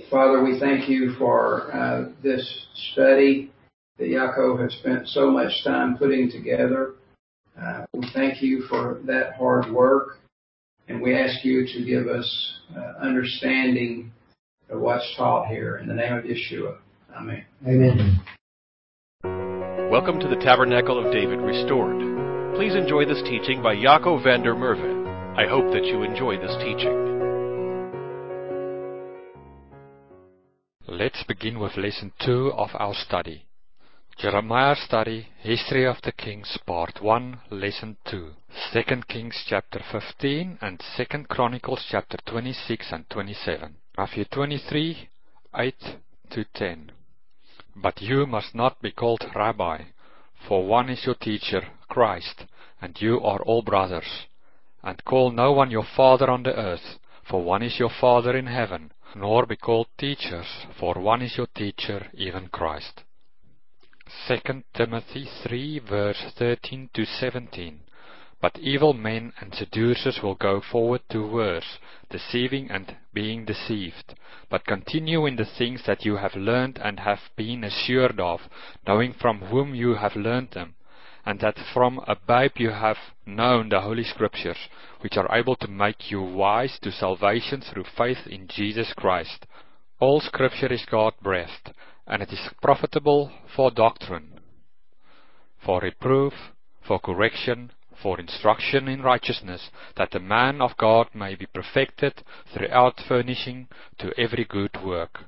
Father, we thank you for this study that Yaakov has spent so much time putting together. We thank you for that hard work, and we ask you to give us understanding of what's taught here. In the name of Yeshua. Amen. Amen. Welcome to the Tabernacle of David Restored. Please enjoy this teaching by Yaakov van der Merwe. I hope that you enjoy this teaching. Let's begin with lesson 2 of our study. Jeremiah study, History of the Kings, part 1, lesson 2. 2 Kings chapter 15 and 2 Chronicles chapter 26 and 27. Matthew 23, 8 to 10. But you must not be called Rabbi, for one is your teacher, Christ, and you are all brothers. And call no one your father on the earth, for one is your Father in heaven. Nor be called teachers, for one is your teacher, even Christ. 2 Timothy 3 verse 13 to 17. But evil men and seducers will go forward to worse, deceiving and being deceived. But continue in the things that you have learned and have been assured of, knowing from whom you have learned them, and that from a babe you have known the Holy Scriptures, which are able to make you wise to salvation through faith in Jesus Christ. All Scripture is God-breathed, and it is profitable for doctrine, for reproof, for correction, for instruction in righteousness, that the man of God may be perfected, throughout furnishing to every good work.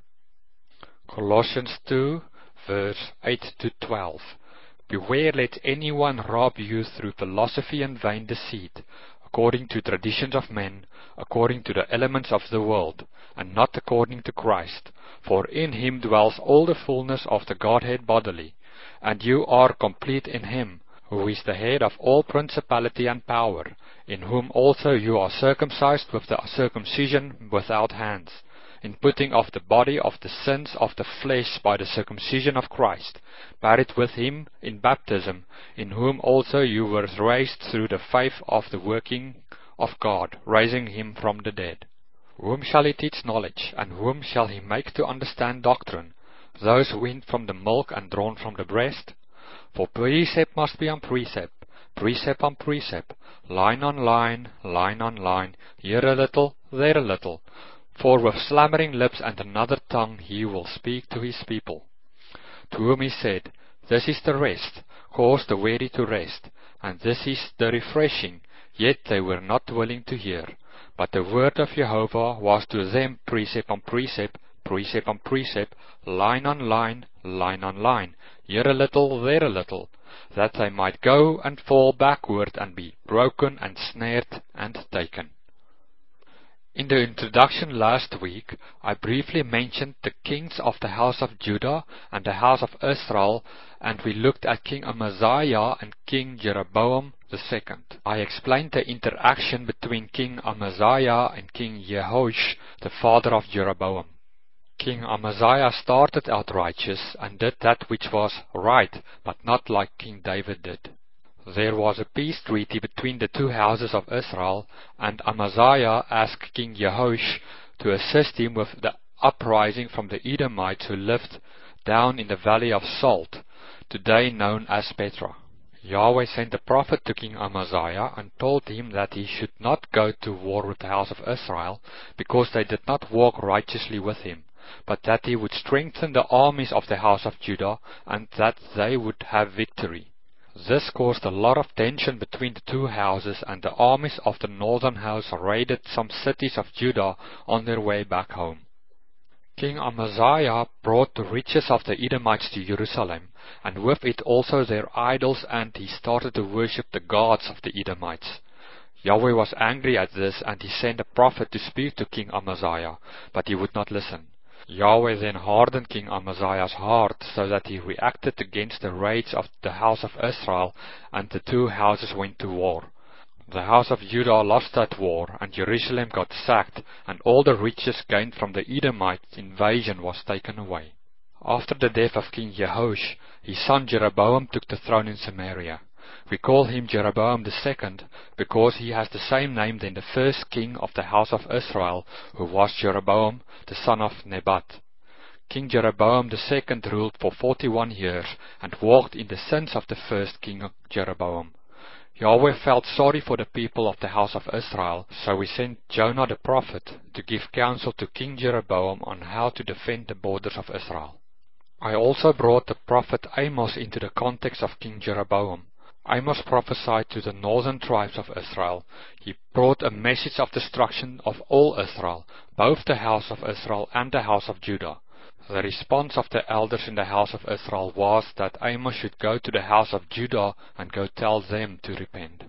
Colossians 2 verse 8 to 12. Beware lest anyone rob you through philosophy and vain deceit, according to traditions of men, according to the elements of the world, and not according to Christ. For in him dwells all the fullness of the Godhead bodily, and you are complete in him, who is the head of all principality and power, in whom also you are circumcised with the circumcision without hands, in putting off the body of the sins of the flesh by the circumcision of Christ, buried with him in baptism, in whom also you were raised through the faith of the working of God, raising him from the dead. Whom shall he teach knowledge, and whom shall he make to understand doctrine? Those weaned from the milk and drawn from the breast? For precept must be on precept, precept on precept, line on line, line on line, here a little, there a little. For with slammering lips and another tongue he will speak to his people. To whom he said, This is the rest, cause the weary to rest, and this is the refreshing, yet they were not willing to hear. But the word of Jehovah was to them precept on precept, precept on precept, line on line, line on line, here a little, there a little, that they might go and fall backward and be broken and snared and taken. In the introduction last week, I briefly mentioned the kings of the house of Judah and the house of Israel, and we looked at King Amaziah and King Jeroboam II. I explained the interaction between King Amaziah and King Jehoash, the father of Jeroboam. King Amaziah started out righteous and did that which was right, but not like King David did. There was a peace treaty between the two houses of Israel, and Amaziah asked King Jehoash to assist him with the uprising from the Edomites who lived down in the valley of Salt, today known as Petra. Yahweh sent a prophet to King Amaziah and told him that he should not go to war with the house of Israel, because they did not walk righteously with him, but that he would strengthen the armies of the house of Judah, and that they would have victory. This caused a lot of tension between the two houses, and the armies of the northern house raided some cities of Judah on their way back home. King Amaziah brought the riches of the Edomites to Jerusalem, and with it also their idols, and he started to worship the gods of the Edomites. Yahweh was angry at this, and he sent a prophet to speak to King Amaziah, but he would not listen. Yahweh then hardened King Amaziah's heart, so that he reacted against the raids of the house of Israel, and the two houses went to war. The house of Judah lost that war, and Jerusalem got sacked, and all the riches gained from the Edomite invasion was taken away. After the death of King Jehoash, his son Jeroboam took the throne in Samaria. We call him Jeroboam II because he has the same name than the first king of the house of Israel, who was Jeroboam, the son of Nebat. King Jeroboam II ruled for 41 years and walked in the sins of the first king Jeroboam. Yahweh felt sorry for the people of the house of Israel, so he sent Jonah the prophet to give counsel to King Jeroboam on how to defend the borders of Israel. I also brought the prophet Amos into the context of King Jeroboam. Amos prophesied to the northern tribes of Israel. He brought a message of destruction of all Israel, both the house of Israel and the house of Judah. The response of the elders in the house of Israel was that Amos should go to the house of Judah and go tell them to repent.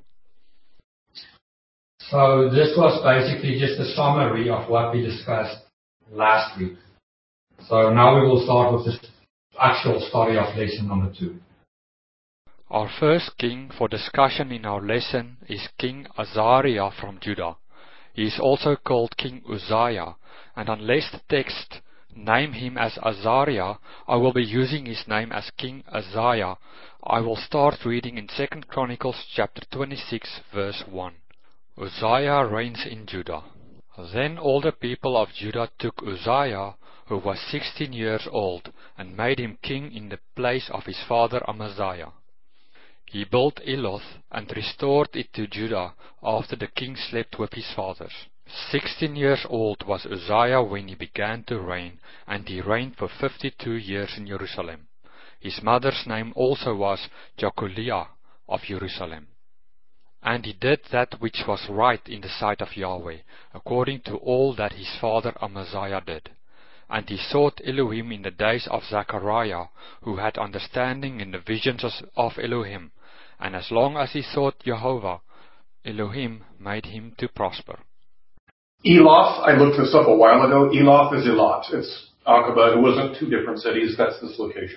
So this was basically just a summary of what we discussed last week. So now we will start with the actual story of lesson number 2. Our first king for discussion in our lesson is King Azariah from Judah. He is also called King Uzziah, and unless the text name him as Azariah, I will be using his name as King Uzziah. I will start reading in 2 Chronicles chapter 26 verse 1. Uzziah reigns in Judah. Then all the people of Judah took Uzziah, who was 16 years old, and made him king in the place of his father Amaziah. He built Eloth and restored it to Judah after the king slept with his fathers. 16 years old was Uzziah when he began to reign, and he reigned for 52 years in Jerusalem. His mother's name also was Jecholiah of Jerusalem. And he did that which was right in the sight of Yahweh, according to all that his father Amaziah did. And he sought Elohim in the days of Zechariah, who had understanding in the visions of Elohim. And as long as he sought Jehovah, Elohim made him to prosper. Eloth, I looked this up a while ago. Eloth is Elot. It's Aqaba. It wasn't 2 different cities. That's this location.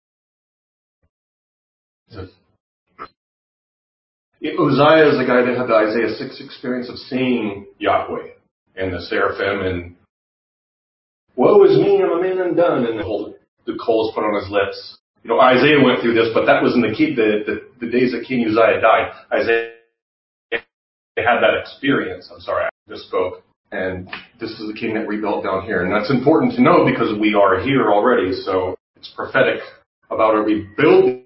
Uzziah is the guy that had the Isaiah 6 experience of seeing Yahweh and the seraphim and woe is me, I'm a man undone, and the coals put on his lips. You know, Isaiah went through this, but that was in the days that King Uzziah died. Isaiah had that experience. I misspoke. And this is the king that rebuilt down here. And that's important to know because we are here already, so it's prophetic about a rebuilding.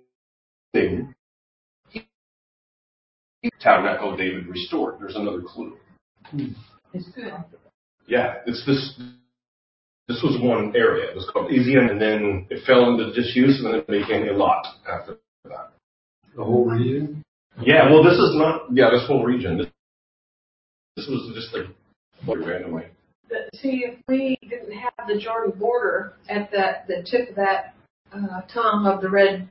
Tabernacle of David restored. There's another clue. It's good. Yeah, it's this. This was one area. It was called Ezion, and then it fell into disuse, and then it became Elot after that. The whole region? Yeah, well, this is not. Yeah, this whole region. This was just like randomly. But see, if we didn't have the Jordan border at the tip of that tongue of the Red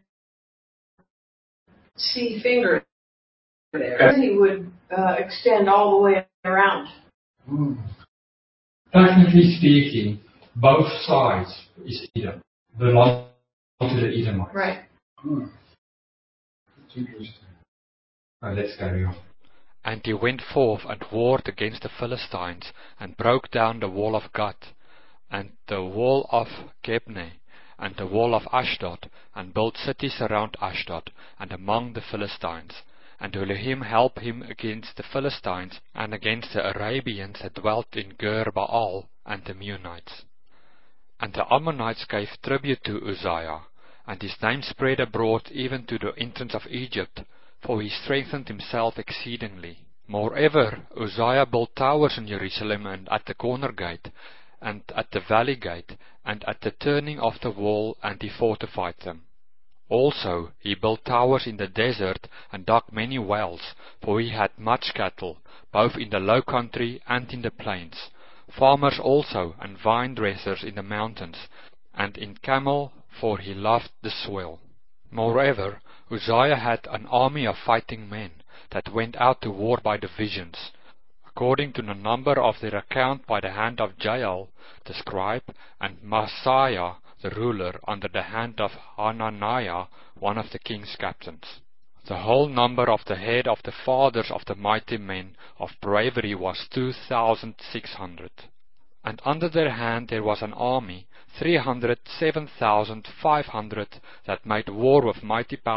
Sea finger there, then he would extend all the way around. Technically speaking, both sides is Edom, belong to the Edomites. Right. That's interesting. Let's carry on. And he went forth and warred against the Philistines, and broke down the wall of Gath, and the wall of Gebne, and the wall of Ashdod, and built cities around Ashdod, and among the Philistines. And Elohim helped him against the Philistines, and against the Arabians that dwelt in Gur Baal, and the Meunites. And the Ammonites gave tribute to Uzziah, and his name spread abroad even to the entrance of Egypt, for he strengthened himself exceedingly. Moreover, Uzziah built towers in Jerusalem, and at the corner gate, and at the valley gate, and at the turning of the wall, and he fortified them. Also he built towers in the desert, and dug many wells, for he had much cattle, both in the low country and in the plains, farmers also, and vine dressers in the mountains, and in Camel, for he loved the soil. Moreover, Uzziah had an army of fighting men, that went out to war by divisions, according to the number of their account by the hand of Jael the scribe, and Maaseiah the ruler, under the hand of Hananiah, one of the king's captains. The whole number of the head of the fathers of the mighty men of bravery was 2,600. And under their hand there was an army, 307,500, that made war with mighty power,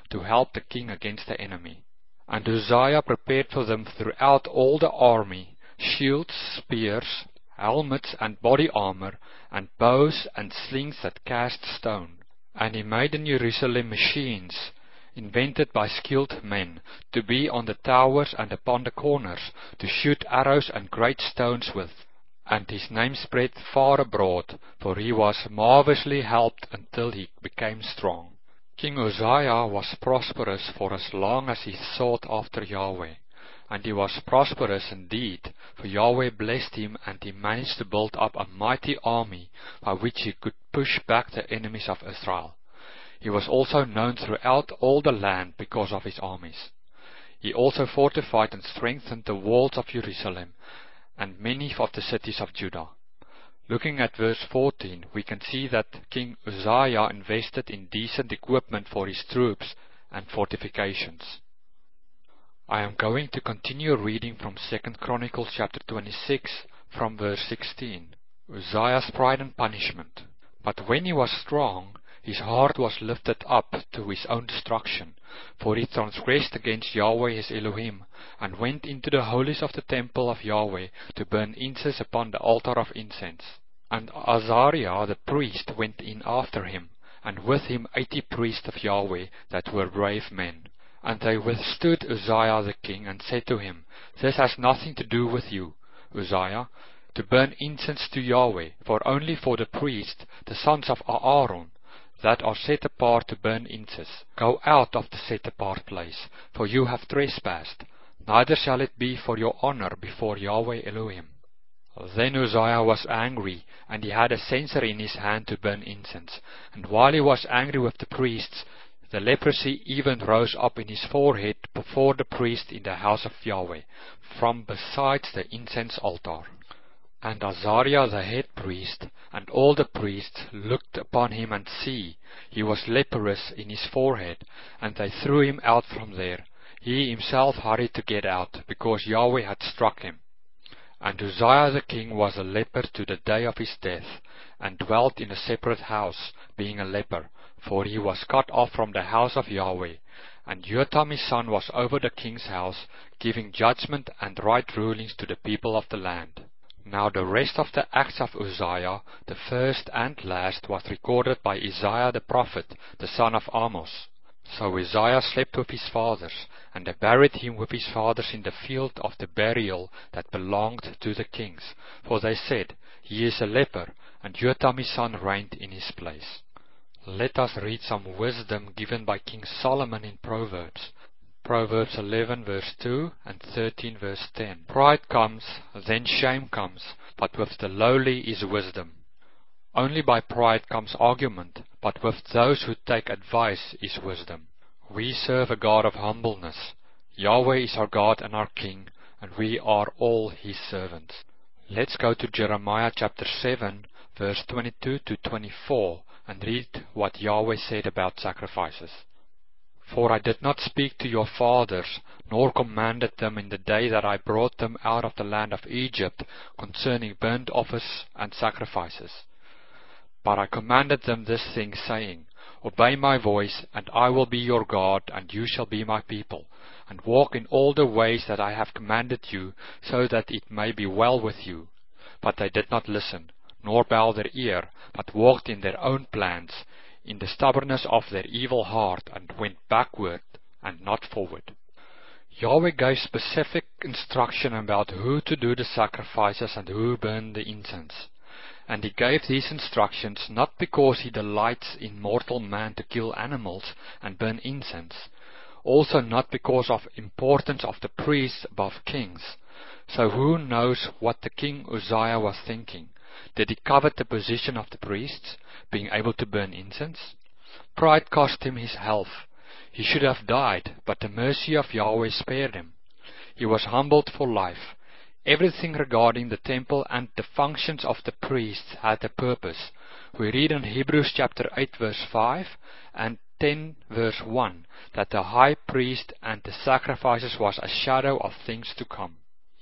to help the king against the enemy. And Uzziah prepared for them throughout all the army shields, spears, helmets and body armor, and bows and slings that cast stone. And he made in Jerusalem machines, invented by skilled men, to be on the towers and upon the corners, to shoot arrows and great stones with. And his name spread far abroad, for he was marvelously helped until he became strong. King Uzziah was prosperous for as long as he sought after Yahweh. And he was prosperous indeed, for Yahweh blessed him, and he managed to build up a mighty army by which he could push back the enemies of Israel. He was also known throughout all the land because of his armies. He also fortified and strengthened the walls of Jerusalem and many of the cities of Judah. Looking at verse 14, we can see that King Uzziah invested in decent equipment for his troops and fortifications. I am going to continue reading from 2 Chronicles chapter 26 from verse 16. Uzziah's pride and punishment. But when he was strong, his heart was lifted up to his own destruction, for he transgressed against Yahweh his Elohim, and went into the holies of the temple of Yahweh to burn incense upon the altar of incense. And Azariah the priest went in after him, and with him 80 priests of Yahweh that were brave men. And they withstood Uzziah the king, and said to him, This has nothing to do with you, Uzziah, to burn incense to Yahweh, for only for the priests, the sons of Aaron, that are set apart to burn incense, go out of the set apart place, for you have trespassed, neither shall it be for your honor before Yahweh Elohim. Then Uzziah was angry, and he had a censer in his hand to burn incense. And while he was angry with the priests, the leprosy even rose up in his forehead before the priest in the house of Yahweh, from besides the incense altar. And Azariah the head priest, and all the priests looked upon him, and see, he was leprous in his forehead, and they threw him out from there. He himself hurried to get out, because Yahweh had struck him. And Uzziah the king was a leper to the day of his death, and dwelt in a separate house, being a leper, for he was cut off from the house of Yahweh. And Jotham his son was over the king's house, giving judgment and right rulings to the people of the land. Now the rest of the acts of Uzziah, the first and last, was recorded by Isaiah the prophet, the son of Amos. So Uzziah slept with his fathers, and they buried him with his fathers in the field of the burial that belonged to the kings. For they said, He is a leper, and Jotham his son reigned in his place. Let us read some wisdom given by King Solomon in Proverbs. Proverbs 11 verse 2 and 13 verse 10. Pride comes, then shame comes, but with the lowly is wisdom. Only by pride comes argument, but with those who take advice is wisdom. We serve a God of humbleness. Yahweh is our God and our King, and we are all His servants. Let's go to Jeremiah chapter 7 verse 22 to 24 and read what Yahweh said about sacrifices. For I did not speak to your fathers, nor commanded them in the day that I brought them out of the land of Egypt concerning burnt offerings and sacrifices. But I commanded them this thing, saying, Obey my voice, and I will be your God, and you shall be my people, and walk in all the ways that I have commanded you, so that it may be well with you. But they did not listen, nor bow their ear, but walked in their own plans, in the stubbornness of their evil heart, and went backward and not forward. Yahweh gave specific instruction about who to do the sacrifices and who burn the incense. And He gave these instructions not because He delights in mortal man to kill animals and burn incense, also not because of importance of the priests above kings. So who knows what the king Uzziah was thinking? Did he covet the position of the priests, being able to burn incense? Pride cost him his health. He should have died, but the mercy of Yahweh spared him. He was humbled for life. Everything regarding the temple and the functions of the priests had a purpose. We read in Hebrews chapter 8 verse 5 and 10 verse 1 that the high priest and the sacrifices was a shadow of things to come.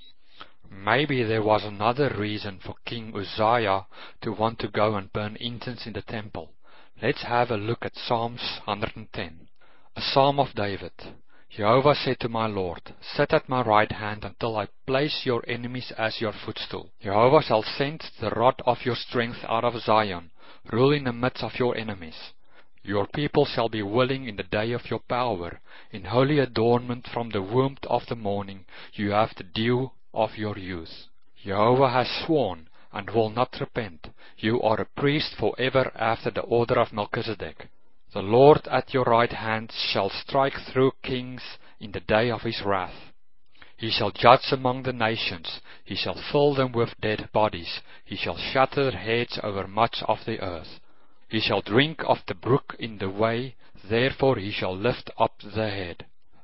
Maybe there was another reason for King Uzziah to want to go and burn incense in the temple. Let's have a look at Psalms 110. A Psalm of David. Jehovah said to my Lord, sit at my right hand until I place your enemies as your footstool. Jehovah shall send the rod of your strength out of Zion, rule in the midst of your enemies. Your people shall be willing in the day of your power. In holy adornment from the womb of the morning you have the dew of your youth. Jehovah has sworn and will not repent. You are a priest forever after the order of Melchizedek. The Lord at your right hand shall strike through kings in the day of his wrath. He shall judge among the nations. He shall fill them with dead bodies. He shall shatter their heads over much of the earth. He shall drink of the brook in the way, therefore he shall lift up the head.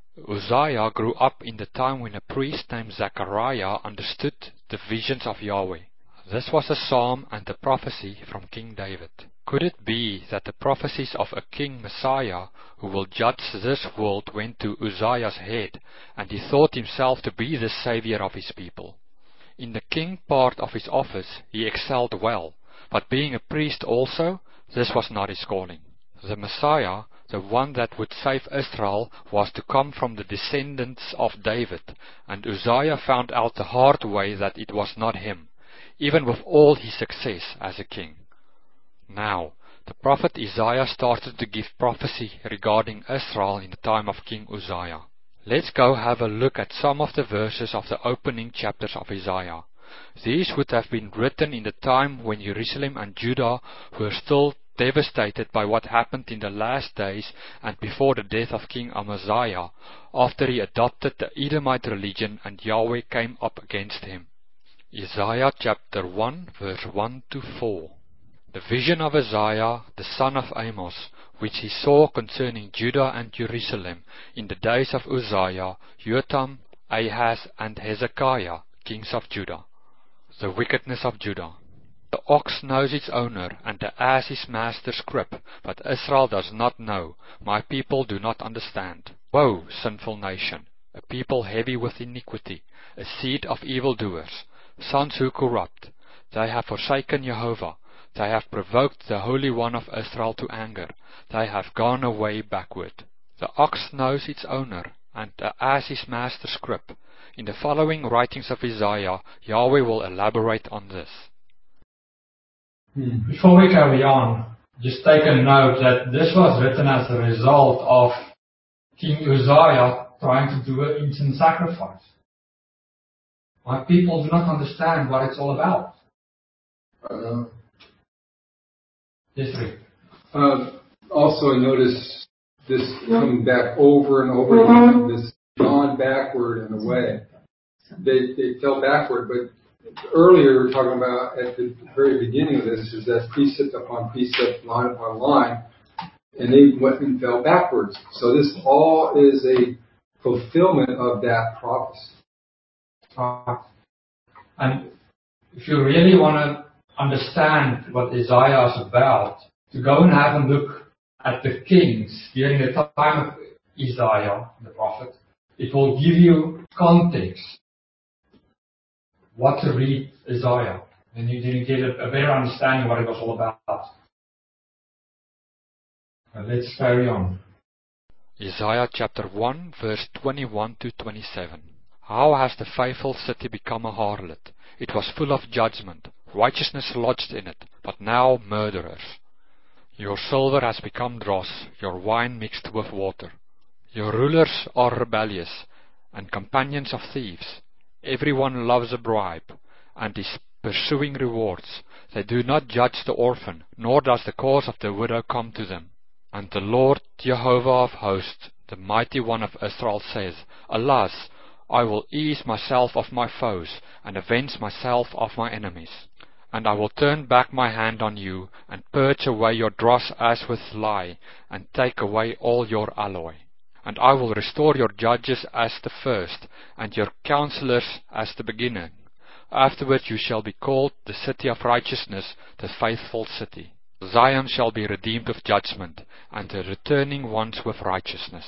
Uzziah grew up in the time when a priest named Zechariah understood the visions of Yahweh. This was a psalm and a prophecy from King David. Could it be that the prophecies of a king Messiah who will judge this world went to Uzziah's head, and he thought himself to be the savior of his people? In the king part of his office he excelled well, but being a priest also, this was not his calling. The Messiah, the one that would save Israel, was to come from the descendants of David, and Uzziah found out the hard way that it was not him, even with all his success as a king. Now, the prophet Isaiah started to give prophecy regarding Israel in the time of King Uzziah. Let's go have a look at some of the verses of the opening chapters of Isaiah. These would have been written in the time when Jerusalem and Judah were still devastated by what happened in the last days and before the death of King Amaziah, after he adopted the Edomite religion and Yahweh came up against him. Isaiah chapter 1 verse 1 to 4. The vision of Isaiah, the son of Amos, which he saw concerning Judah and Jerusalem in the days of Uzziah, Jotham, Ahaz, and Hezekiah, kings of Judah. The wickedness of Judah. The ox knows its owner, and the ass his master's crib, but Israel does not know. My people do not understand. Woe, sinful nation, a people heavy with iniquity, a seed of evildoers, sons who corrupt. They have forsaken Jehovah. They have provoked the Holy One of Israel to anger. They have gone away backward. The ox knows its owner, and the ass his master's crib. In the following writings of Isaiah, Yahweh will elaborate on this. Before we carry on, just take a note that this was written as a result of King Uzziah trying to do an incense sacrifice. My people do not understand what it's all about. Yes, Rick. Also, I notice this coming back over and over again, this gone backward in a way. They fell backward, but earlier we were talking about at the very beginning of this is that precept upon precept, line upon line, and they went and fell backwards. So this all is a fulfillment of that prophecy. And if you really want to understand what Isaiah is about, to go and have a look at the kings during the time of Isaiah, the prophet, it will give you context. What to read Isaiah, and you get a better understanding what it was all about. Let's carry on. Isaiah chapter 1 verse 21 to 27. How has the faithful city become a harlot? It was full of judgment, righteousness lodged in it, but now murderers. Your silver has become dross, your wine mixed with water. Your rulers are rebellious, and companions of thieves. Everyone loves a bribe, and is pursuing rewards. They do not judge the orphan, nor does the cause of the widow come to them. And the Lord Jehovah of hosts, the mighty one of Israel, says, Alas, I will ease myself of my foes, and avenge myself of my enemies. And I will turn back my hand on you, and purge away your dross as with lye, and take away all your alloy. And I will restore your judges as the first, and your counselors as the beginning. Afterwards you shall be called the city of righteousness, the faithful city. Zion shall be redeemed with judgment, and the returning ones with righteousness.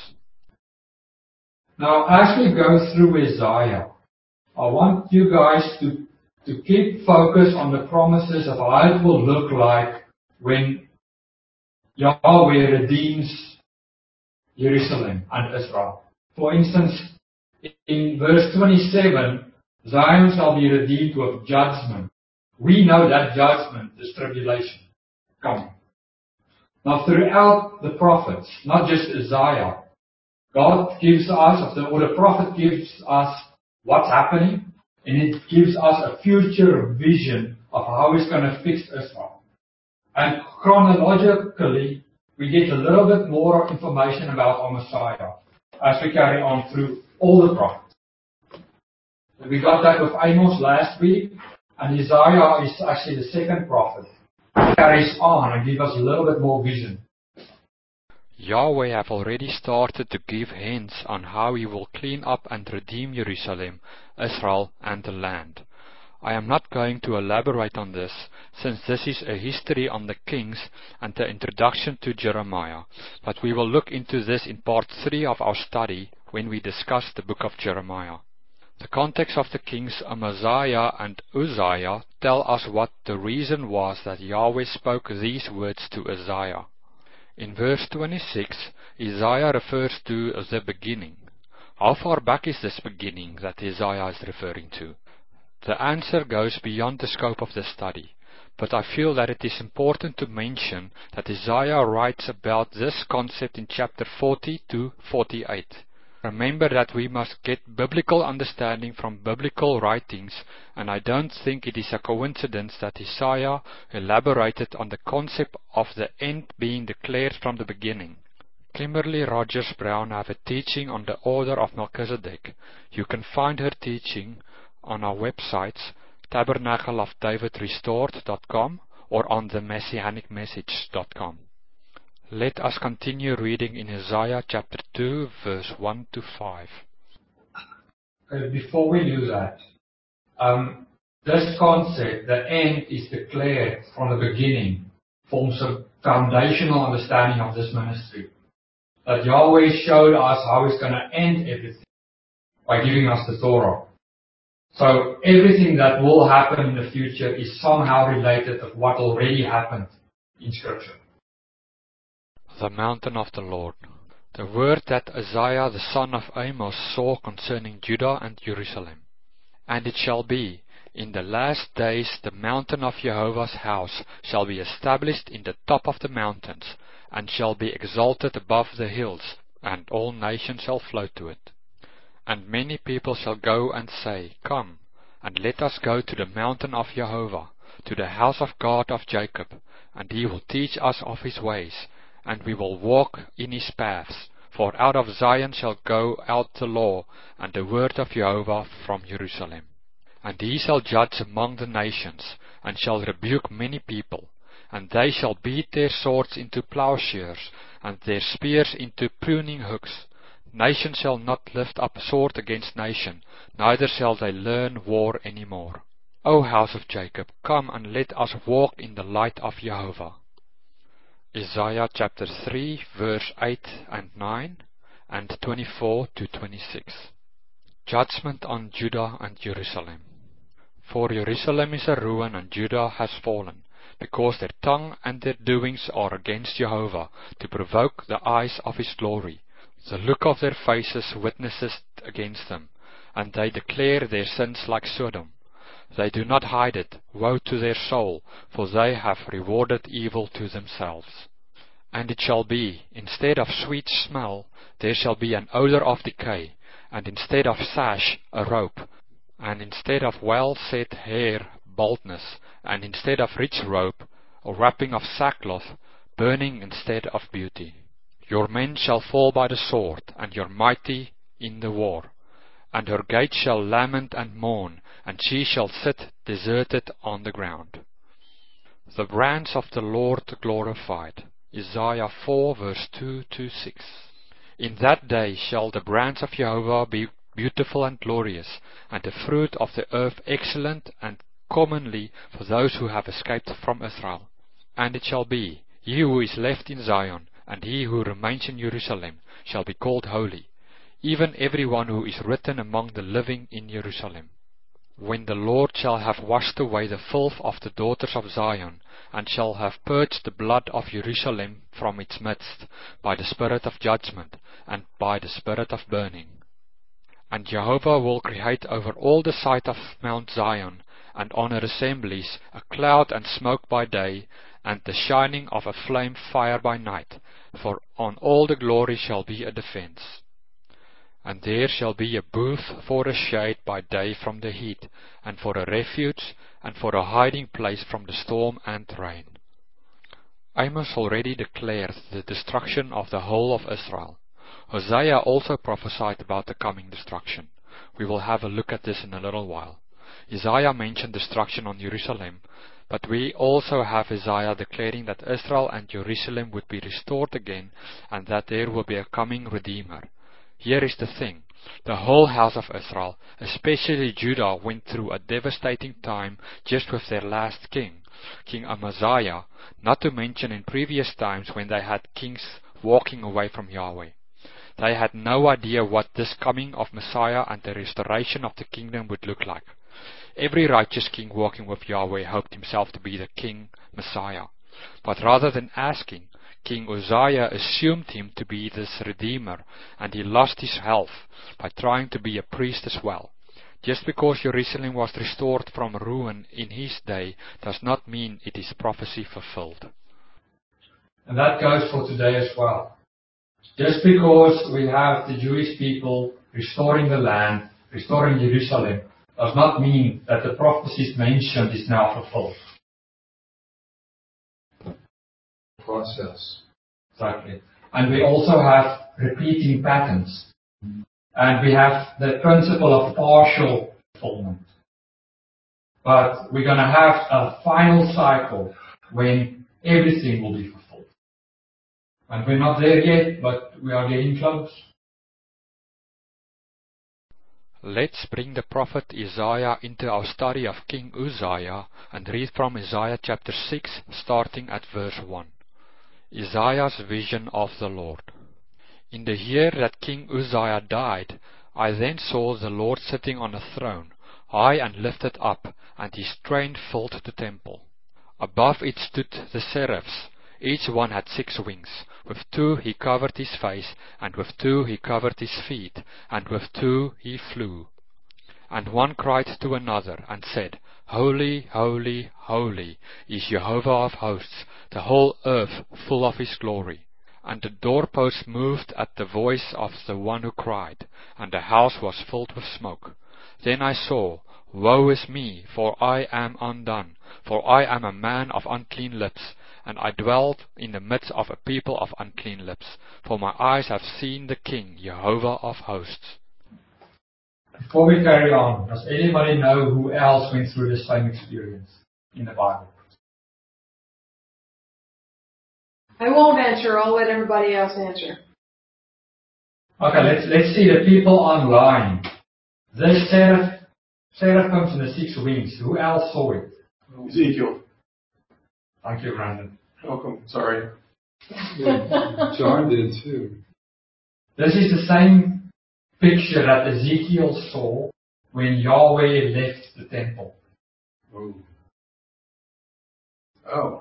Now, as we go through Isaiah, I want you guys to keep focus on the promises of how it will look like when Yahweh redeems Jerusalem and Israel. For instance, in verse 27, Zion shall be redeemed with judgment. We know that judgment is tribulation coming. Now throughout the prophets, not just Isaiah, God gives us, or the prophet gives us what's happening, and it gives us a future vision of how He's going to fix Israel. And chronologically, we get a little bit more information about our Messiah as we carry on through all the prophets. We got that with Amos last week, and Isaiah is actually the second prophet. He carries on and gives us a little bit more vision. Yahweh have already started to give hints on how He will clean up and redeem Jerusalem, Israel, and the land. I am not going to elaborate on this, since this is a history on the kings and the introduction to Jeremiah, but we will look into this in part 3 of our study when we discuss the book of Jeremiah. The context of the kings Amaziah and Uzziah tell us what the reason was that Yahweh spoke these words to Uzziah. In verse 26, Isaiah refers to the beginning. How far back is this beginning that Isaiah is referring to? The answer goes beyond the scope of the study, but I feel that it is important to mention that Isaiah writes about this concept in chapter 40 to 48. Remember that we must get biblical understanding from biblical writings, and I don't think it is a coincidence that Isaiah elaborated on the concept of the end being declared from the beginning. Kimberly Rogers Brown have a teaching on the order of Melchizedek. You can find her teaching on our websites, tabernacleofdavidrestored.com or on themessianicmessage.com. Let us continue reading in Isaiah chapter 2, verse 1 to 5. Before we do that, this concept, the end is declared from the beginning, forms a foundational understanding of this ministry. That Yahweh showed us how He's going to end everything by giving us the Torah. So everything that will happen in the future is somehow related to what already happened in Scripture. The mountain of the Lord. The word that Isaiah the son of Amos saw concerning Judah and Jerusalem. And it shall be, in the last days the mountain of Jehovah's house shall be established in the top of the mountains, and shall be exalted above the hills, and all nations shall flow to it. And many people shall go and say, Come, and let us go to the mountain of Jehovah, to the house of God of Jacob, and He will teach us of His ways, and we will walk in His paths. For out of Zion shall go out the law, and the word of Jehovah from Jerusalem. And He shall judge among the nations, and shall rebuke many people. And they shall beat their swords into plowshares, and their spears into pruning hooks. Nation shall not lift up sword against nation, neither shall they learn war any more. O house of Jacob, come and let us walk in the light of Jehovah. Isaiah chapter 3, verse 8 and 9, and 24 to 26. Judgment on Judah and Jerusalem. For Jerusalem is a ruin, and Judah has fallen, because their tongue and their doings are against Jehovah, to provoke the eyes of His glory. The look of their faces witnesses against them, and they declare their sins like Sodom. They do not hide it. Woe to their soul, for they have rewarded evil to themselves. And it shall be, instead of sweet smell, there shall be an odor of decay, and instead of sash, a rope, and instead of well-set hair, baldness, and instead of rich robe, a wrapping of sackcloth, burning instead of beauty. Your men shall fall by the sword, and your mighty in the war. And her gates shall lament and mourn, and she shall sit deserted on the ground. The branch of the Lord glorified. Isaiah 4 verse 2 to 6. In that day shall the branch of Jehovah be beautiful and glorious, and the fruit of the earth excellent and commonly for those who have escaped from Israel. And it shall be, he who is left in Zion, and he who remains in Jerusalem, shall be called holy, even every one who is written among the living in Jerusalem. when the Lord shall have washed away the filth of the daughters of Zion, and shall have purged the blood of Jerusalem from its midst, by the spirit of judgment, and by the spirit of burning. And Jehovah will create over all the sight of Mount Zion, and on her assemblies, a cloud and smoke by day, and the shining of a flame fire by night, for on all the glory shall be a defense. And there shall be a booth for a shade by day from the heat, and for a refuge, and for a hiding place from the storm and rain. Amos already declared the destruction of the whole of Israel. Hosea also prophesied about the coming destruction. We will have a look at this in a little while. Isaiah mentioned destruction on Jerusalem, but we also have Isaiah declaring that Israel and Jerusalem would be restored again, and that there will be a coming Redeemer. Here is the thing. The whole house of Israel, especially Judah, went through a devastating time just with their last king, King Amaziah, not to mention in previous times when they had kings walking away from Yahweh. They had no idea what this coming of Messiah and the restoration of the kingdom would look like. Every righteous king walking with Yahweh hoped himself to be the king Messiah. But rather than asking, King Uzziah assumed him to be this Redeemer, and he lost his health by trying to be a priest as well. Just because Jerusalem was restored from ruin in his day does not mean it is prophecy fulfilled. And that goes for today as well. Just because we have the Jewish people restoring the land, restoring Jerusalem, does not mean that the prophecies mentioned is now fulfilled. Process. Exactly. And we also have repeating patterns. And we have the principle of partial fulfillment. But we're going to have a final cycle when everything will be fulfilled. And we're not there yet, but we are getting close. Let's bring the prophet Isaiah into our study of King Uzziah and read from Isaiah chapter 6, starting at verse 1. Isaiah's vision of the Lord. In the year that King Uzziah died, I then saw the Lord sitting on a throne, high and lifted up, and his train filled the temple. Above it stood the seraphs. Each one had 6 wings. With 2 he covered his face, and with 2 he covered his feet, and with 2 he flew. And one cried to another, and said, Holy, holy, holy is Jehovah of hosts, the whole earth full of his glory. And the doorposts moved at the voice of the one who cried, and the house was filled with smoke. Then I saw, Woe is me, for I am undone, for I am a man of unclean lips, and I dwelt in the midst of a people of unclean lips, for my eyes have seen the King, Jehovah of hosts. Before we carry on, does anybody know who else went through the same experience in the Bible? I won't answer. I'll let everybody else answer. Okay, let's see the people online. The seraphims and the 6 wings. Who else saw it? Ezekiel. Thank you, Brandon. Welcome. Sorry. Yeah, John did too. This is the same picture that Ezekiel saw when Yahweh left the temple. Oh.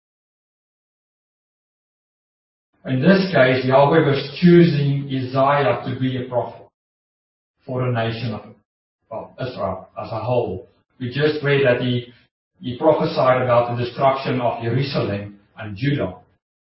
In this case, Yahweh was choosing Isaiah to be a prophet for the nation of Israel as a whole. We just read that he prophesied about the destruction of Jerusalem and Judah,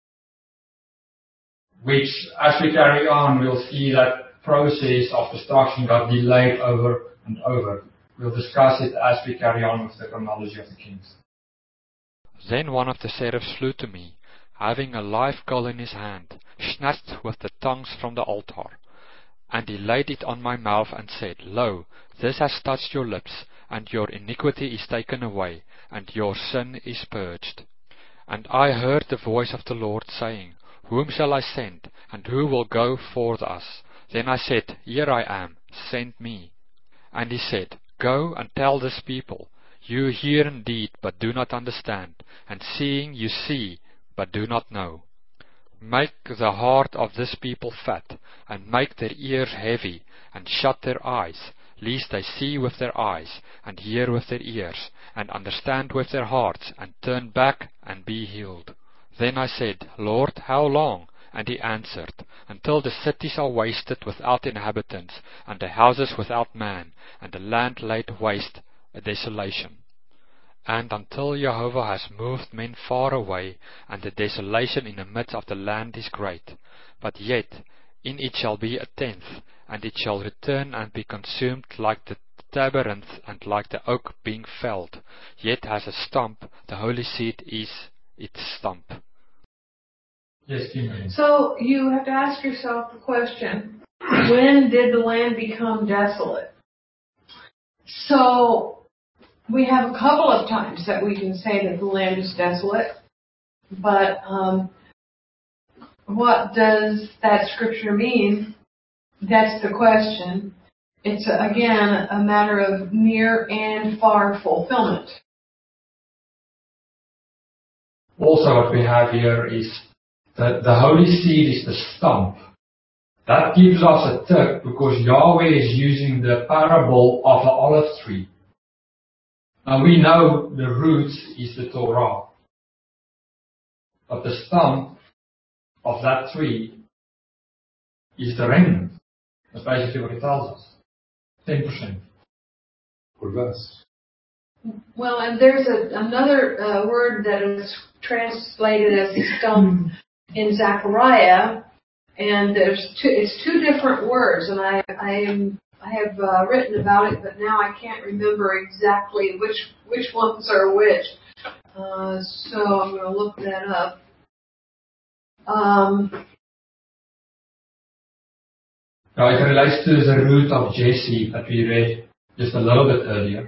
which, as we carry on, we'll see that process of destruction got delayed over and over. We'll discuss it as we carry on with the chronology of the kings. Then one of the seraphs flew to me, having a live coal in his hand, snatched with the tongues from the altar. And he laid it on my mouth and said, Lo, this has touched your lips, and your iniquity is taken away, and your sin is purged. And I heard the voice of the Lord saying, Whom shall I send, and who will go for us? Then I said, Here I am, send me. And he said, Go and tell this people, You hear indeed, but do not understand, and seeing you see, but do not know. Make the heart of this people fat, and make their ears heavy, and shut their eyes, lest they see with their eyes, and hear with their ears, and understand with their hearts, and turn back and be healed. Then I said, Lord, how long? And he answered, until the cities are wasted without inhabitants, and the houses without man, and the land laid waste, a desolation. And until Jehovah has moved men far away, and the desolation in the midst of the land is great. But yet in it shall be a tenth, and it shall return and be consumed like the terebinth, and like the oak being felled. Yet has a stump, the holy seed is its stump. Yes, Kim. So you have to ask yourself the question, when did the land become desolate? So we have a couple of times that we can say that the land is desolate, but what does that scripture mean? That's the question. It's, again, a matter of near and far fulfillment. Also what we have here is that the holy seed is the stump. That gives us a tip because Yahweh is using the parable of the olive tree. Now we know the roots is the Torah. But the stump of that tree is the remnant. That's basically what it tells us. 10%. For us. Well, and there's another word that is translated as stump in Zechariah, and it's two different words, and I have written about it, but now I can't remember exactly which ones are which. So I'm going to look that up. Now it relates to the root of Jesse that we read just a little bit earlier.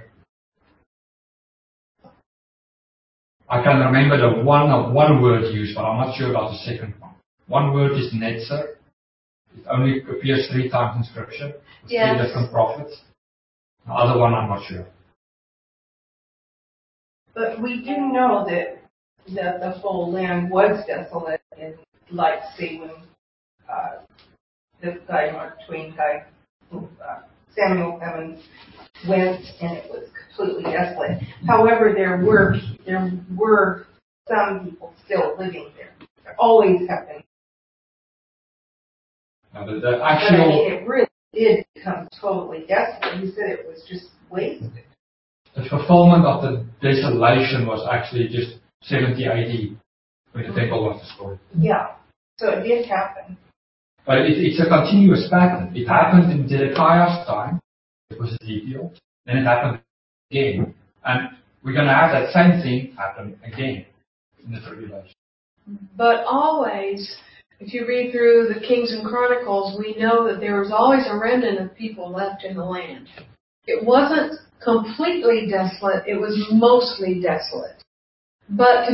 I can remember the one word used, but I'm not sure about the second one. One word is netzer. It only appears 3 times in Scripture. Yes. 3 different prophets. The other one I'm not sure. But we do know that the whole land was desolate, and like say when this guy Mark Twain guy, Samuel Evans went, and it was completely desolate. However, there were some people still living there. There always have been. The actual, it really did become totally desolate. You said it was just wasted. The fulfillment of the desolation was actually just 70 AD when the temple was destroyed. Yeah, so it did happen. But it's a continuous pattern. It happened in Zedekiah's time. It was Ezekiel. Then it happened again. And we're going to have that same thing happen again in the tribulation. But always, if you read through the Kings and Chronicles, we know that there was always a remnant of people left in the land. It wasn't completely desolate, it was mostly desolate. But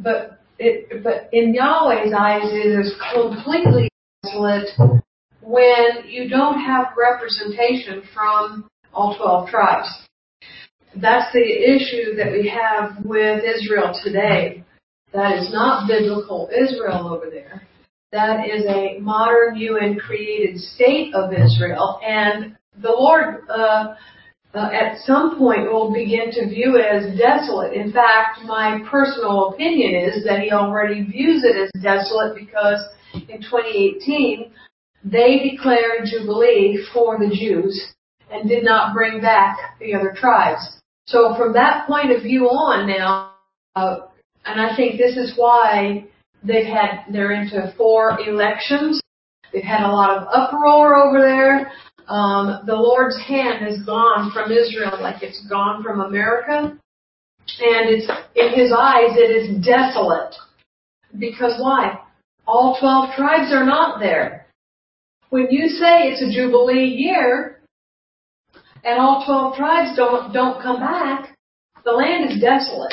in Yahweh's eyes, it is completely desolate when you don't have representation from all 12 tribes. That's the issue that we have with Israel today. That is not biblical Israel over there. That is a modern UN-created state of Israel, and the Lord at some point will begin to view it as desolate. In fact, my personal opinion is that He already views it as desolate because in 2018 they declared Jubilee for the Jews and did not bring back the other tribes. So from that point of view on now, and I think this is why they're into 4 elections. They've had a lot of uproar over there. The Lord's hand has gone from Israel like it's gone from America. And it's, in His eyes, it is desolate. Because why? All 12 tribes are not there. When you say it's a Jubilee year, and all 12 tribes don't come back, the land is desolate.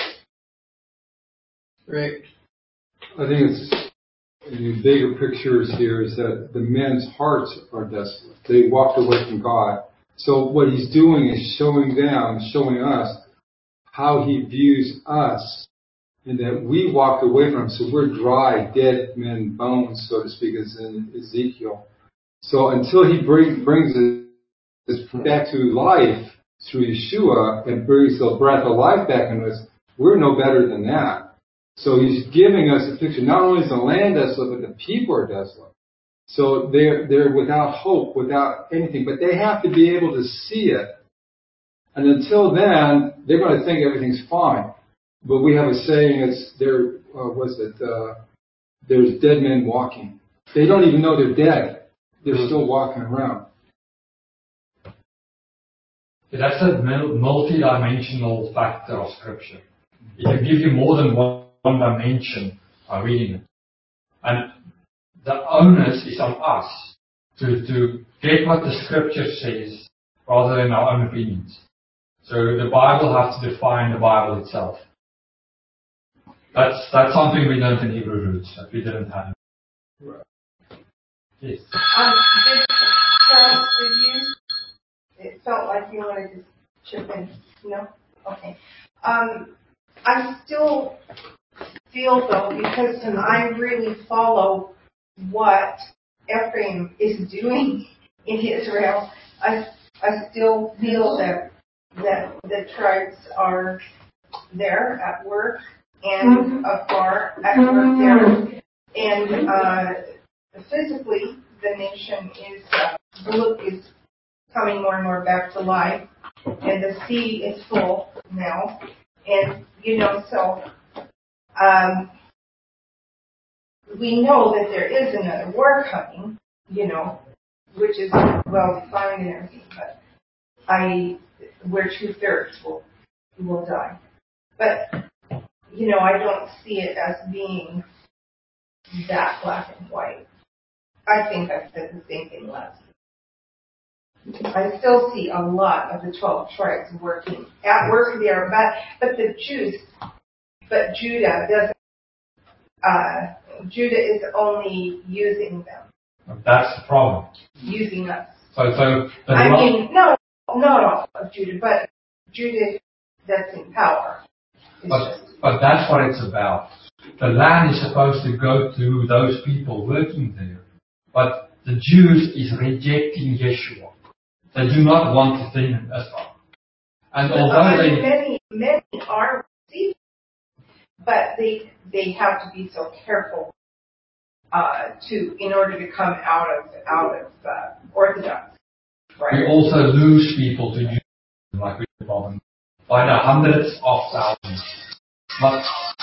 Rick? I think it's, the bigger pictures here is that the men's hearts are desolate. They walked away from God. So what He's doing is showing us how He views us, and that we walked away from Him. So we're dry, dead men bones, so to speak, as in Ezekiel. So until He brings back to life through Yeshua and brings the breath of life back in us, we're no better than that. So he's giving us a picture. Not only is the land desolate, but the people are desolate. So they're without hope, without anything. But they have to be able to see it. And until then, they're going to think everything's fine. But we have a saying, there's dead men walking. They don't even know they're dead. They're still walking around. That's a multi-dimensional factor of Scripture. It can give you more than one dimension by reading it. And the onus is on us to get what the Scripture says rather than our own opinions. So the Bible has to define the Bible itself. That's something we learned in Hebrew roots that we didn't have. Right. Yes. Charles, for you, it felt like you wanted to chip in. No? Okay. I still feel, though, because I really follow what Ephraim is doing in Israel, I still feel that the tribes are there at work and afar at work there. And physically, the nation is coming more and more back to life. And the sea is full now. And, so we know that there is another war coming, which is well defined and everything, but where 2/3 will die. But, I don't see it as being that black and white. I think I said the same thing last week. I still see a lot of the 12 tribes working at work there, but the Jews, but Judah doesn't. Judah is only using them. That's the problem. Using us. So not all of Judah, but Judah that's in power. But that's what it's about. The land is supposed to go to those people working there. But the Jews is rejecting Yeshua. They do not want to think in Israel. And although many are receiving, but they have to be so careful in order to come out of Orthodox. Right? We also lose people to Judaism, like we did by the hundreds of thousands. But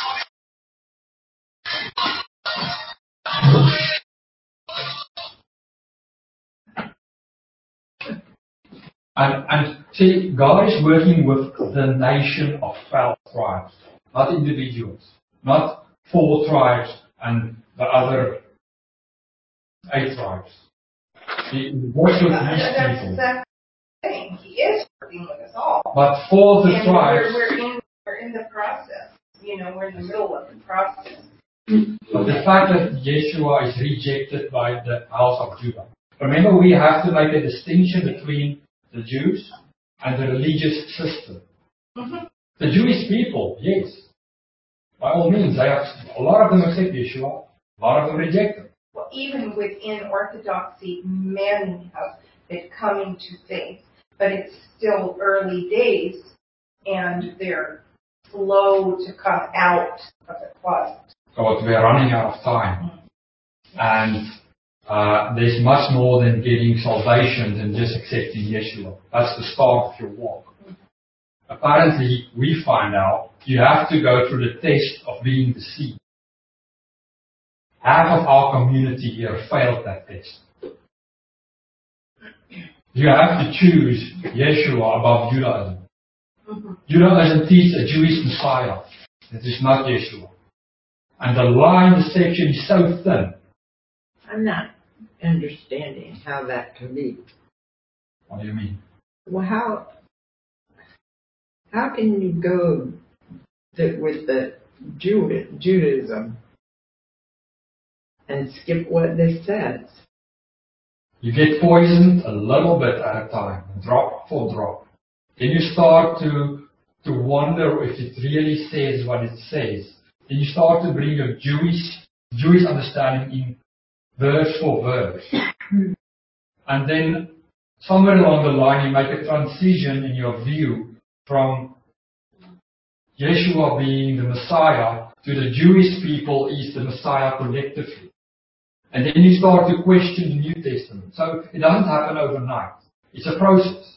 and see, God is working with the nation of 12 tribes, not individuals, not 4 tribes and the other 8 tribes. He works with these people. That's exactly the thing. He is working with us all. But for the tribes, we're in the process. We're in the middle of the process. But the fact that Yeshua is rejected by the house of Judah. Remember, we have to make a distinction between the Jews and the religious system. Mm-hmm. The Jewish people, yes, by all means, a lot of them accept Yeshua, a lot of them reject him. Well, even within Orthodoxy, many have been coming to faith, but it's still early days, and they're slow to come out of the closet. So we are running out of time. And there's much more than getting salvation than just accepting Yeshua. That's the start of your walk. Apparently, we find out you have to go through the test of being deceived. Half of our community here failed that test. You have to choose Yeshua above Judaism. Mm-hmm. Judaism teaches a Jewish Messiah. It is not Yeshua. And the line deception is so thin. I'm not understanding how that can be. What do you mean? Well, how can you go with the Judaism and skip what this says? You get poisoned a little bit at a time, drop for drop. Then you start to wonder if it really says what it says. Then you start to bring your Jewish understanding in verse for verse. And then somewhere along the line you make a transition in your view from Yeshua being the Messiah to the Jewish people is the Messiah collectively. And then you start to question the New Testament. So it doesn't happen overnight. It's a process.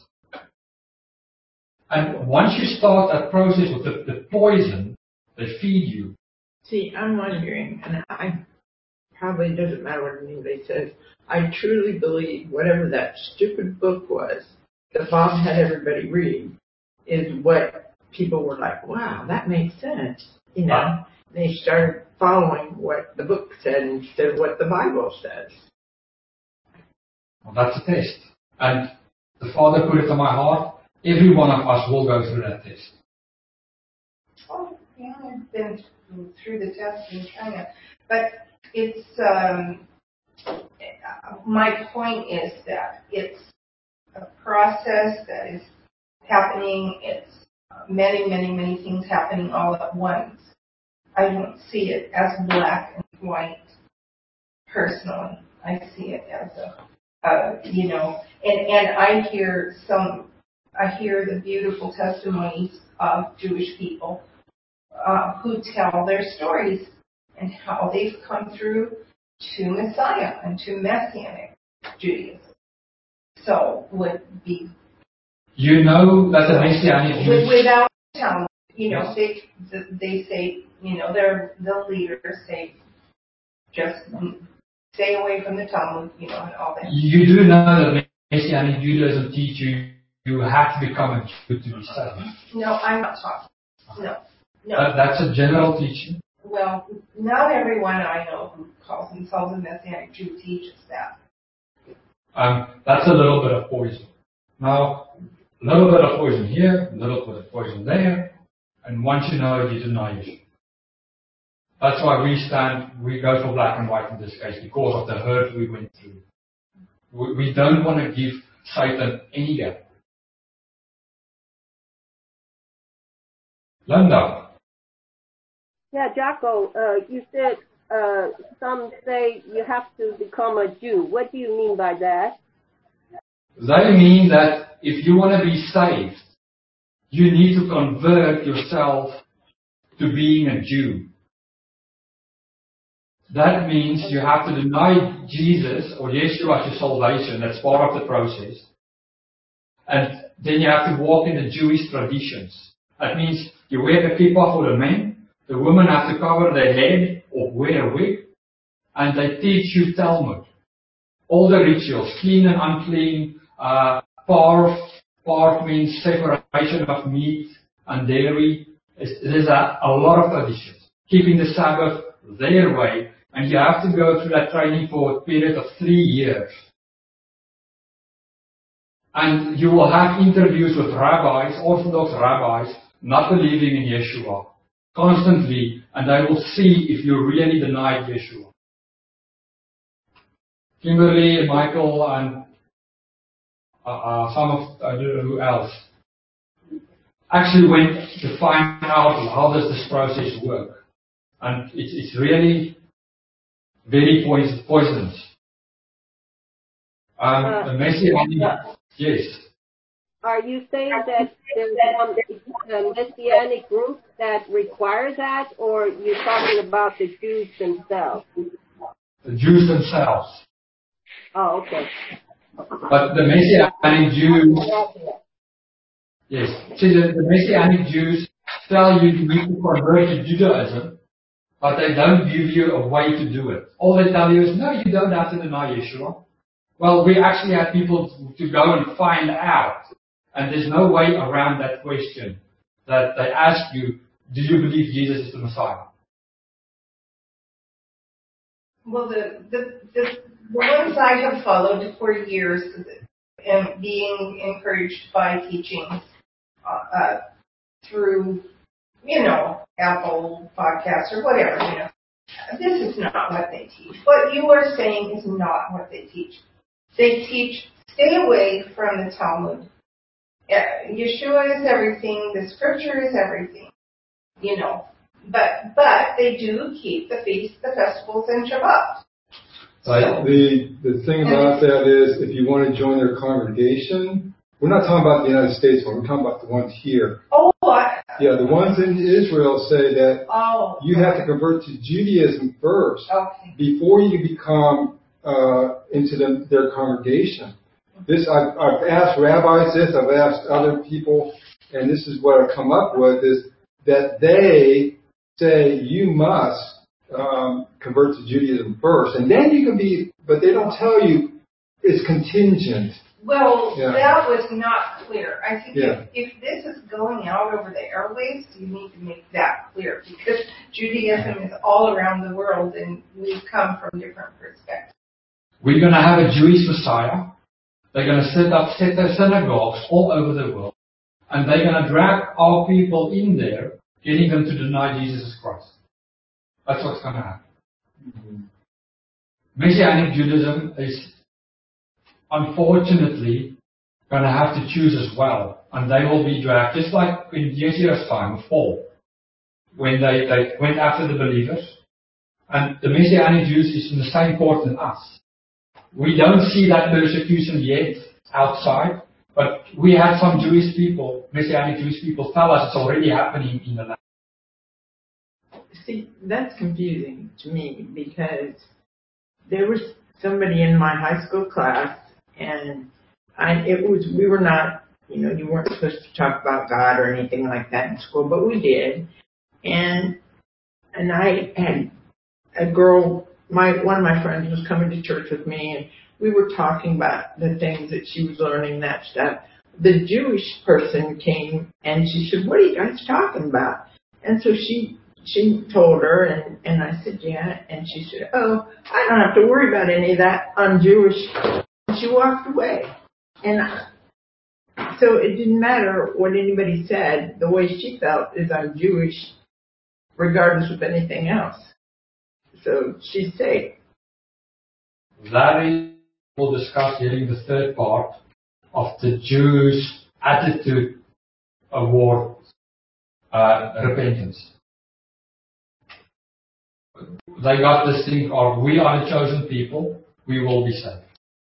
And once you start that process with the poison, they feed you. See, I'm wondering, and I probably doesn't matter what anybody says, I truly believe whatever that stupid book was that Bob had everybody read is what people were like, wow, that makes sense. You know, they started following what the book said instead of what the Bible says. Well, that's a test. And the Father put it on my heart. Every one of us will go through that test. Oh, yeah, I've been through the test in China. But it's, my point is that it's a process that is happening. It's many, many, many things happening all at once. I don't see it as black and white personally. I see it as and I hear the beautiful testimonies of Jewish people who tell their stories and how they've come through to Messiah and to Messianic Judaism. So would be. You know that the Messianic Jews... Without Talmud, they say, the leaders say, just stay away from the Talmud, and all that. You do know that Messianic Judaism teach you have to become a Jew to be saved. No, I'm not talking. No. That's a general teaching. Well, not everyone I know who calls themselves a Messianic Jew teaches that. That's a little bit of poison. Now, a little bit of poison here, a little bit of poison there, and once you know it, you deny it. That's why we go for black and white in this case, because of the hurt we went through. We don't want to give Satan any gap. Linda. Yeah, Jocko, you said some say you have to become a Jew. What do you mean by that? They mean that if you want to be saved, you need to convert yourself to being a Jew. That means you have to deny Jesus or Yeshua as your salvation. That's part of the process. And then you have to walk in the Jewish traditions. That means you wear the kippah for the men. The women have to cover their head or wear a wig. And they teach you Talmud. All the rituals, clean and unclean, parv means separation of meat and dairy. There's a lot of traditions. Keeping the Sabbath their way. And you have to go through that training for a period of 3 years. And you will have interviews with rabbis, Orthodox rabbis, not believing in Yeshua, constantly, and they will see if you really denied Yeshua. Kimberly, Michael, and some of who else actually went to find out how does this process work. And it's really very poisonous. The Messianic, yes. Are you saying that there's some Messianic group that require that, or you're talking about the Jews themselves? The Jews themselves. Oh, okay. But the Messianic Jews, yes. See, the Messianic Jews tell you need to convert to Judaism, but they don't give you a way to do it. All they tell you is, no, you don't have to deny Yeshua. Well, we actually had people to go and find out. And there's no way around that question that they ask you, do you believe Jesus is the Messiah? Well, the ones I have followed for years and being encouraged by teachings through, Apple Podcasts or whatever, this is not what they teach. What you are saying is not what they teach. They teach, stay away from the Talmud. Yeshua is everything. The Scripture is everything. But they do keep the feasts, the festivals, and Shabbat. The thing about that is, if you want to join their congregation, we're not talking about the United States one. We're talking about the ones here. Yeah, the ones in Israel say that you have to convert to Judaism first before you become into their congregation. This I've asked rabbis this. I've asked other people, and this is what I've come up with: is that they say you must convert to Judaism first, and then you can be. But they don't tell you it's contingent. Well, that was not clear. I think if this is going out over the airwaves, you need to make that clear, because Judaism is all around the world and we come from different perspectives. We're going to have a Jewish Messiah. They're going to set their synagogues all over the world, and they're going to drag our people in there, getting them to deny Jesus Christ. That's what's going to happen. Mm-hmm. Messianic Judaism is unfortunately going to have to choose as well, and they will be dragged, just like in Yeshua's time of Paul, when they went after the believers, and the Messianic Jews is in the same court than us. We don't see that persecution yet outside, but we had some Jewish people, Messianic Jewish people, tell us it's already happening in the land. See, that's confusing to me, because there was somebody in my high school class, and we were not, you weren't supposed to talk about God or anything like that in school, but we did. And I had a girl, one of my friends was coming to church with me, and we were talking about the things that she was learning, that stuff. The Jewish person came and she said, "What are you guys talking about?" And so she told her, and I said, "Yeah." And she said, "Oh, I don't have to worry about any of that. I'm Jewish." And she walked away. And so it didn't matter what anybody said. The way she felt is I'm Jewish, regardless of anything else. So she's safe. Larry will discuss during the third part of the Jews' attitude toward repentance. They got this thing of, we are the chosen people, we will be saved.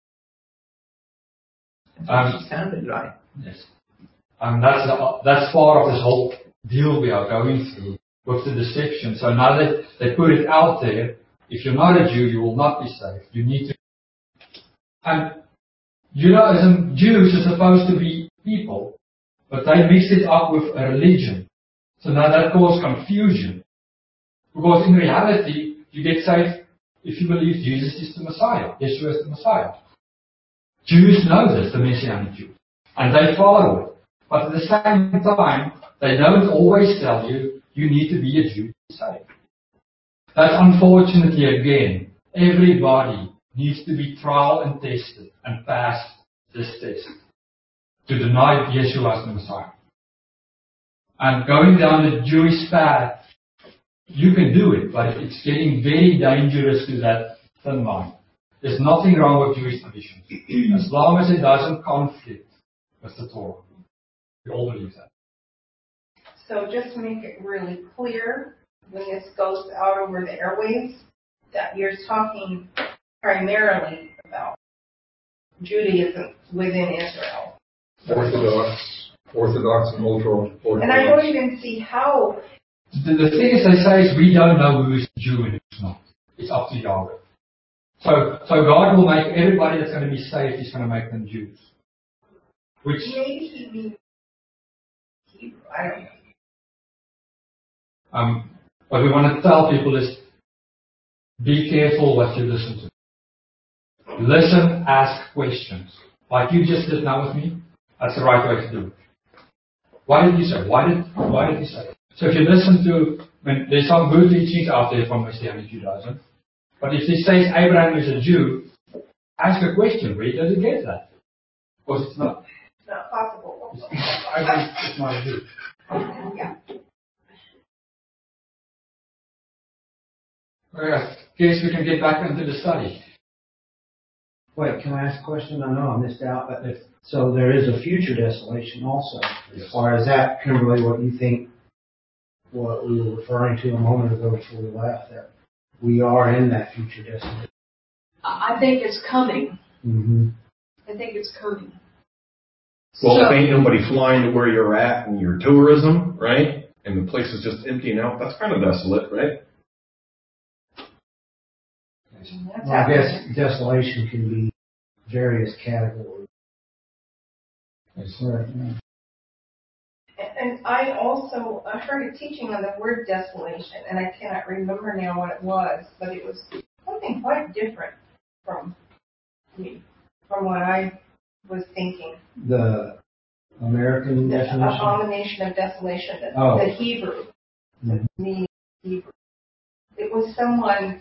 She sounded like. Yes. And that's part of this whole deal we are going through with the deception. So now that they put it out there, if you're not a Jew, you will not be saved. You need to. And Judaism, Jews are supposed to be people, but they mixed it up with a religion. So now that caused confusion. Because in reality, you get saved if you believe Jesus is the Messiah. Yeshua is the Messiah. Jews know this, the Messianic Jews, and they follow it. But at the same time, they don't always tell you need to be a Jew to be saved. That's unfortunately, again, everybody needs to be trial and tested and pass this test to deny Yeshua as the Messiah. And going down the Jewish path, you can do it, but it's getting very dangerous to that thin line. There's nothing wrong with Jewish traditions, as long as it doesn't conflict with the Torah. We all believe that. So just to make it really clear, when this goes out over the airwaves, that you're talking primarily about Judaism within Israel. Orthodox and ultra-Orthodox. And I don't even see how. The thing is, they say is we don't know who is Jew and who's not. It's up to Yahweh. So God will make everybody that's going to be saved, He's going to make them Jews. Which maybe He means Hebrew. I don't know. What we want to tell people is, be careful what you listen to. Listen, ask questions. Like you just did now with me. That's the right way to do it. Why did you say? Why did you say? So if you listen to, there's some good teachings out there from Messianic Judaism, but if it says Abraham is a Jew, ask a question. Where does it get that? Because it's not. It's not possible. It's not a Jew. Yeah. I guess we can get back into the study. Wait, can I ask a question? I know I missed out, but so there is a future desolation also. As far as that, Kimberly, what you think, what we were referring to a moment ago before we left, that we are in that future desolation. I think it's coming. Mm-hmm. I think it's coming. Well, So, if ain't nobody flying to where you're at and your tourism, right? And the place is just emptying out, that's kind of desolate, right? Well, I guess desolation can be various categories. That's right. And I also heard a teaching on the word desolation, and I cannot remember now what it was, but it was something quite different from what I was thinking. The American The definition? abomination of desolation, the Hebrew, the meaning of Hebrew. It was someone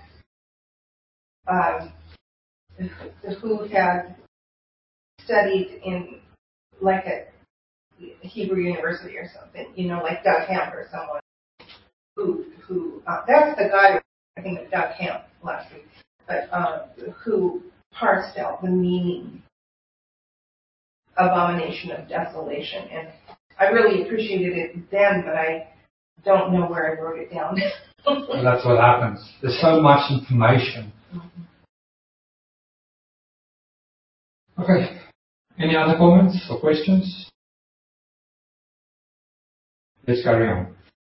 who had studied in like a Hebrew university or something, like Doug Hamp or someone who that's the guy I think of Doug Hamp last week, but who parsed out the meaning abomination of desolation, and I really appreciated it then, but I don't know where I wrote it down. Well, that's what happens. There's so much information. Okay. Any other comments or questions? Let's carry on.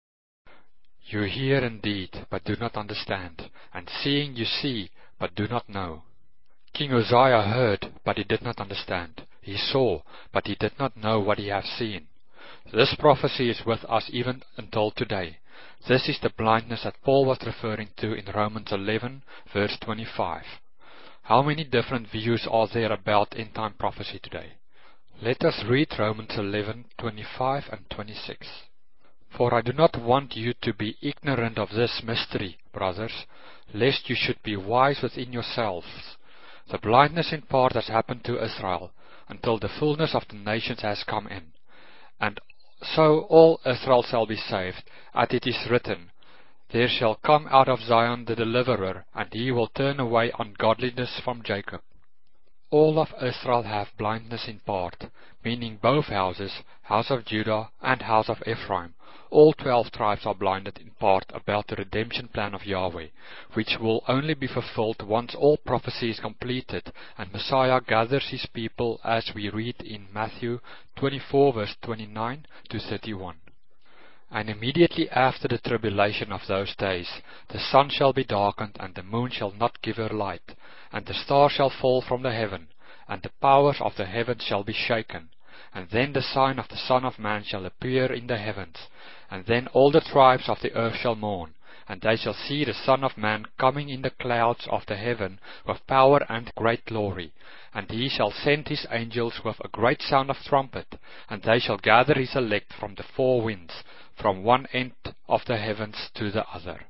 You hear indeed, but do not understand, and seeing you see, but do not know. King Uzziah heard, but he did not understand. He saw, but he did not know what he hath seen. This prophecy is with us even until today. This is the blindness that Paul was referring to in Romans 11, verse 25. How many different views are there about end-time prophecy today? Let us read Romans 11, 25 and 26. For I do not want you to be ignorant of this mystery, brothers, lest you should be wise within yourselves. The blindness in part has happened to Israel, until the fullness of the nations has come in. And so all Israel shall be saved, as it is written, There shall come out of Zion the deliverer, and he will turn away ungodliness from Jacob. All of Israel have blindness in part, meaning both houses, house of Judah and house of Ephraim. All 12 tribes are blinded in part about the redemption plan of Yahweh, which will only be fulfilled once all prophecy is completed and Messiah gathers his people, as we read in Matthew 24 verse 29 to 31. And immediately after the tribulation of those days, the sun shall be darkened, and the moon shall not give her light, and the stars shall fall from the heaven, and the powers of the heavens shall be shaken. And then the sign of the Son of Man shall appear in the heavens, and then all the tribes of the earth shall mourn, and they shall see the Son of Man coming in the clouds of the heaven with power and great glory. And he shall send his angels with a great sound of trumpet, and they shall gather his elect from the 4 winds, from one end of the heavens to the other.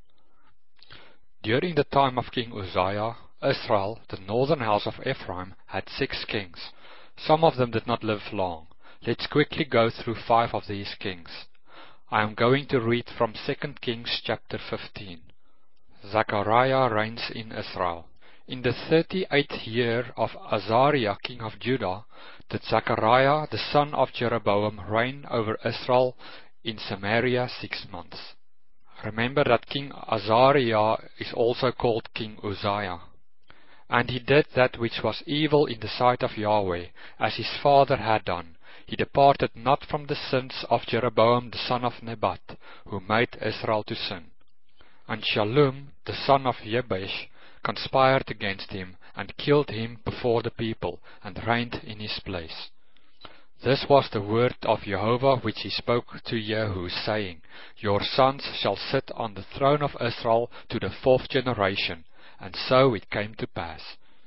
During the time of King Uzziah, Israel, the northern house of Ephraim, had 6 kings. Some of them did not live long. Let's quickly go through 5 of these kings. I am going to read from 2 Kings chapter 15. Zechariah reigns in Israel. In the 38th year of Azariah king of Judah, did Zechariah the son of Jeroboam reign over Israel in Samaria 6 months. Remember that King Azariah is also called King Uzziah. And he did that which was evil in the sight of Yahweh, as his father had done. He departed not from the sins of Jeroboam the son of Nebat, who made Israel to sin. And Shallum the son of Jebesh conspired against him, and killed him before the people, and reigned in his place. This was the word of Jehovah which he spoke to Jehu, saying, Your sons shall sit on the throne of Israel to the 4th generation. And so it came to pass.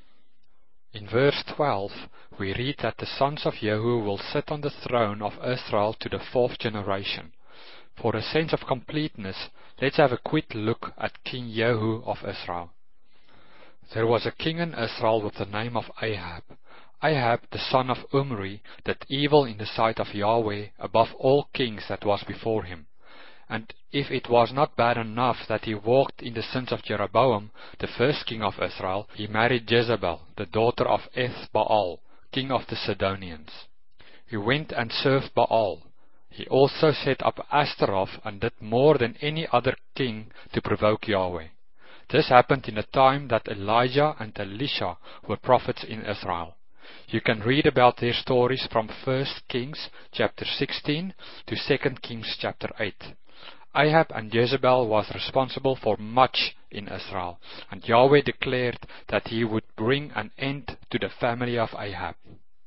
In verse 12, we read that the sons of Jehu will sit on the throne of Israel to the 4th generation. For a sense of completeness, let's have a quick look at King Jehu of Israel. There was a king in Israel with the name of Ahab. Ahab, the son of Omri, did evil in the sight of Yahweh above all kings that was before him. And if it was not bad enough that he walked in the sins of Jeroboam, the first king of Israel, he married Jezebel, the daughter of Ethbaal, king of the Sidonians. He went and served Baal. He also set up Ashtaroth and did more than any other king to provoke Yahweh. This happened in the time that Elijah and Elisha were prophets in Israel. You can read about their stories from 1 Kings chapter 16 to 2 Kings chapter 8. Ahab and Jezebel was responsible for much in Israel, and Yahweh declared that he would bring an end to the family of Ahab.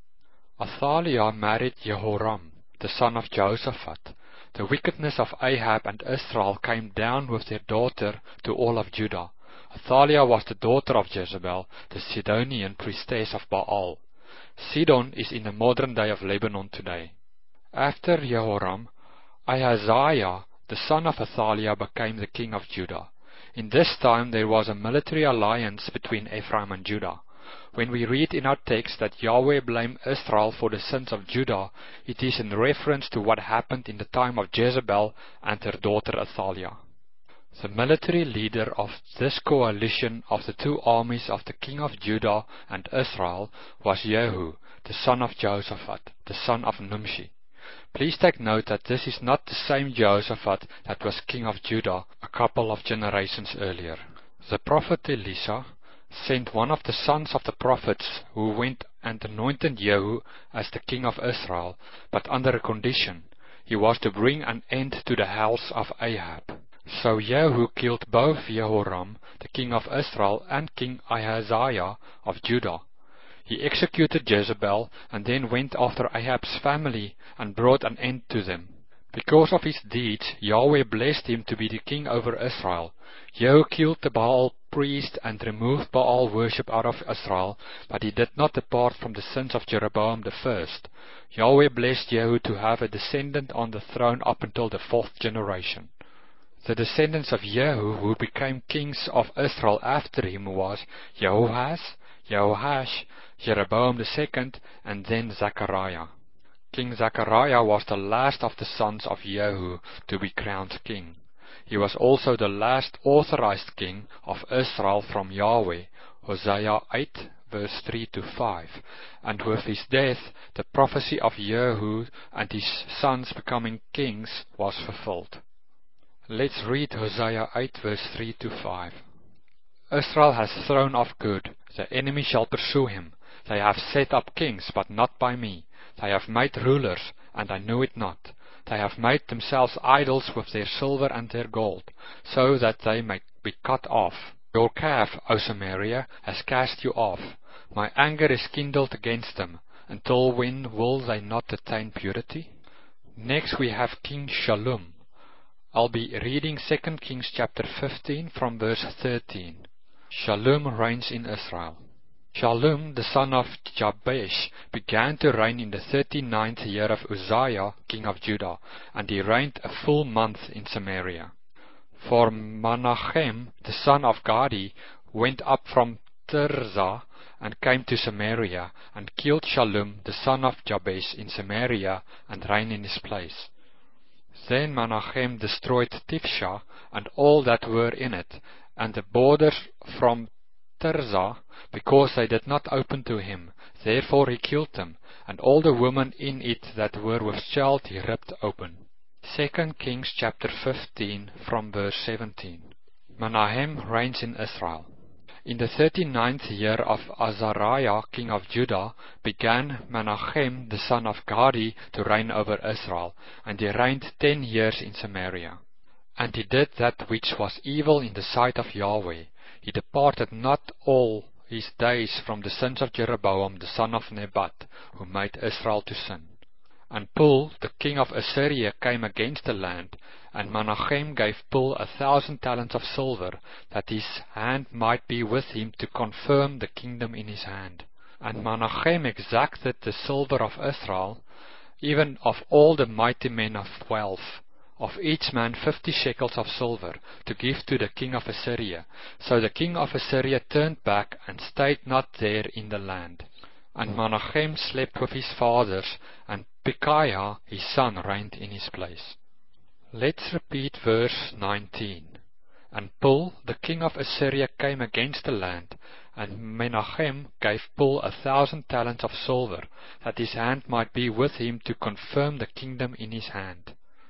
Athaliah married Jehoram, the son of Jehoshaphat. The wickedness of Ahab and Israel came down with their daughter to all of Judah. Athaliah was the daughter of Jezebel, the Sidonian priestess of Baal. Sidon is in the modern day of Lebanon today. After Jehoram, Ahaziah, the son of Athaliah, became the king of Judah. In this time there was a military alliance between Ephraim and Judah. When we read in our text that Yahweh blamed Israel for the sins of Judah, it is in reference to what happened in the time of Jezebel and her daughter Athaliah. The military leader of this coalition of the two armies of the king of Judah and Israel was Jehu, the son of Jehoshaphat, the son of Nimshi. Please take note that this is not the same Jehoshaphat that was king of Judah a couple of generations earlier. The prophet Elisha sent one of the sons of the prophets who went and anointed Jehu as the king of Israel, but under a condition. He was to bring an end to the house of Ahab. So Jehu killed both Jehoram, the king of Israel, and King Ahaziah of Judah. He executed Jezebel and then went after Ahab's family and brought an end to them. Because of his deeds, Yahweh blessed him to be the king over Israel. Jehu killed the Baal priest and removed Baal worship out of Israel, but he did not depart from the sins of Jeroboam the first. Yahweh blessed Jehu to have a descendant on the throne up until the 4th generation. The descendants of Jehu who became kings of Israel after him was Jehoahaz, Jehoash, Jeroboam II, and then Zechariah. King Zechariah was the last of the sons of Jehu to be crowned king. He was also the last authorized king of Israel from Yahweh, Hosea 8, verse 3-5. And with his death, the prophecy of Jehu and his sons becoming kings was fulfilled. Let's read Hosea 8, verse 3-5. Israel has thrown off good, the enemy shall pursue him. They have set up kings, but not by me. They have made rulers, and I knew it not. They have made themselves idols with their silver and their gold, so that they may be cut off. Your calf, O Samaria, has cast you off. My anger is kindled against them. Until when will they not attain purity? Next we have King Shallum. I'll be reading 2 Kings chapter 15 from verse 13. Shallum reigns in Israel. Shallum, the son of Jabesh, began to reign in the 39th year of Uzziah, king of Judah, and he reigned a full month in Samaria. For Menachem, the son of Gadi, went up from Tirzah and came to Samaria, and killed Shallum, the son of Jabesh, in Samaria, and reigned in his place. Then Menachem destroyed Tifsha and all that were in it, and the borders from Tirzah, because they did not open to him. Therefore he killed them, and all the women in it that were with child he ripped open. 2 Kings chapter 15 from verse 17. Menachem reigns in Israel. In the 39th year of Azariah, king of Judah, began Menachem, the son of Gadi, to reign over Israel, and he reigned 10 years in Samaria. And he did that which was evil in the sight of Yahweh. He departed not all his days from the sins of Jeroboam, the son of Nebat, who made Israel to sin. And Pul, the king of Assyria, came against the land, and Menachem gave Pul 1,000 talents of silver, that his hand might be with him to confirm the kingdom in his hand. And Menachem exacted the silver of Israel, even of all the mighty men of wealth, of each man 50 shekels of silver, to give to the king of Assyria. So the king of Assyria turned back, and stayed not there in the land. And Menachem slept with his fathers, and Pekahiah his son reigned in his place. Let's repeat verse 19. And Pul, the king of Assyria, came against the land, and Menachem gave Pul 1,000 talents of silver, that his hand might be with him to confirm the kingdom in his hand.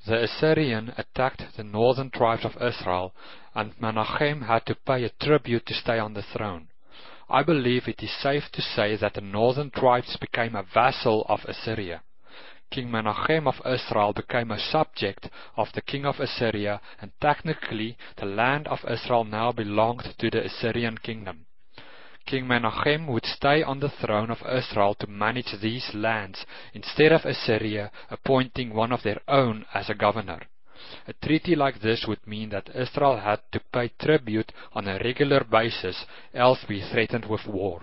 The Assyrian attacked the northern tribes of Israel, and Menachem had to pay a tribute to stay on the throne. I believe it is safe to say that the northern tribes became a vassal of Assyria. King Menachem of Israel became a subject of the king of Assyria, and technically the land of Israel now belonged to the Assyrian kingdom. King Menachem would stay on the throne of Israel to manage these lands, instead of Assyria appointing one of their own as a governor. A treaty like this would mean that Israel had to pay tribute on a regular basis, else be threatened with war.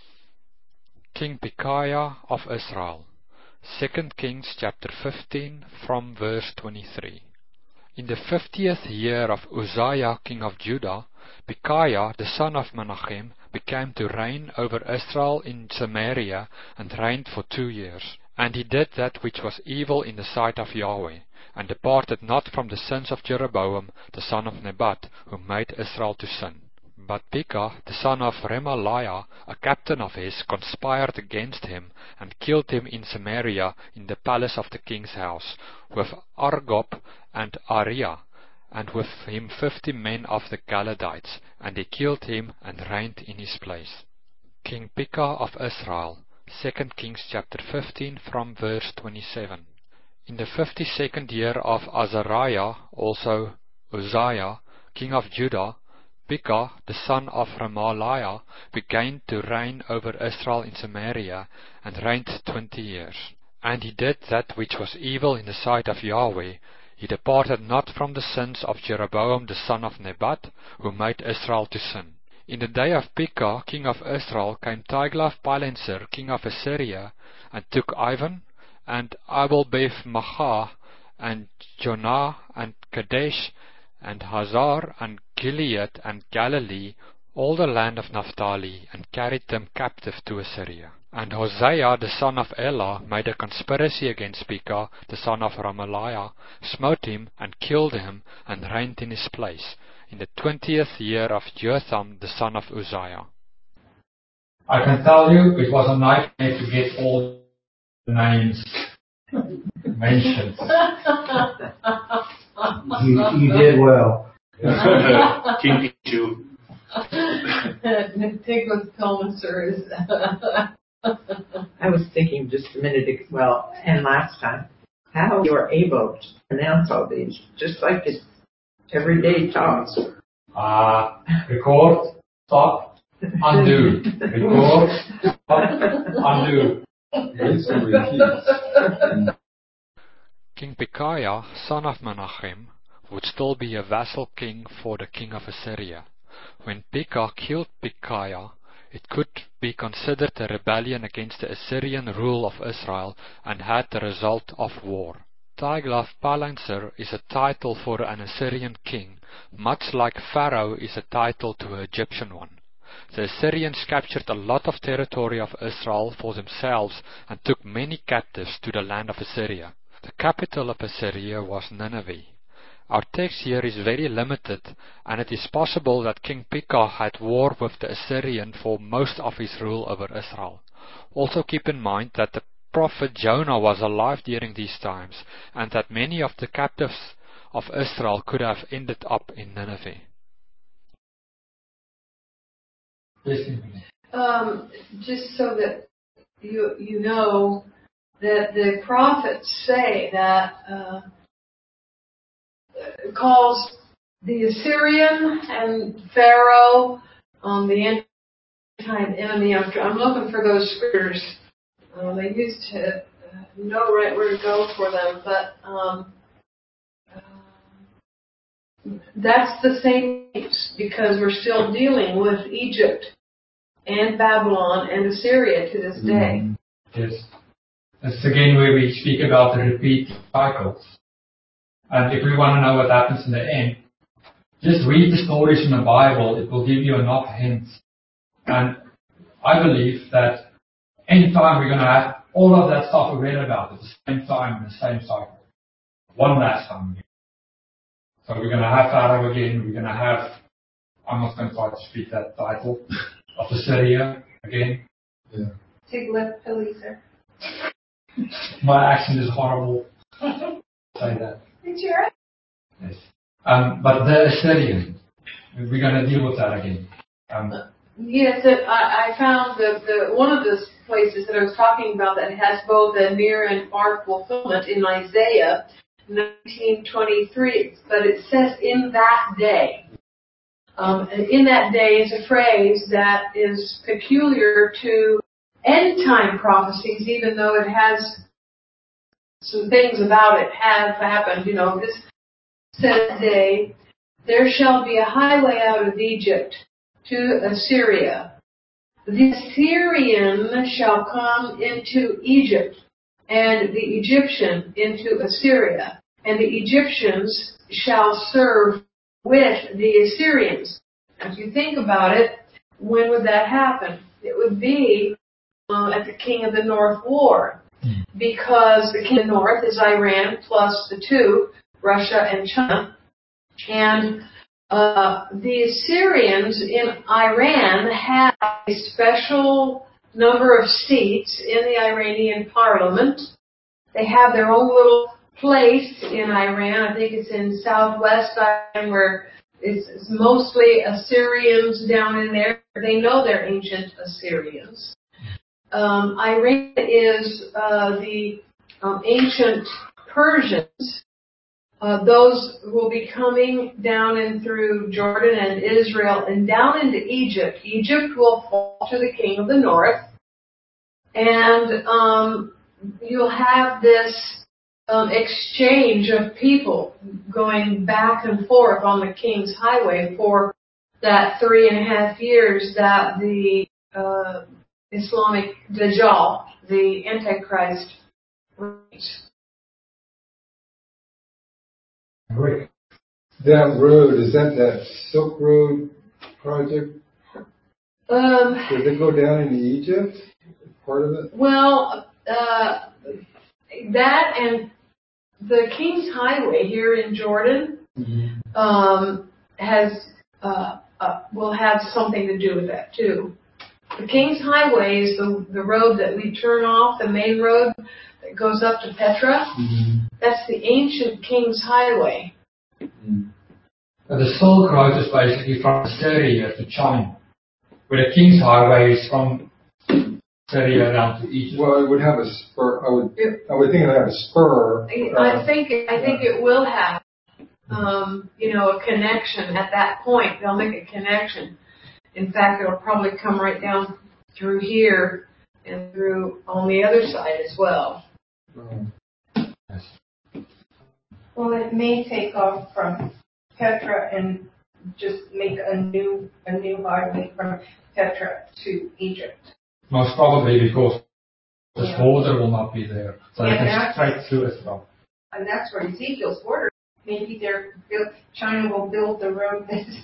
King Pekahiah of Israel. 2 Kings chapter 15 from verse 23. In the 50th year of Uzziah king of Judah, Pekahiah the son of Menachem began to reign over Israel in Samaria, and reigned for 2 years. And he did that which was evil in the sight of Yahweh, and departed not from the sins of Jeroboam the son of Nebat, who made Israel to sin. But Pekah the son of Remaliah, a captain of his, conspired against him, and killed him in Samaria in the palace of the king's house, with Argob and Ariah, and with him 50 men of the Galadites, and he killed him and reigned in his place. King Pekah of Israel. 2 Kings chapter 15 from verse 27. In the 52nd year of Azariah, also Uzziah, king of Judah, Pekah the son of Remaliah began to reign over Israel in Samaria, and reigned 20 years. And he did that which was evil in the sight of Yahweh. He departed not from the sins of Jeroboam the son of Nebat, who made Israel to sin. In the day of Pekah king of Israel came Tiglath-Pileser king of Assyria, and took Ivan, and Abel-Beth-Maachah, and Jonah, and Kadesh, and Hazar, and Gilead, and Galilee, all the land of Naphtali, and carried them captive to Assyria. And Hosea the son of Elah made a conspiracy against Pekah the son of Remaliah, smote him, and killed him, and reigned in his place, in the 20th year of Jotham the son of Uzziah. I can tell you it was a nightmare to get all the names mentioned. You did well. King Pichu. Tiglath-Pileser is. I was thinking just a minute ago, well, and last time, how you are able to pronounce all these, just like it's everyday talks. Record, stop, undo. Record, stop, undo. King Pekahiah, son of Menachem, would still be a vassal king for the king of Assyria. When Pekah killed Pekahiah, it could be considered a rebellion against the Assyrian rule of Israel, and had the result of war. Tiglath-Pileser is a title for an Assyrian king, much like Pharaoh is a title to an Egyptian one. The Assyrians captured a lot of territory of Israel for themselves, and took many captives to the land of Assyria. The capital of Assyria was Nineveh. Our text here is very limited, and it is possible that King Pekah had war with the Assyrian for most of his rule over Israel. Also keep in mind that the prophet Jonah was alive during these times, and that many of the captives of Israel could have ended up in Nineveh. Just so that you know that the prophets say that calls the Assyrian and Pharaoh the end-time enemy. I'm looking for those scriptures. They used to know right where to go for them, but that's the same because we're still dealing with Egypt and Babylon and Assyria to this day. Yes. That's again where we speak about the repeat cycles. And if we want to know what happens in the end, just read the stories in the Bible. It will give you enough hints. And I believe that any time we're going to have all of that stuff we read about at the same time in the same cycle. One last time again. So we're going to have Pharaoh again. We're going to have, I'm not going to try to speak that title, of Assyria again. Yeah. Tiglath-Pileser. My accent is horrible. Say that. Sure. Yes. But the Assyrian, we're going to deal with that again. Yes, I found the one of the places that I was talking about that has both a near and far fulfillment in Isaiah 19:23, but it says in that day. And in that day is a phrase that is peculiar to end time prophecies, even though it has some things about it have happened. You know, this said day, there shall be a highway out of Egypt to Assyria. The Assyrian shall come into Egypt, and the Egyptian into Assyria, and the Egyptians shall serve with the Assyrians. If you think about it, when would that happen? It would be at the King of the North War, because the King of the North is Iran plus the two, Russia and China, and the Assyrians in Iran have a special number of seats in the Iranian parliament. They have their own little place in Iran. I think it's in southwest Iran, where it's mostly Assyrians down in there. They know they're ancient Assyrians. Iran is the ancient Persians. Those will be coming down in through Jordan and Israel and down into Egypt. Egypt will fall to the King of the North. And you'll have this exchange of people going back and forth on the King's Highway for that 3.5 years that the Islamic Dajjal, the Antichrist, reigns. Great. That road, is that Silk Road project? Does it go down into Egypt? Part of it? Well, that and the King's Highway here in Jordan has will have something to do with that too. The King's Highway is the road that we turn off, the main road that goes up to Petra. That's the ancient King's Highway. The Silk Road is basically from Syria to China, where the King's Highway is from Syria down to Egypt. Well, it would have a spur. I would think it would have a spur. I think it will have, a connection at that point. They'll make a connection. In fact, it'll probably come right down through here and through on the other side as well. Well, it may take off from Petra and just make a new highway from Petra to Egypt. Most probably because the border will not be there, so they can straight through as well. And that's where Ezekiel's border. Maybe China will build the road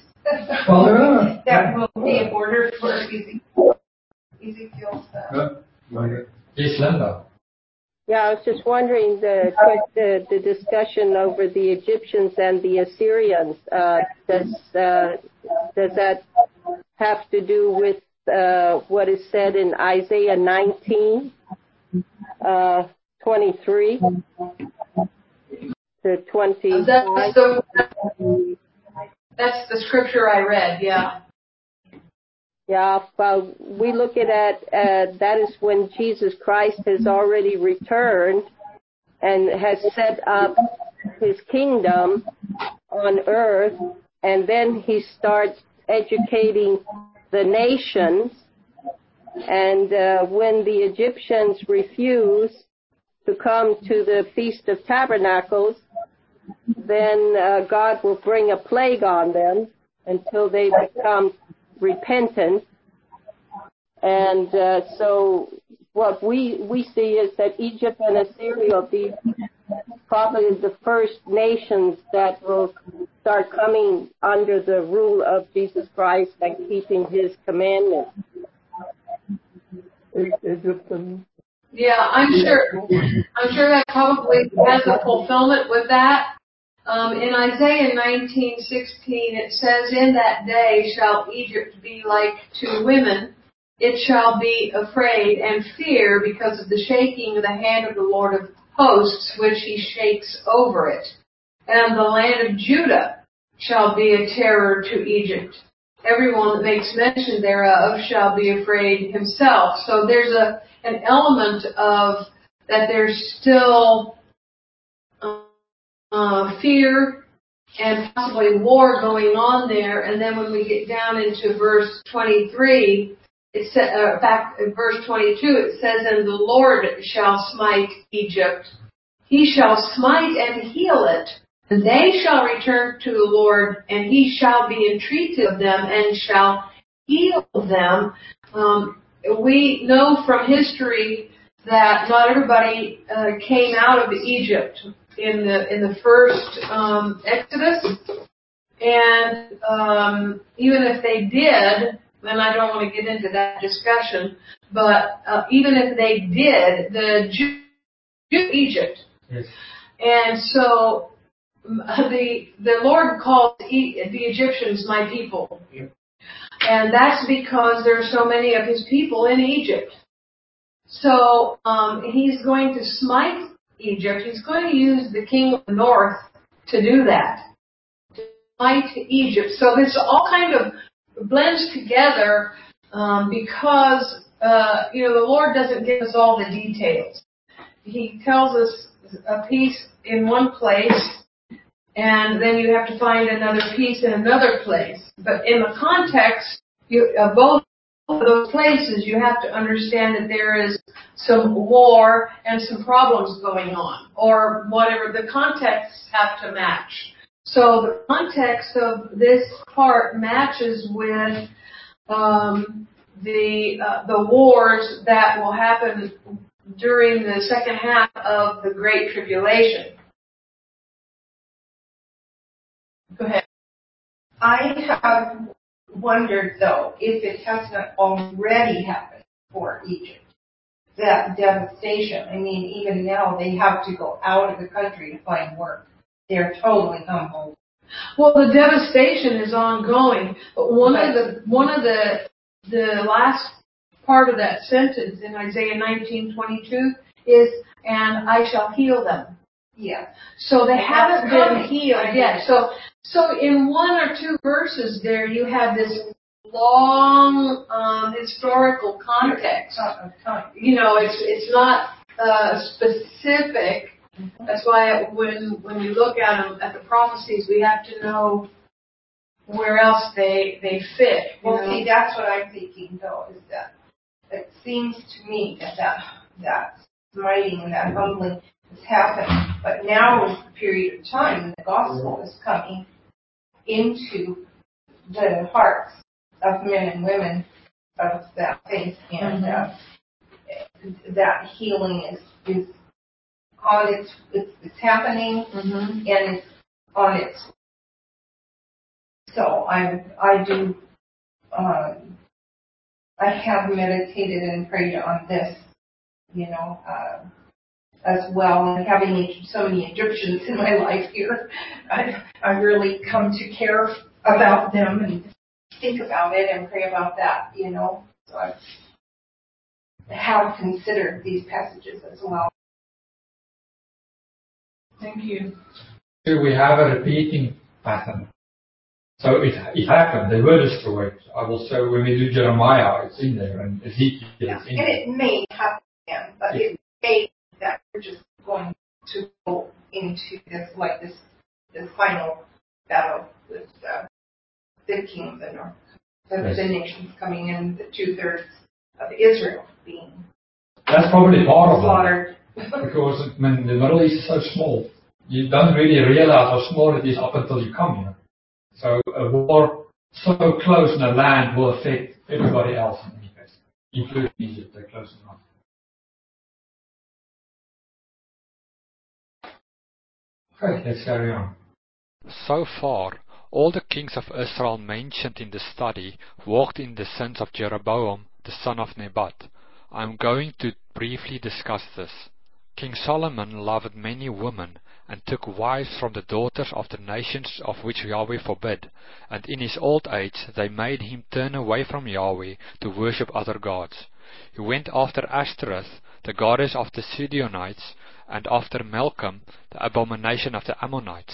that will be a border for Ezekiel's. Yes, Linda. Yeah, I was just wondering the discussion over the Egyptians and the Assyrians. Does that have to do with what is said in Isaiah 19, 23 to 25? That's the scripture I read, yeah. Yeah, we look at that is when Jesus Christ has already returned and has set up his kingdom on earth, and then he starts educating the nations. And when the Egyptians refuse to come to the Feast of Tabernacles, then God will bring a plague on them until they become repentant. And so what we see is that Egypt and Assyria will be probably the first nations that will start coming under the rule of Jesus Christ and keeping his commandments. Yeah, I'm sure that probably has a fulfillment with that. In Isaiah 19:16, it says, "In that day shall Egypt be like to women. It shall be afraid and fear because of the shaking of the hand of the Lord of hosts, which he shakes over it." And the land of Judah shall be a terror to Egypt. Everyone that makes mention thereof shall be afraid himself. So there's an element of that there's still fear and possibly war going on there. And then when we get down into verse 23, verse 22, it says, "And the Lord shall smite Egypt. He shall smite and heal it. And they shall return to the Lord, and he shall be entreated of them and shall heal them." We know from history that not everybody came out of Egypt in the first Exodus, and even if they did, and I don't want to get into that discussion, but even if they did, the Jews Egypt, yes. And so the Lord called the Egyptians my people. Yep. And that's because there are so many of his people in Egypt. So he's going to smite Egypt. He's going to use the king of the north to do that. To smite Egypt. So this all kind of blends together because, the Lord doesn't give us all the details. He tells us a piece in one place, and then you have to find another piece in another place. But in the context of both of those places, you have to understand that there is some war and some problems going on, or whatever. The contexts have to match. So the context of this part matches with the wars that will happen during the second half of the Great Tribulation. Go ahead. I have wondered, though, if it has not already happened for Egypt, that devastation. I mean, even now they have to go out of the country to find work. They're totally humbled. Well, the devastation is ongoing, but one of the last part of that sentence in Isaiah 19:22 is, "And I shall heal them." Yeah. So they haven't been healed yet. So in one or two verses there, you have this long historical context. It's not specific. That's why when we look at the prophecies, we have to know where else they fit. Well, see, that's what I'm thinking, though, is that it seems to me that smiting and that humbling has happened, but now is the period of time the gospel is coming into the hearts of men and women of that faith, and that healing is on it's happening, and it's on its. So I do. I have meditated and prayed on this, as well. And having so many Egyptians in my life here, I've really come to care about them and think about it and pray about that, So I have considered these passages as well. Thank you. Here we have a repeating pattern. So it happened. They were destroyed. I will show when we do Jeremiah, it's in there, and Ezekiel, it's in there. And it may happen again, but it may that we're just going to go into this final battle with the kings and the nations coming in, the 2/3 of Israel being That's probably part of slaughtered. Because the Middle East is so small, you don't really realize how small it is up until you come here. So a war so close in the land will affect everybody else in any case, including Egypt. They're close enough. Okay, let's carry on. So far, all the kings of Israel mentioned in the study walked in the sins of Jeroboam, the son of Nebat. I am going to briefly discuss this. King Solomon loved many women, and took wives from the daughters of the nations of which Yahweh forbid, and in his old age they made him turn away from Yahweh to worship other gods. He went after Ashtoreth, the goddess of the Sidonites, and after Milcom, the abomination of the Ammonites.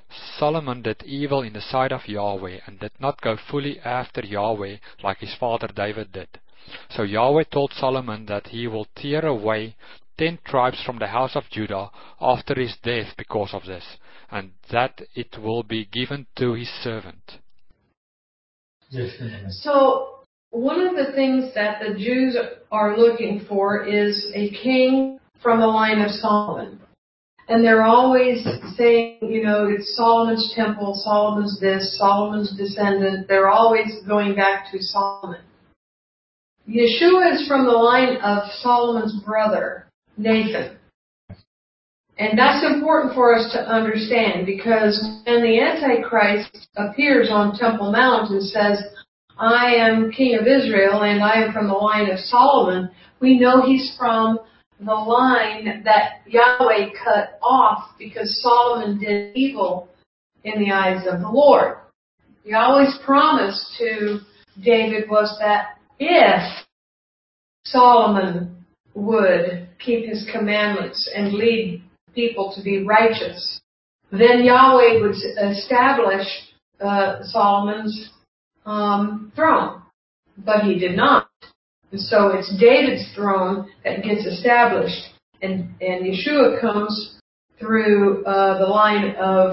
Solomon did evil in the sight of Yahweh, and did not go fully after Yahweh like his father David did. So Yahweh told Solomon that he will tear away 10 tribes from the house of Judah after his death because of this, and that it will be given to his servant. Yes. So, one of the things that the Jews are looking for is a king from the line of Solomon. And they're always saying, it's Solomon's temple, Solomon's this, Solomon's descendant. They're always going back to Solomon. Yeshua is from the line of Solomon's brother, Nathan. And that's important for us to understand, because when the Antichrist appears on Temple Mount and says, I am king of Israel and I am from the line of Solomon, we know he's from the line that Yahweh cut off because Solomon did evil in the eyes of the Lord. Yahweh's promise to David was that if Solomon would keep his commandments and lead people to be righteous, then Yahweh would establish Solomon's throne. But he did not. And so it's David's throne that gets established. And Yeshua comes through the line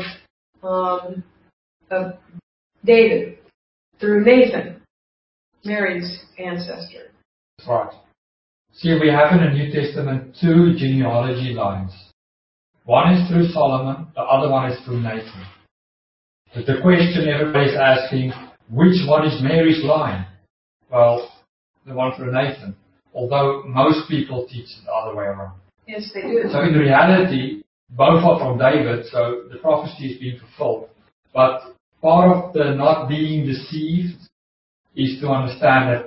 of David, through Nathan, Mary's ancestor. That's right. See, we have in the New Testament 2 genealogy lines. One is through Solomon, the other one is through Nathan. But the question everybody's asking, which one is Mary's line? Well, the one through Nathan. Although most people teach it the other way around. Yes, they do. So in reality, both are from David, so the prophecy is being fulfilled. But part of the not being deceived is to understand that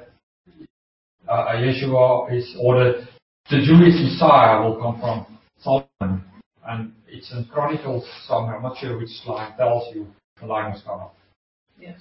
Yeshua is ordered, the Jewish Messiah will come from Solomon. And it's in Chronicles somewhere, I'm not sure which line tells you the line was cut off. Yes.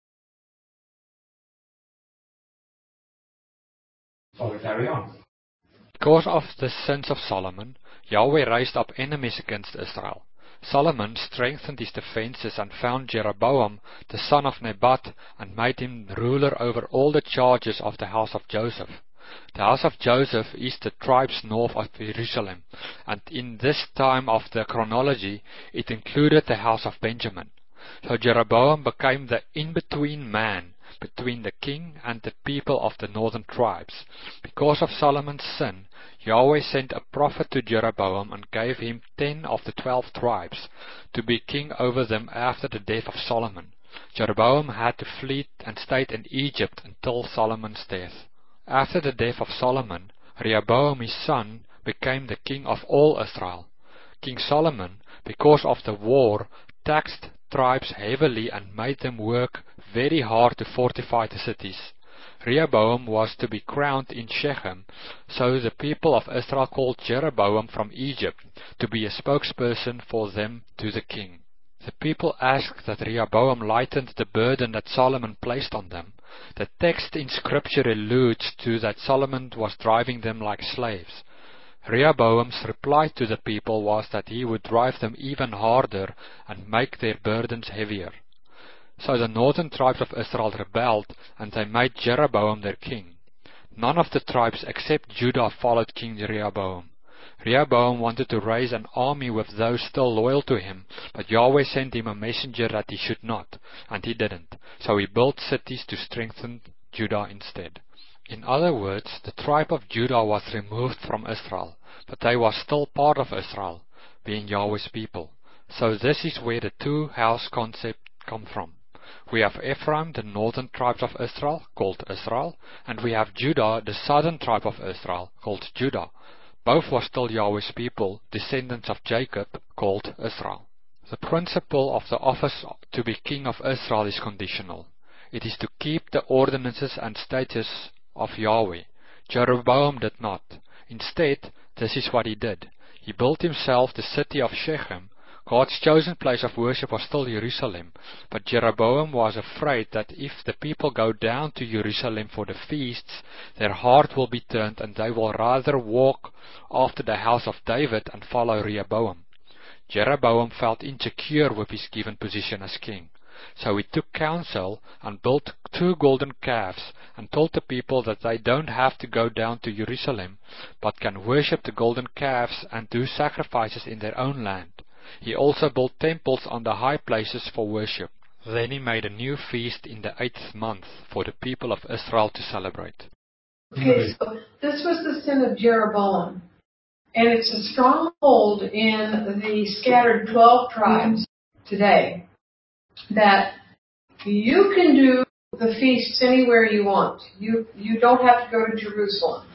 So we carry on. Because of the sins of Solomon, Yahweh raised up enemies against Israel. Solomon strengthened his defenses and found Jeroboam, the son of Nebat, and made him ruler over all the charges of the house of Joseph. The house of Joseph is the tribes north of Jerusalem, and in this time of the chronology, it included the house of Benjamin. So Jeroboam became the in-between man between the king and the people of the northern tribes. Because of Solomon's sin, Yahweh sent a prophet to Jeroboam and gave him 10 of the 12 tribes to be king over them after the death of Solomon. Jeroboam had to flee and stayed in Egypt until Solomon's death. After the death of Solomon, Rehoboam his son became the king of all Israel. King Solomon, because of the war, taxed tribes heavily and made them work very hard to fortify the cities. Rehoboam was to be crowned in Shechem, so the people of Israel called Jeroboam from Egypt to be a spokesperson for them to the king. The people asked that Rehoboam lightened the burden that Solomon placed on them. The text in Scripture alludes to that Solomon was driving them like slaves. Rehoboam's reply to the people was that he would drive them even harder and make their burdens heavier. So the northern tribes of Israel rebelled, and they made Jeroboam their king. None of the tribes except Judah followed King Rehoboam. Rehoboam wanted to raise an army with those still loyal to him, but Yahweh sent him a messenger that he should not, and he didn't. So he built cities to strengthen Judah instead. In other words, the tribe of Judah was removed from Israel, but they were still part of Israel, being Yahweh's people. So this is where the two-house concept comes from. We have Ephraim, the northern tribes of Israel, called Israel, and we have Judah, the southern tribe of Israel, called Judah. Both were still Yahweh's people, descendants of Jacob, called Israel. The principle of the office to be king of Israel is conditional. It is to keep the ordinances and statutes of Yahweh. Jeroboam did not. Instead, this is what he did. He built himself the city of Shechem. God's chosen place of worship was still Jerusalem, but Jeroboam was afraid that if the people go down to Jerusalem for the feasts, their heart will be turned and they will rather walk after the house of David and follow Rehoboam. Jeroboam felt insecure with his given position as king. So he took counsel and built 2 golden calves and told the people that they don't have to go down to Jerusalem, but can worship the golden calves and do sacrifices in their own land. He also built temples on the high places for worship. Then he made a new feast in the 8th month for the people of Israel to celebrate. Okay, so this was the sin of Jeroboam. And it's a stronghold in the scattered 12 tribes today that you can do the feasts anywhere you want. You don't have to go to Jerusalem.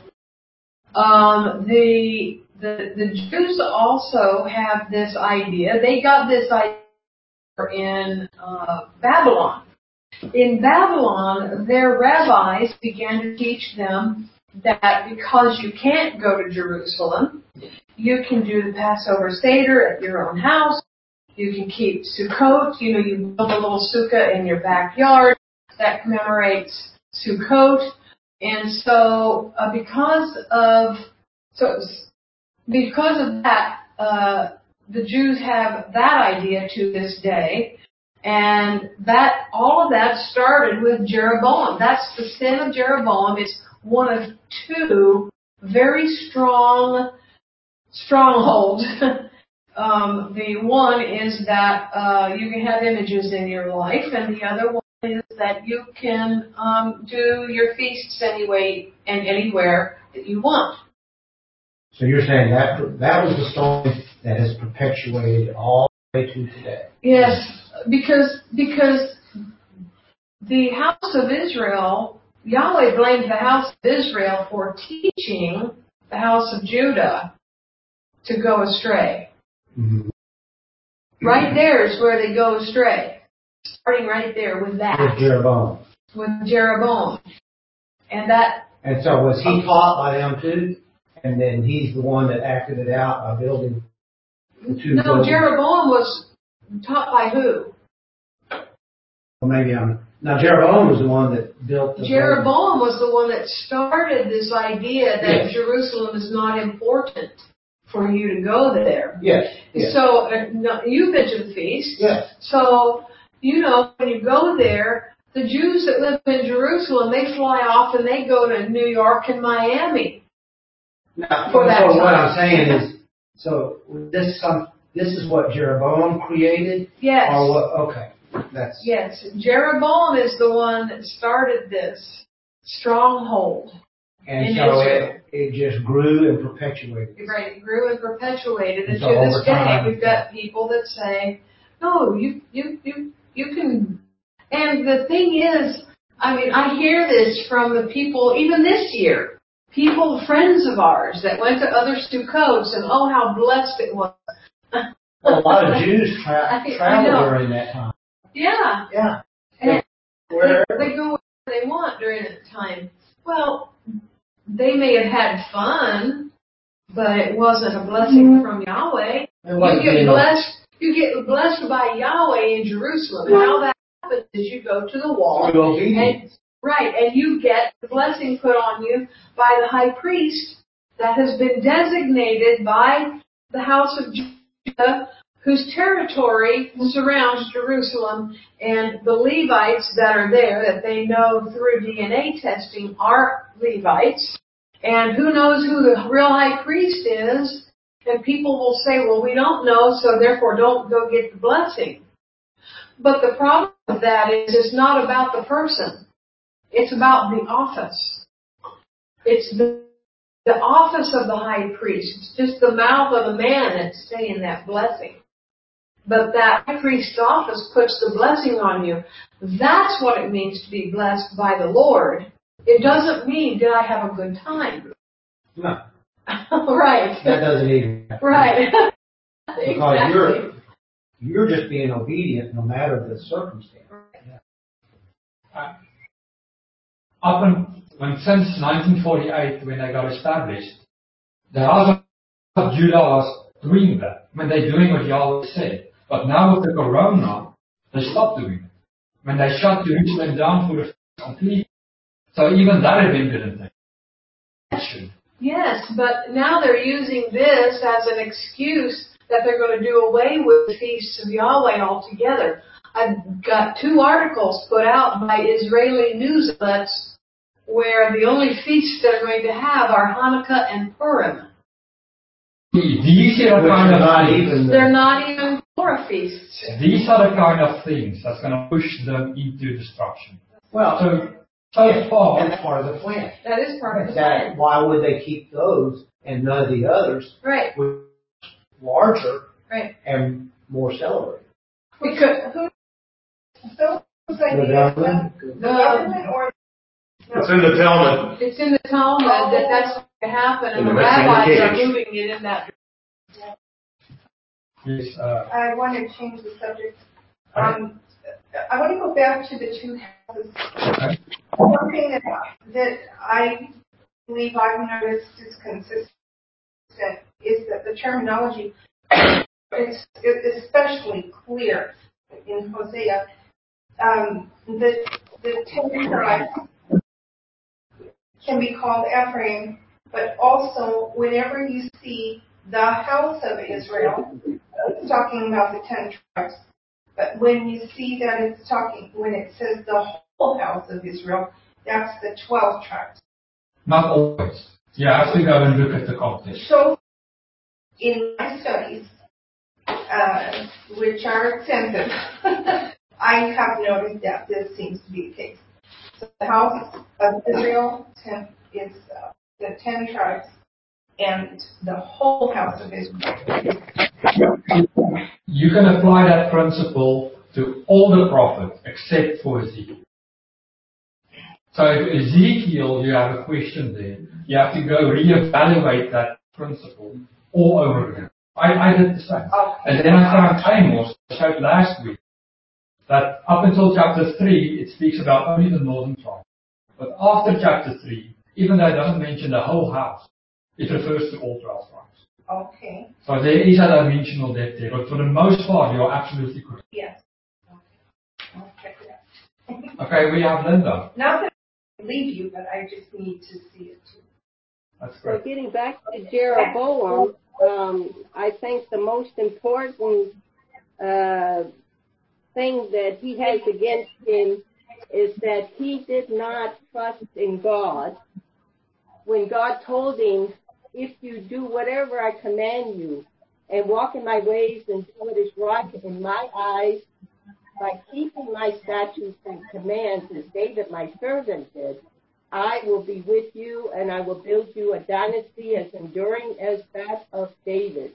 The Jews also have this idea. They got this idea in Babylon. In Babylon, their rabbis began to teach them that because you can't go to Jerusalem, you can do the Passover Seder at your own house. You can keep Sukkot. You build a little sukkah in your backyard that commemorates Sukkot. And so, because of that, the Jews have that idea to this day. And that all of that started with Jeroboam. That's the sin of Jeroboam. It's one of 2 very strong strongholds. The one is that you can have images in your life, and the other one is that you can do your feasts anyway and anywhere that you want. So you're saying that was the story that has perpetuated all the way to today? Yes, because the house of Israel, Yahweh blamed the house of Israel for teaching the house of Judah to go astray. Mm-hmm. Right there is where they go astray. Starting right there with that. With Jeroboam. With Jeroboam. And so was he taught by them too? And then he's the one that acted it out by building the 2 No, golden. Jeroboam was taught by who? Well, now Jeroboam was the one that built the Jeroboam was the one that started this idea that Yes. Jerusalem is not important for you to go there. Yes. So, you've been to the feast. Yes. So, when you go there, the Jews that live in Jerusalem, they fly off and they go to New York and Miami. Now, for that so time. what I'm saying is, this is what Jeroboam created? Yes. Or what? Okay. Yes. Jeroboam is the one that started this stronghold. And so it just grew and perpetuated. Right, it grew and perpetuated. And so to this over day, time, we've got people that say, no, you can. And the thing is, I hear this from the people, even this year, friends of ours that went to other Sukkots and how blessed it was. A lot of Jews travel during that time. Yeah. Yeah. And they go where they want during that time. Well, they may have had fun, but it wasn't a blessing from Yahweh. You get blessed by Yahweh in Jerusalem. And how that happens is you go to the wall. And you get the blessing put on you by the high priest that has been designated by the house of Judah, whose territory surrounds Jerusalem, and the Levites that are there, that they know through DNA testing are Levites. And who knows who the real high priest is? And people will say, well, we don't know, so therefore don't go get the blessing. But the problem with that is it's not about the person. It's about the office. It's the office of the high priest. It's just the mouth of a man that's saying that blessing. But that high priest's office puts the blessing on you. That's what it means to be blessed by the Lord. It doesn't mean, did I have a good time? No. Right. That doesn't even happen. Right. Because Exactly. you're just being obedient no matter the circumstance. Since 1948, when they got established, the house of Judah was doing that. They're doing what Yahweh said. But now with the corona, they stopped doing it. They shut Jerusalem down for the complete. So even that event didn't take place. Yes, but now they're using this as an excuse that they're going to do away with the feasts of Yahweh altogether. I've got 2 articles put out by Israeli news outlets where the only feasts they're going to have are Hanukkah and Purim. These are the kind of things. They're not even Torah feasts. These are the kind of things that's going to push them into destruction. Well, so far, and that's part of the plan. That is part of the plan. Why would they keep those and none of the others? Right. Larger. Right. And more celebrated. Because So whose idea is that? The government or? It's in the Talmud. It's in the Talmud that that's going to happen, and the rabbis are moving it in that direction. yes, I want to change the subject. I want to go back to the 2 houses. okay. One thing that I believe I've noticed is consistent is that the terminology is especially clear in Hosea. The 10 tribes can be called Ephraim, but also whenever you see the house of Israel, it's talking about the 10 tribes. But when you see that when it says the whole house of Israel, that's the 12 tribes. Not always. You have to go and look at the context. So, in my studies, which are extensive, I have noticed that this seems to be the case. So the house of Israel is the 10 tribes, and the whole house of Israel. You can apply that principle to all the prophets except for Ezekiel. So if Ezekiel, you have a question there, you have to go reevaluate that principle all over again. I did the same. And then I found Amos, I showed last week, that up until chapter 3, it speaks about only the northern tribe. But after chapter 3, even though it doesn't mention the whole house, it refers to all 12 tribes. Okay. So there is a dimensional depth there, but for the most part, you're absolutely correct. Yes. Okay. I'll check it out. Okay, we have Linda. Not that I believe you, but I just need to see it too. That's So great. getting back to Jeroboam, I think the most important thing that he has against him is that he did not trust in God. When God told him, if you do whatever I command you and walk in my ways and do what is right in my eyes, by keeping my statutes and commands as David my servant did, I will be with you and I will build you a dynasty as enduring as that of David.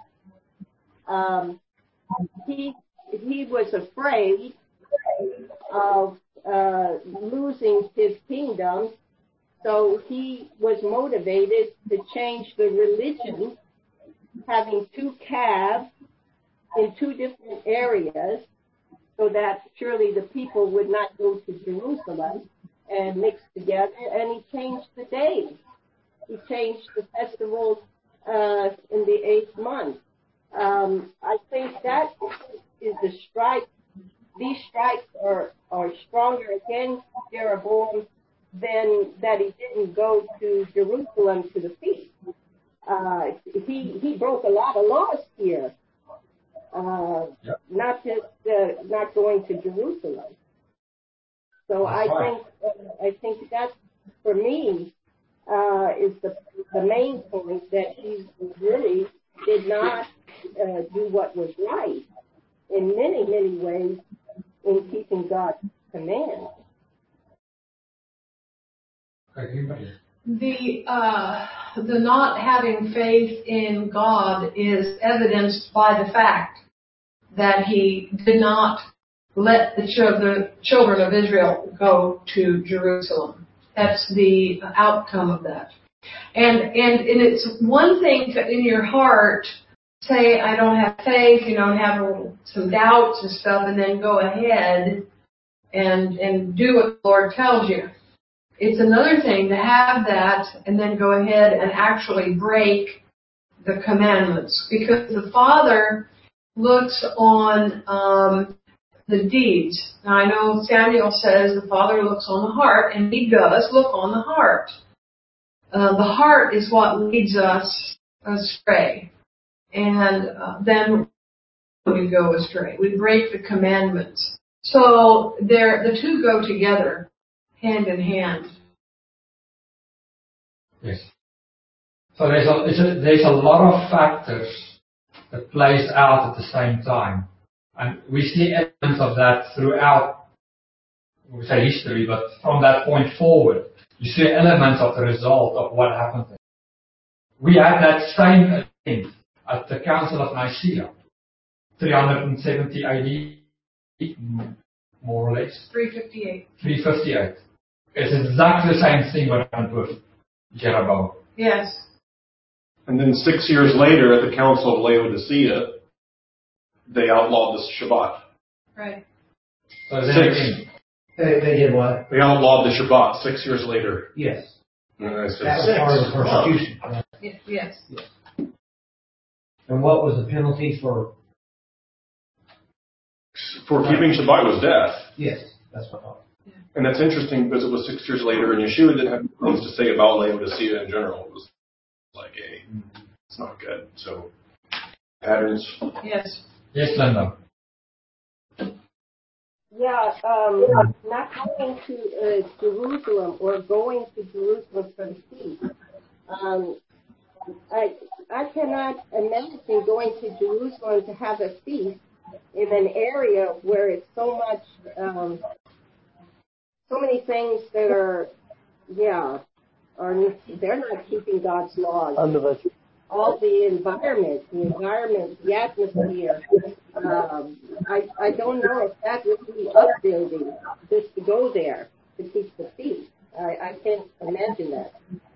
He was afraid of losing his kingdom, so he was motivated to change the religion, having 2 calves in 2 different areas, so that surely the people would not go to Jerusalem and mix together. And he changed the days. He changed the festivals in the 8th month. I think that is the strike. These strikes are stronger against Jeroboam than that he didn't go to Jerusalem to the feast. He broke a lot of laws here. Not just not going to Jerusalem. So I think that for me is the main point, that he really did not do what was right in many ways in keeping God's commands. The not having faith in God is evidenced by the fact that he did not let the children of Israel go to Jerusalem. That's the outcome of that. And it's one thing to, in your heart, say, I don't have faith, have some doubts and stuff, and then go ahead and do what the Lord tells you. It's another thing to have that and then go ahead and actually break the commandments, because the Father looks on the deeds. Now I know Samuel says the Father looks on the heart, and he does look on the heart. The heart is what leads us astray. and then we go astray. We break the commandments. So the two go together, hand in hand. Yes. So there's a lot of factors that plays out at the same time. And we see evidence of that throughout, we say history, but from that point forward, you see elements of the result of what happened. We had that same event at the Council of Nicaea, 370 AD, more or less. 358. 358. It's exactly the same thing what happened with Jeroboam. Yes. And then 6 years later, at the Council of Laodicea, they outlawed the Shabbat. Right. So they did what? They outlawed the Shabbat 6 years later. Yes. And I said, That was part of the persecution. Yes. And what was the penalty for? For keeping Shabbat was death. Yes, that's what I thought. And that's interesting because it was 6 years later, and Yeshua didn't have things to say about Laodicea in general. It was like, hey, it's not good. So, patterns. Yes. Yes, Linda. Yeah, not going to Jerusalem or going to Jerusalem for the feast. I cannot imagine going to Jerusalem to have a feast in an area where it's so much, so many things that are, they're not keeping God's laws. All the environment, the atmosphere. I don't know if that would be upbuilding just to go there to keep the feast. I can't imagine that.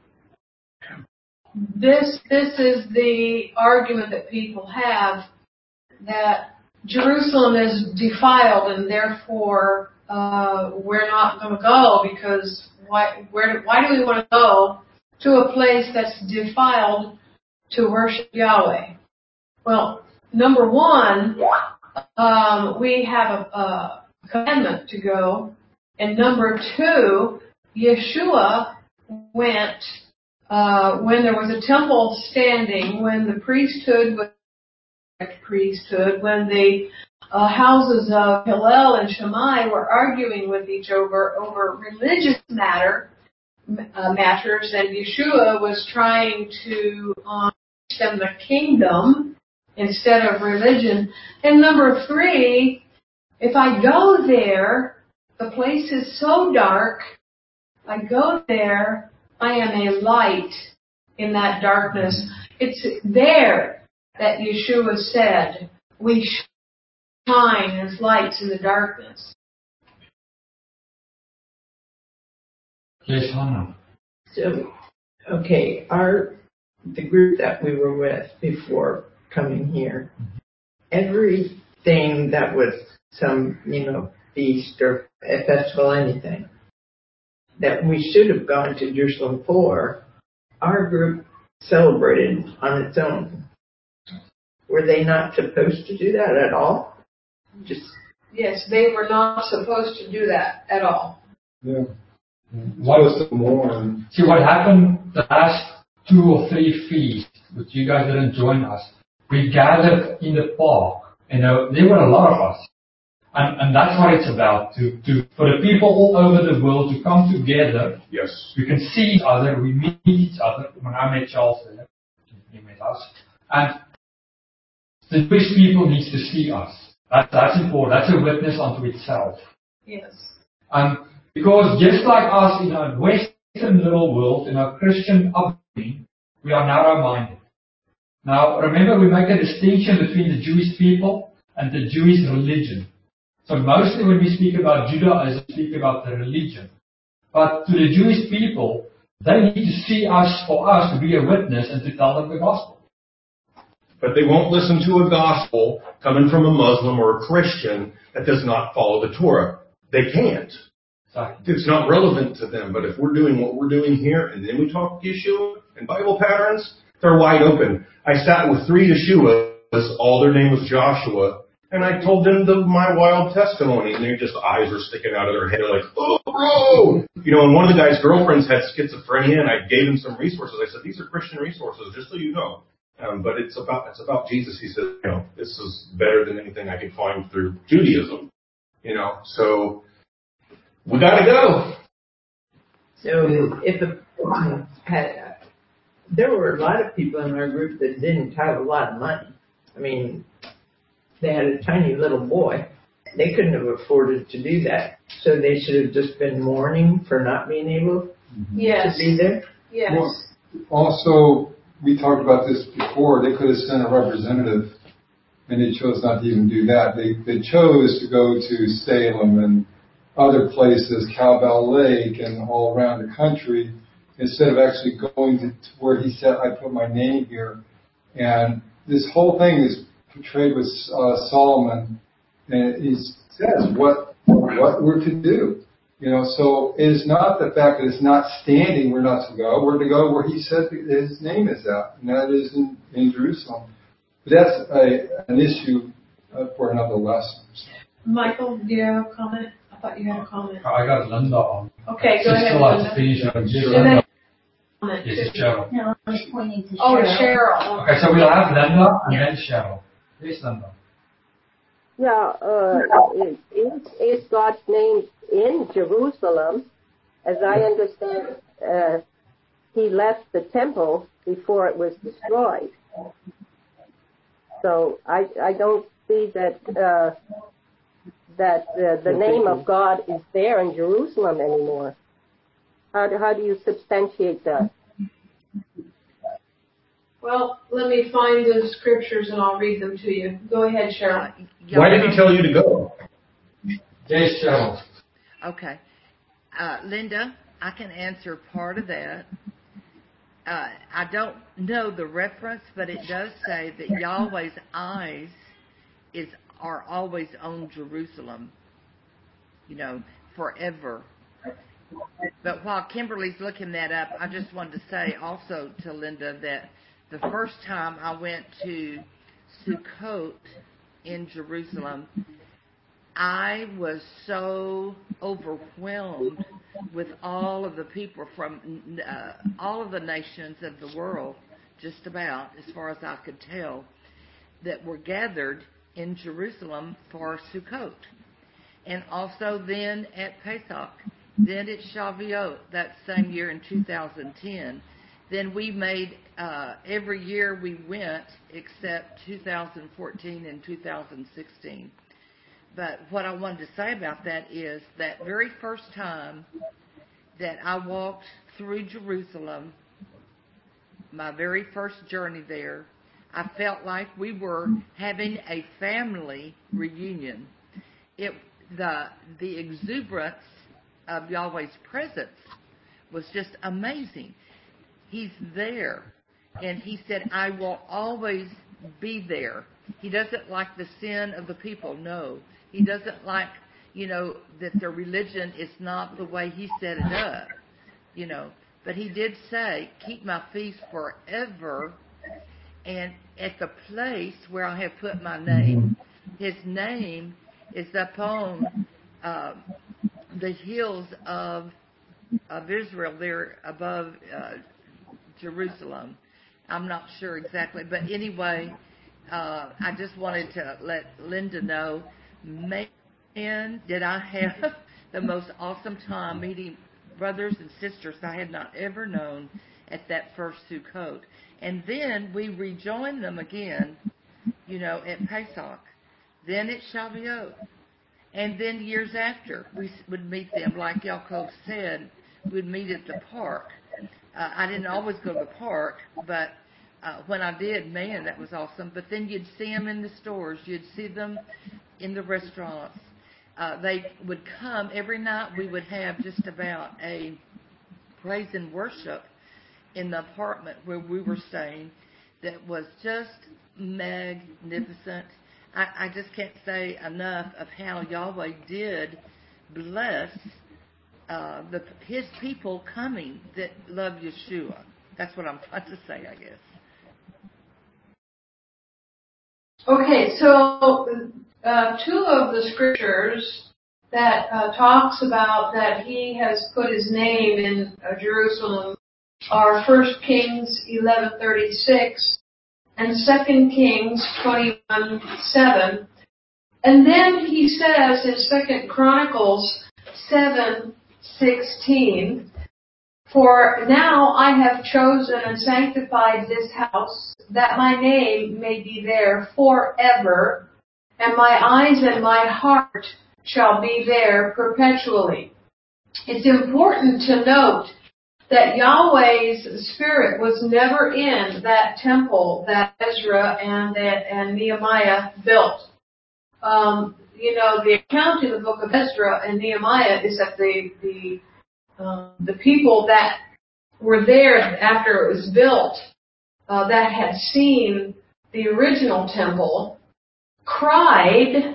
This is the argument that people have, that Jerusalem is defiled and therefore we're not going to go, because why do we want to go to a place that's defiled to worship Yahweh? Well, number one, we have a commandment to go, and number two, Yeshua went when there was a temple standing, when the priesthood was priesthood, when the houses of Hillel and Shammai were arguing with each other over religious matters, and Yeshua was trying to teach them the kingdom instead of religion. And number three, if I go there, the place is so dark, I go there, I am a light in that darkness. It's there that Yeshua said, we shine as lights in the darkness. Yes, Hannah. So, okay, the group that we were with before coming here, everything that was some, feast or a festival, anything, that we should have gone to Jerusalem for, our group celebrated on its own. Were they not supposed to do that at all? Yes, they were not supposed to do that at all. Yeah. What was the more? See what happened the last 2 or 3 feasts, but you guys didn't join us. We gathered in the park, and there were a lot of us. And that's what it's about, for the people all over the world to come together. Yes. We can see each other, we meet each other. When I met Charles there, he met us. And the Jewish people need to see us. That's important. That's a witness unto itself. Yes. Because just like us in our Western little world, in our Christian upbringing, we are narrow-minded. Now, remember, we make a distinction between the Jewish people and the Jewish religion. So mostly when we speak about Judaism, we speak about the religion. But to the Jewish people, they need to see us for us to be a witness and to tell them the gospel. But they won't listen to a gospel coming from a Muslim or a Christian that does not follow the Torah. They can't. Exactly. It's not relevant to them. But if we're doing what we're doing here and then we talk Yeshua and Bible patterns, they're wide open. I sat with 3 Yeshuas, all their name was Joshua, and I told them my wild testimony, and their just eyes were sticking out of their head like, oh, bro! And one of the guy's girlfriends had schizophrenia, and I gave him some resources. I said, these are Christian resources, just so you know. But it's about Jesus. He says, this is better than anything I could find through Judaism. So we got to go. So if a person had, there were a lot of people in our group that didn't have a lot of money. I mean, they had a tiny little boy. They couldn't have afforded to do that. So they should have just been mourning for not being able to be there. Yes. Well, also, we talked about this before. They could have sent a representative, and they chose not to even do that. They chose to go to Salem and other places, Cowbell Lake, and all around the country, instead of actually going to where he said, I put my name here. And this whole thing is portrayed with Solomon, and he says what we're to do. So it is not the fact that it's not standing we're not to go. We're to go where he said his name is at, and that is in Jerusalem. But that's an issue for another lesson. Michael, do you have a comment? I thought you had a comment. I got Linda on. Okay, go ahead, Linda. Linda. Is Cheryl. No, I was pointing to Cheryl. Oh, Cheryl. Okay, so we'll have Linda and then Cheryl. Please, Linda. Yeah, is God's name in Jerusalem? As I understand, he left the temple before it was destroyed. So I don't see that the name of God is there in Jerusalem anymore. How do you substantiate that? Well, let me find the scriptures and I'll read them to you. Go ahead, Cheryl. Why did he tell you to go? Yes, Cheryl. Okay. Linda, I can answer part of that. I don't know the reference, but it does say that Yahweh's eyes are always on Jerusalem, forever. But while Kimberly's looking that up, I just wanted to say also to Linda that the first time I went to Sukkot in Jerusalem, I was so overwhelmed with all of the people from all of the nations of the world, just about, as far as I could tell, that were gathered in Jerusalem for Sukkot. And also then at Pesach, then at Shavuot, that same year in 2010. Then we made, every year we went except 2014 and 2016. But what I wanted to say about that is that very first time that I walked through Jerusalem, my very first journey there, I felt like we were having a family reunion. The exuberance of Yahweh's presence was just amazing. He's there. And he said, I will always be there. He doesn't like the sin of the people, no. He doesn't like, that their religion is not the way he set it up, But he did say, keep my feast forever. And at the place where I have put my name, his name is upon the hills of Israel there above Jerusalem. I'm not sure exactly. But anyway, I just wanted to let Linda know, man, did I have the most awesome time meeting brothers and sisters I had not ever known at that first Sukkot. And then we rejoined them again, at Pesach. Then at Shavuot. And then years after, we would meet them, like Yaakov said, we'd meet at the park. I didn't always go to the park, but when I did, man, that was awesome. But then you'd see them in the stores. You'd see them in the restaurants. They would come. Every night we would have just about a praise and worship in the apartment where we were staying that was just magnificent. I just can't say enough of how Yahweh did bless his people coming that love Yeshua. That's what I'm trying to say, I guess. Okay, so two of the scriptures that talks about that he has put his name in Jerusalem are 1 Kings 11:36 and 2 Kings 21:7. And then he says in 2 Chronicles 7:16, "For now I have chosen and sanctified this house, that my name may be there forever, and my eyes and my heart shall be there perpetually." It's important to note that Yahweh's Spirit was never in that temple that Ezra and Nehemiah built. The account in the book of Ezra and Nehemiah is that the people that were there after it was built, that had seen the original temple, cried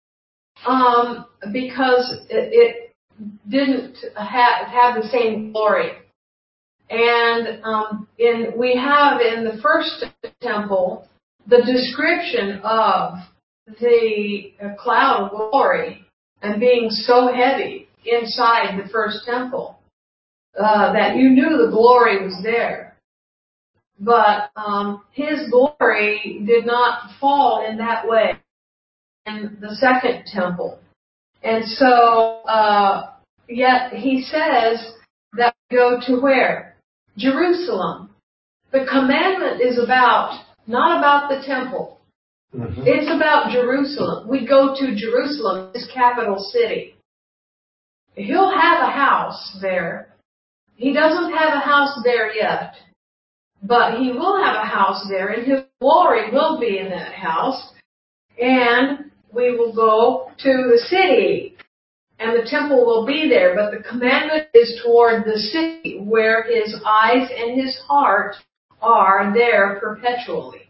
because it didn't have the same glory. And we have in the first temple the description of the cloud of glory and being so heavy inside the first temple that you knew the glory was there. But his glory did not fall in that way in the second temple. And so, yet he says that we go to where? Jerusalem. The commandment is not about the temple. Mm-hmm. It's about Jerusalem. We go to Jerusalem, his capital city. He'll have a house there. He doesn't have a house there yet, but he will have a house there, and his glory will be in that house. And we will go to the city, and the temple will be there, but the commandment is toward the city, where his eyes and his heart are there perpetually.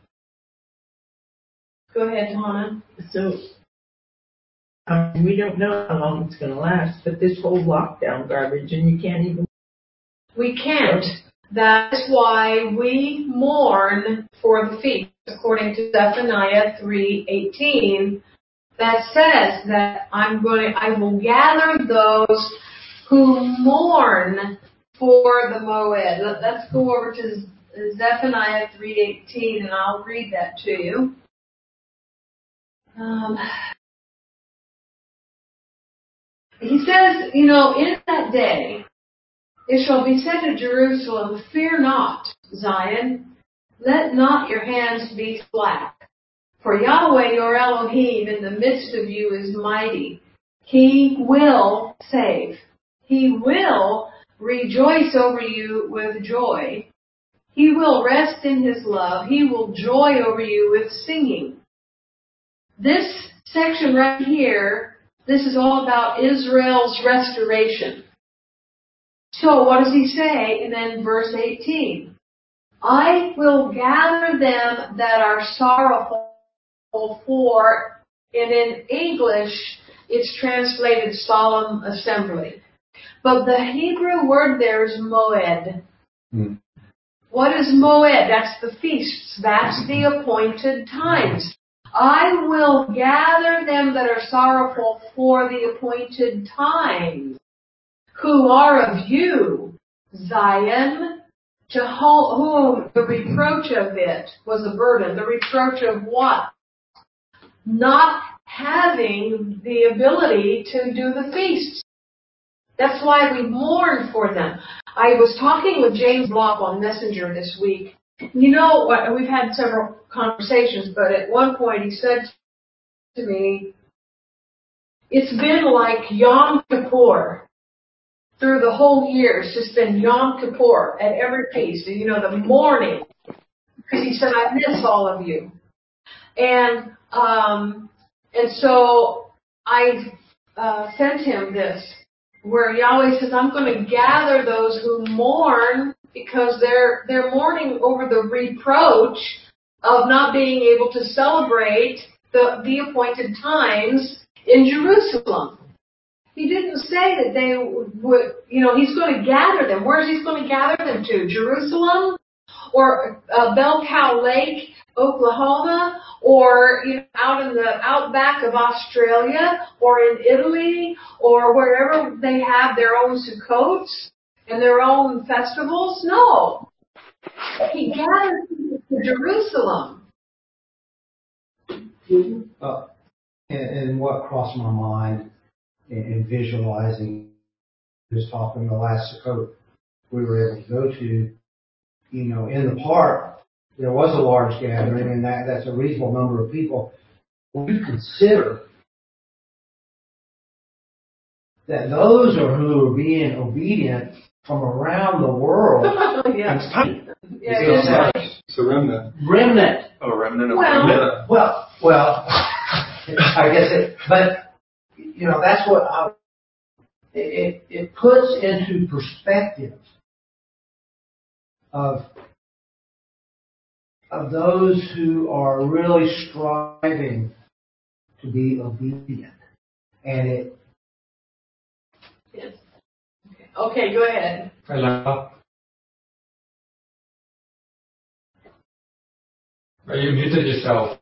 Go ahead, Hannah. So, we don't know how long it's going to last, but this whole lockdown garbage, and you can't even... We can't. That's why we mourn for the feast, according to Zephaniah 3:18. That says that I will gather those who mourn for the Moed. Let's go over to Zephaniah 3:18, and I'll read that to you. He says, in that day, it shall be said to Jerusalem, "Fear not, Zion, let not your hands be slack. For Yahweh your Elohim in the midst of you is mighty. He will save. He will rejoice over you with joy. He will rest in his love. He will joy over you with singing." This section right here, this is all about Israel's restoration. So what does he say? And then verse 18. "I will gather them that are sorrowful for," and in English it's translated solemn assembly. But the Hebrew word there is moed. What is moed? That's the feasts. That's the appointed times. "I will gather them that are sorrowful for the appointed times, who are of you, Zion, to whom the reproach of it was a burden." The reproach of what? Not having the ability to do the feasts. That's why we mourn for them. I was talking with James Block on Messenger this week. We've had several conversations, but at one point he said to me, it's been like Yom Kippur. Through the whole year, it's just been Yom Kippur at every feast. The morning. Because he said, I miss all of you. And so I sent him this, where Yahweh says, I'm going to gather those who mourn because they're mourning over the reproach of not being able to celebrate the appointed times in Jerusalem. He didn't say that they would, he's going to gather them. Where is he going to gather them to? Jerusalem? Or Bell Cow Lake, Oklahoma? Or out in the outback of Australia? Or in Italy? Or wherever they have their own Sukkots and their own festivals? No. He gathered them to Jerusalem. And what crossed my mind in visualizing this talk in the last Sukkot we were able to go to, in the park, there was a large gathering, and that's a reasonable number of people. When you consider that those who are being obedient from around the world. It's a remnant. Remnant. Oh, remnant of remnant. Well, I guess but that's what it puts into perspective of those who are really striving to be obedient, and it. Yes. Okay, go ahead. Hello. You muted yourself.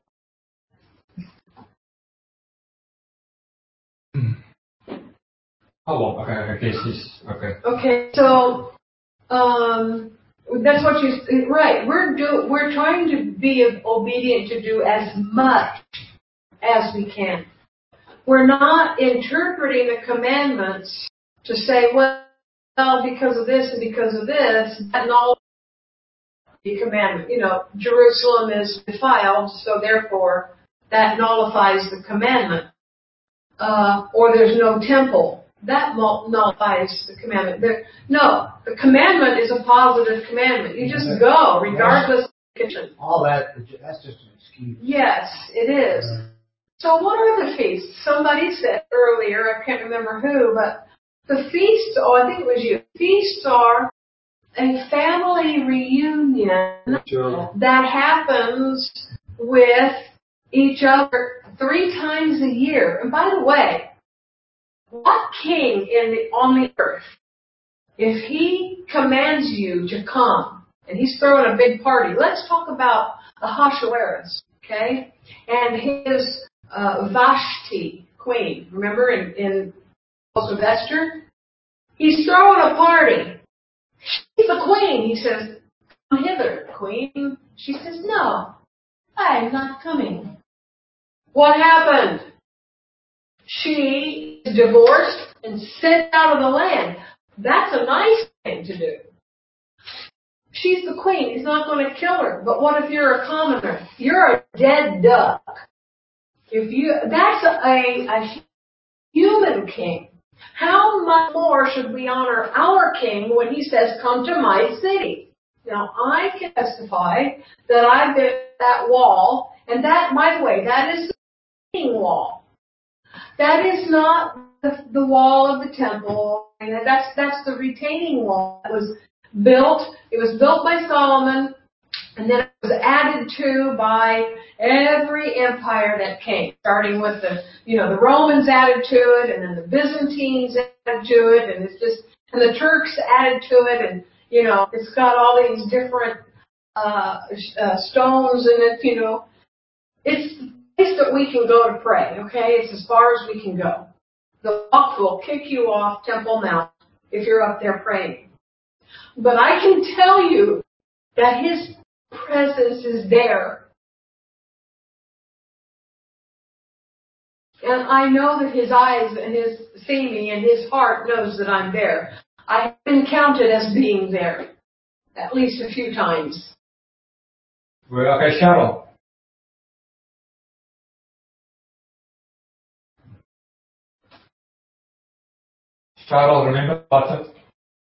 Oh, okay, okay. Okay, so that's what right. We're trying to be obedient to do as much as we can. We're not interpreting the commandments to say, well, because of this and because of this, that nullifies the commandment. Jerusalem is defiled, so therefore that nullifies the commandment. Or there's no temple. That nullifies the commandment. No, the commandment is a positive commandment. You just go, regardless of the condition. All that's just an excuse. Yes, it is. So what are the feasts? Somebody said earlier, I can't remember who, but the feasts, I think it was you. Feasts are a family reunion that happens with each other 3 times a year. And by the way, what king on the earth, if he commands you to come, and he's throwing a big party, let's talk about Ahasuerus, okay, and his Vashti, queen, remember in House of Esther? He's throwing a party. She's the queen. He says, come hither, queen. She says, no, I'm not coming. What happened? She is divorced and sent out of the land. That's a nice thing to do. She's the queen. He's not going to kill her. But what if you're a commoner? You're a dead duck. That's a human king. How much more should we honor our king when he says, come to my city? Now, I can testify that I've been at that wall, and that, by the way, that is the king wall. That is not the wall of the temple. That's the retaining wall that was built. It was built by Solomon, and then it was added to by every empire that came, starting with the Romans added to it, and then the Byzantines added to it, and the Turks added to it, and it's got all these different stones in it. It's the place that we can go to pray. Okay, it's as far as we can go. The walk will kick you off Temple Mount if you're up there praying. But I can tell you that His presence is there. And I know that His eyes and see me, and His heart knows that I'm there. I have been counted as being there at least a few times. Well, okay, Cheryl. Cheryl, remember about it?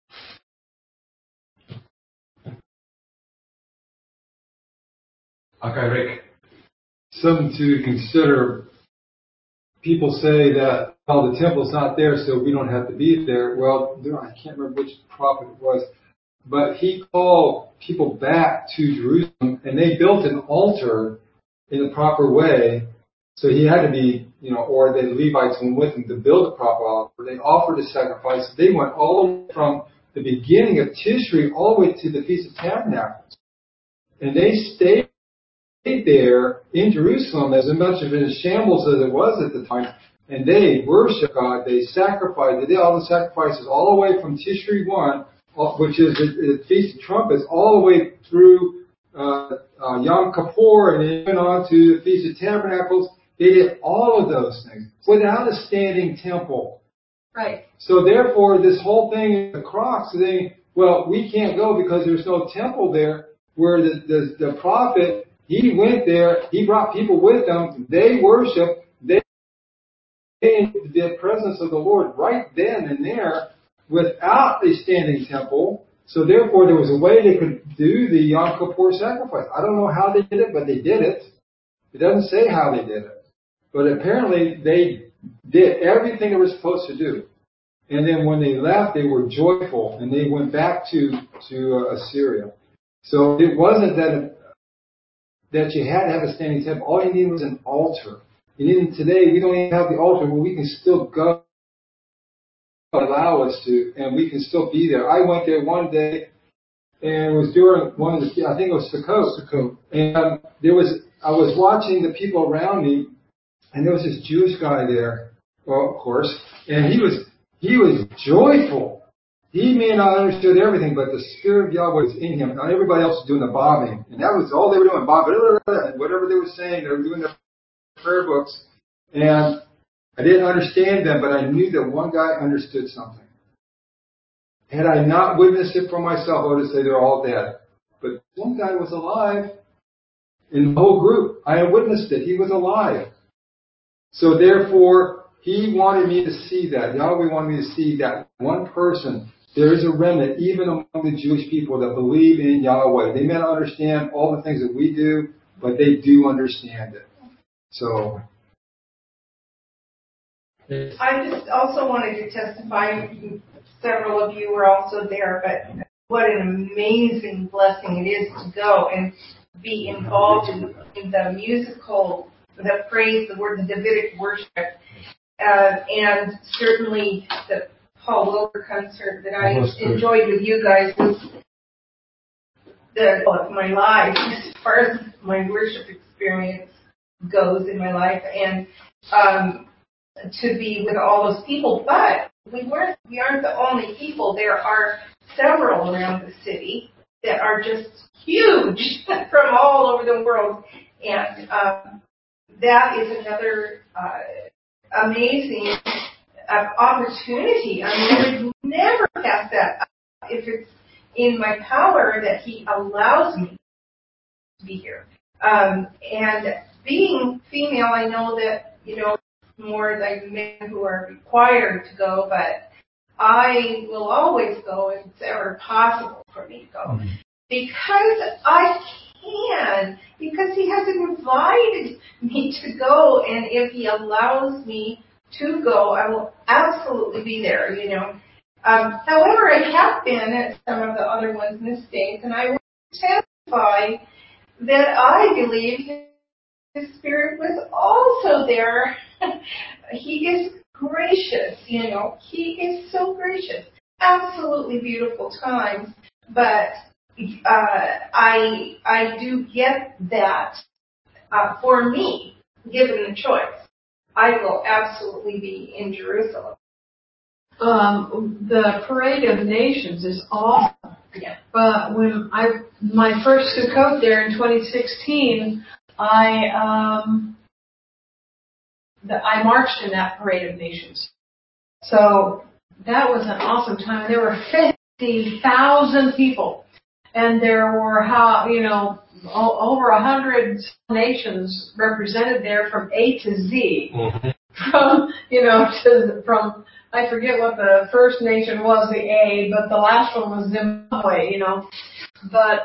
Okay, Rick. Something to consider. People say that, the temple's not there, so we don't have to be there. Well, I can't remember which prophet it was, but he called people back to Jerusalem, and they built an altar in the proper way. So he had to be, or the Levites went with him to build a proper altar. They offered a sacrifice. They went all the way from the beginning of Tishri all the way to the Feast of Tabernacles. And they stayed there in Jerusalem as much of a shambles as it was at the time. And they worshiped God. They sacrificed. They did all the sacrifices all the way from Tishri 1, which is the Feast of Trumpets, all the way through Yom Kippur, and they went on to the Feast of Tabernacles. They did all of those things without a standing temple. Right. So therefore, this whole thing, the cross thing, well, we can't go because there's no temple there. Where the prophet, he went there, he brought people with him, they worshiped, they in the presence of the Lord right then and there without a standing temple. So therefore, there was a way they could do the Yom Kippur sacrifice. I don't know how they did it, but they did it. It doesn't say how they did it. But apparently, they did everything they were supposed to do. And then when they left, they were joyful, and they went back to Assyria. So it wasn't that you had to have a standing temple. All you needed was an altar. And even today, we don't even have the altar, but we can still go, allow us to, and we can still be there. I went there one day, and it was during one of the, I think it was Sukkot. And I was watching the people around me, and there was this Jewish guy there, well, of course, and he was joyful. He may not have understood everything, but the Spirit of Yahweh was in him. Now everybody else was doing the bobbing, and that was all they were doing, bobbing, and whatever they were saying, they were doing their prayer books. And I didn't understand them, but I knew that one guy understood something. Had I not witnessed it for myself, I would have said they're all dead. But one guy was alive in the whole group. I had witnessed it. He was alive. So therefore, he wanted me to see that. Yahweh wanted me to see that one person. There is a remnant, even among the Jewish people, that believe in Yahweh. They may not understand all the things that we do, but they do understand it. So, I just also wanted to testify. Several of you were also there, but what an amazing blessing it is to go and be involved in the musical, the praise, the Davidic worship, and certainly the Paul Wilbur concert that I enjoyed with you guys was of my life as far as my worship experience goes in my life, and to be with all those people. But we aren't the only people. There are several around the city that are just huge from all over the world, and that is another amazing opportunity. I mean, I would never pass that up if it's in my power that He allows me to be here. And being female, I know that, more like men who are required to go, but I will always go if it's ever possible for me to go. Because I can, because He has invited me to go, and if He allows me to go, I will absolutely be there, However, I have been at some of the other ones in the States, and I will testify that I believe His Spirit was also there. He is gracious, He is so gracious. Absolutely beautiful times, but I do get that for me, given the choice, I will absolutely be in Jerusalem. The Parade of Nations is awesome. Yeah. But when my first Sukkot there in 2016, I marched in that Parade of Nations. So that was an awesome time. There were 50,000 people, and there were over 100 nations represented there from A to Z. Mm-hmm. From I forget what the first nation was, the A, but the last one was Zimbabwe, But,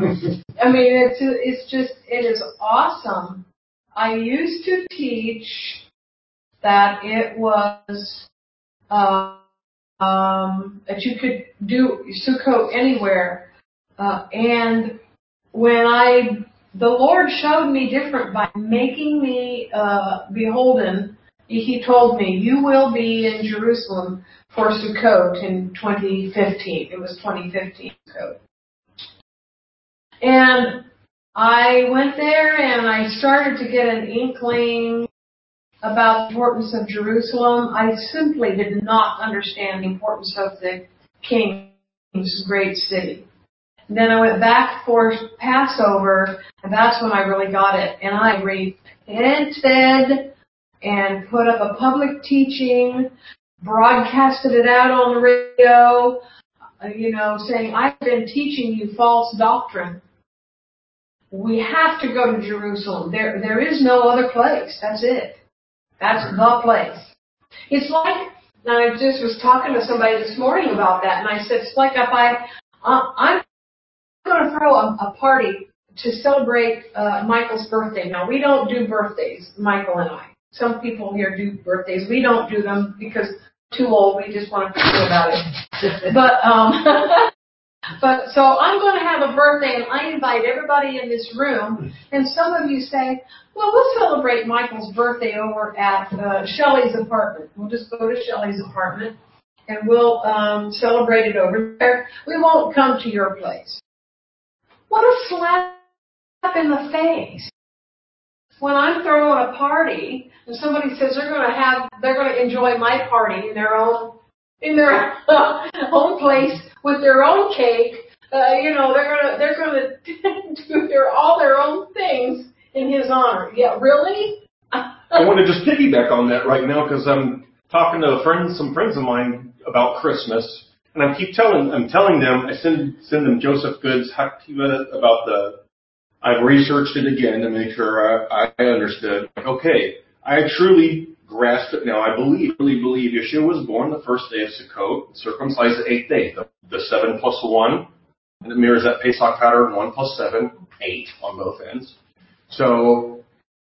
it is awesome. I used to teach that it was, that you could do Sukkot anywhere. And when the Lord showed me different by making me, beholden. He told me, you will be in Jerusalem for Sukkot in 2015. It was 2015 Sukkot. And I went there and I started to get an inkling about the importance of Jerusalem. I simply did not understand the importance of the King's great city. And then I went back for Passover, and that's when I really got it. And I repented and put up a public teaching, broadcasted it out on the radio, saying, I've been teaching you false doctrine. We have to go to Jerusalem. There is no other place. That's it. That's the place. It's like, I just was talking to somebody this morning about that, and I said, it's like if I'm going to throw a party to celebrate Michael's birthday. Now, we don't do birthdays, Michael and I. Some people here do birthdays. We don't do them because we're too old. We just want to feel about it. But so I'm going to have a birthday, and I invite everybody in this room. And some of you say, well, we'll celebrate Michael's birthday over at Shelley's apartment. We'll just go to Shelley's apartment, and we'll celebrate it over there. We won't come to your place. What a slap in the face. When I'm throwing a party, and somebody says they're going to enjoy my party in their own place with their own cake, they're going to do all their own things in his honor. Yeah, really? I want to just piggyback on that right now because I'm talking to some friends of mine about Christmas, and I'm telling them, I send them Joseph Good's Haktiva about I've researched it again to make sure I understood. Okay, I truly grasp it now. I really believe Yeshua was born the first day of Sukkot, circumcised the 8th day, the 7 plus 1, and it mirrors that Pesach pattern, 1 plus 7, 8 on both ends. So,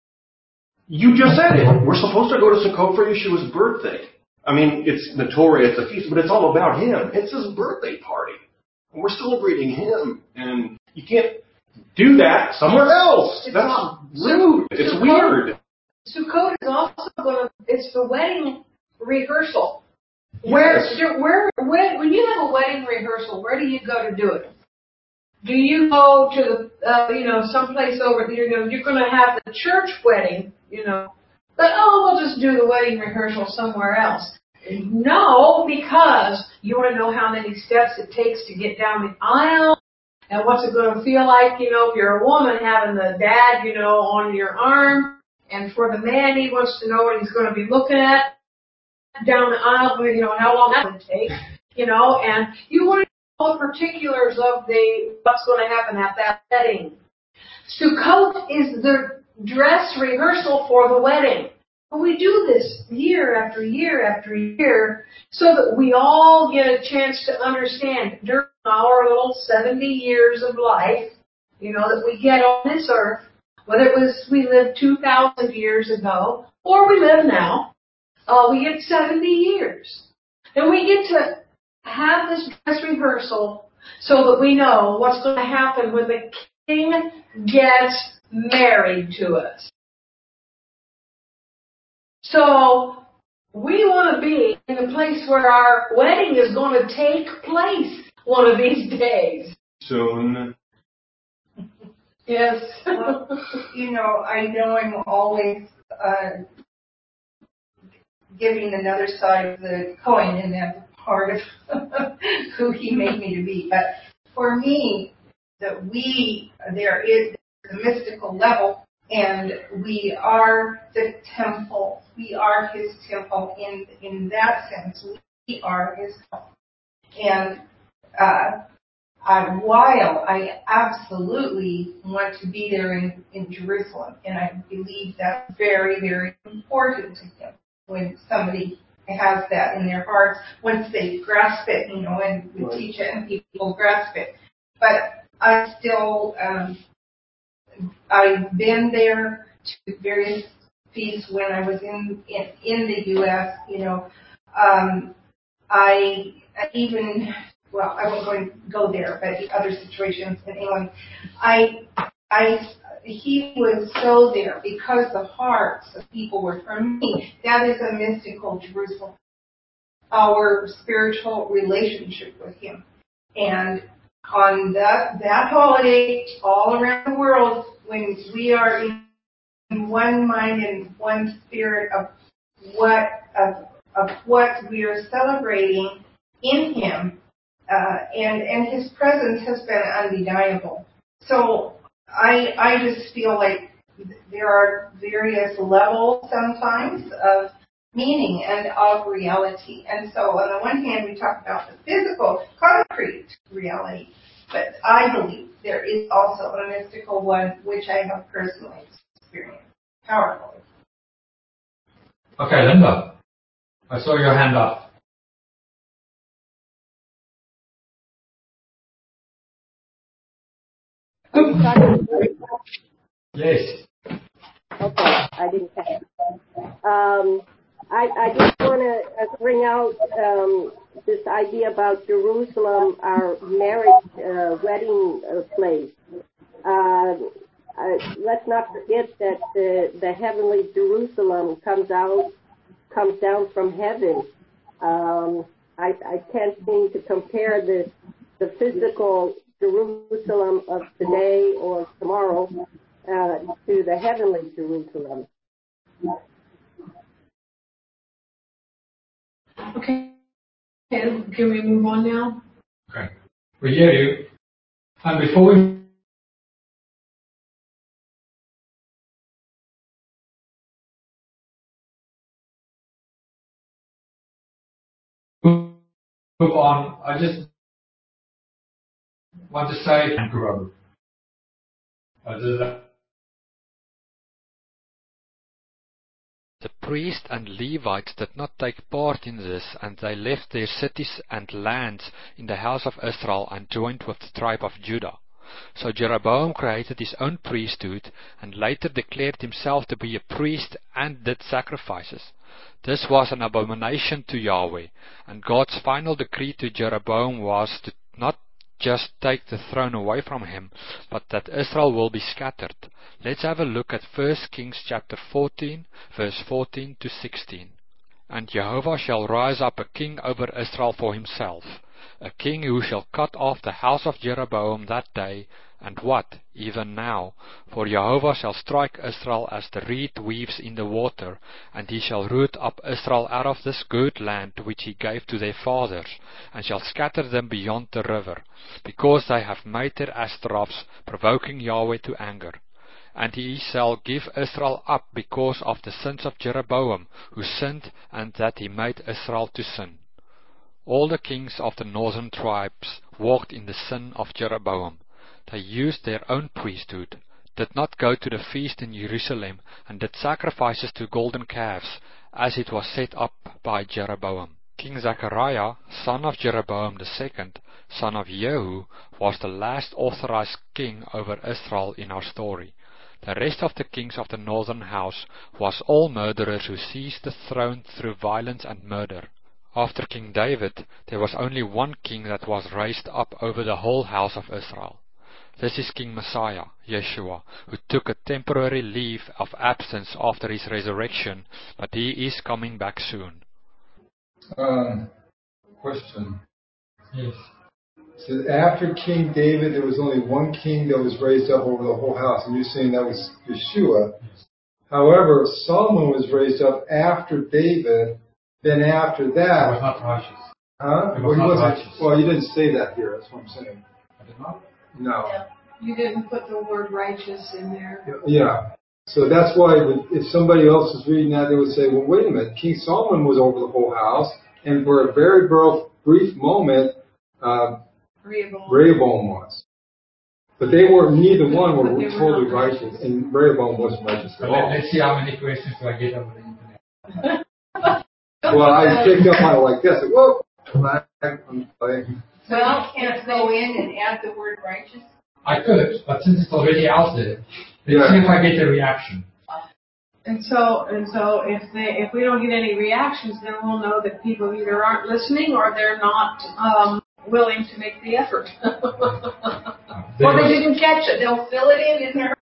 you just said it. We're supposed to go to Sukkot for Yeshua's birthday. I mean, it's notorious, it's a feast, but it's all about him. It's his birthday party. And we're celebrating him. And you can't do that somewhere else. That's rude. It's weird. Sukkot is also it's the wedding rehearsal. Yes. When you have a wedding rehearsal, where do you go to do it? Do you go to someplace over there? You're going to have the church wedding, but we'll just do the wedding rehearsal somewhere else. No, because you want to know how many steps it takes to get down the aisle. And what's it going to feel like, if you're a woman having the dad, on your arm. And for the man, he wants to know what he's going to be looking at down the aisle, how long that would take, and you want to know the particulars of what's going to happen at that wedding. Sukkot is the dress rehearsal for the wedding. And we do this year after year after year so that we all get a chance to understand during our little 70 years of life, that we get on this earth, whether it was we lived 2,000 years ago or we live now, we get 70 years. And we get to have this dress rehearsal so that we know what's going to happen when the king gets married to us. So we want to be in a place where our wedding is going to take place one of these days. Soon. Yes. Well, I know I'm always giving another side of the coin, and that's part of who he made me to be. But for me, there is a mystical level, and we are the temple. We are his temple in that sense. We are his temple. And while I absolutely want to be there in Jerusalem, and I believe that's very, very important to him when somebody has that in their hearts, once they grasp it, and we teach it and people grasp it. But I still, I've been there to various feasts when I was in the U.S., I even, well, I won't go there, but other situations in England, he was so there because the hearts of people were for me. That is a mystical Jerusalem, our spiritual relationship with him. And on that holiday, all around the world, when we are in one mind and one spirit of what we are celebrating in him, and his presence has been undeniable. So I just feel like there are various levels sometimes of meaning and of reality. And so on the one hand, we talk about the physical, concrete reality, but I believe there is also a mystical one, which I have personally experienced powerfully. Okay, Linda, I saw your hand up. Yes. Okay, I didn't catch it. I just want to bring out this idea about Jerusalem, our marriage wedding place. Let's not forget that the heavenly Jerusalem comes down from heaven. I can't seem to compare the physical Jerusalem of today or tomorrow to the heavenly Jerusalem. Okay. Can we move on now? Okay. We hear you. And before we move on, I just want to say grow. The priests and Levites did not take part in this, and they left their cities and lands in the house of Israel and joined with the tribe of Judah. So Jeroboam created his own priesthood and later declared himself to be a priest and did sacrifices. This was an abomination to Yahweh, and God's final decree to Jeroboam was to not just take the throne away from him, but that Israel will be scattered. Let's have a look at 1 Kings chapter 14, verse 14 to 16. And Jehovah shall rise up a king over Israel for himself, a king who shall cut off the house of Jeroboam that day, and what, even now, for Jehovah shall strike Israel as the reed weaves in the water, and he shall root up Israel out of this good land which he gave to their fathers, and shall scatter them beyond the river, because they have made their Ashtaroths, provoking Yahweh to anger. And he shall give Israel up because of the sins of Jeroboam, who sinned, and that he made Israel to sin. All the kings of the northern tribes walked in the sin of Jeroboam. They used their own priesthood, did not go to the feast in Jerusalem, and did sacrifices to golden calves, as it was set up by Jeroboam. King Zechariah, son of Jeroboam II, son of Jehu, was the last authorized king over Israel in our story. The rest of the kings of the northern house was all murderers who seized the throne through violence and murder. After King David, there was only one king that was raised up over the whole house of Israel. This is King Messiah, Yeshua, who took a temporary leave of absence after his resurrection, but he is coming back soon. Question. Yes. So after King David, there was only one king that was raised up over the whole house, and you're saying that was Yeshua. Yes. However, Solomon was raised up after David. Then after that, He was not righteous. huh? He was not righteous. Well, you didn't say that here. That's what I'm saying. I did not. No. Yeah. You didn't put the word righteous in there. Yeah. So that's why if somebody else is reading that, they would say, well, wait a minute. King Solomon was over the whole house, and for a very brief moment, Rehoboam was. But they were, neither one were totally righteous, and Rehoboam wasn't righteous at all. Let's see how many questions do I get over the internet. Well, I picked up on it like this. Whoa! I'm playing. So you can't go in and add the word righteous? I could, but since it's already out there, let's see if I get a reaction. And so if we don't get any reactions, then we'll know that people either aren't listening or they're not willing to make the effort. Or they didn't catch it. They'll fill it in their.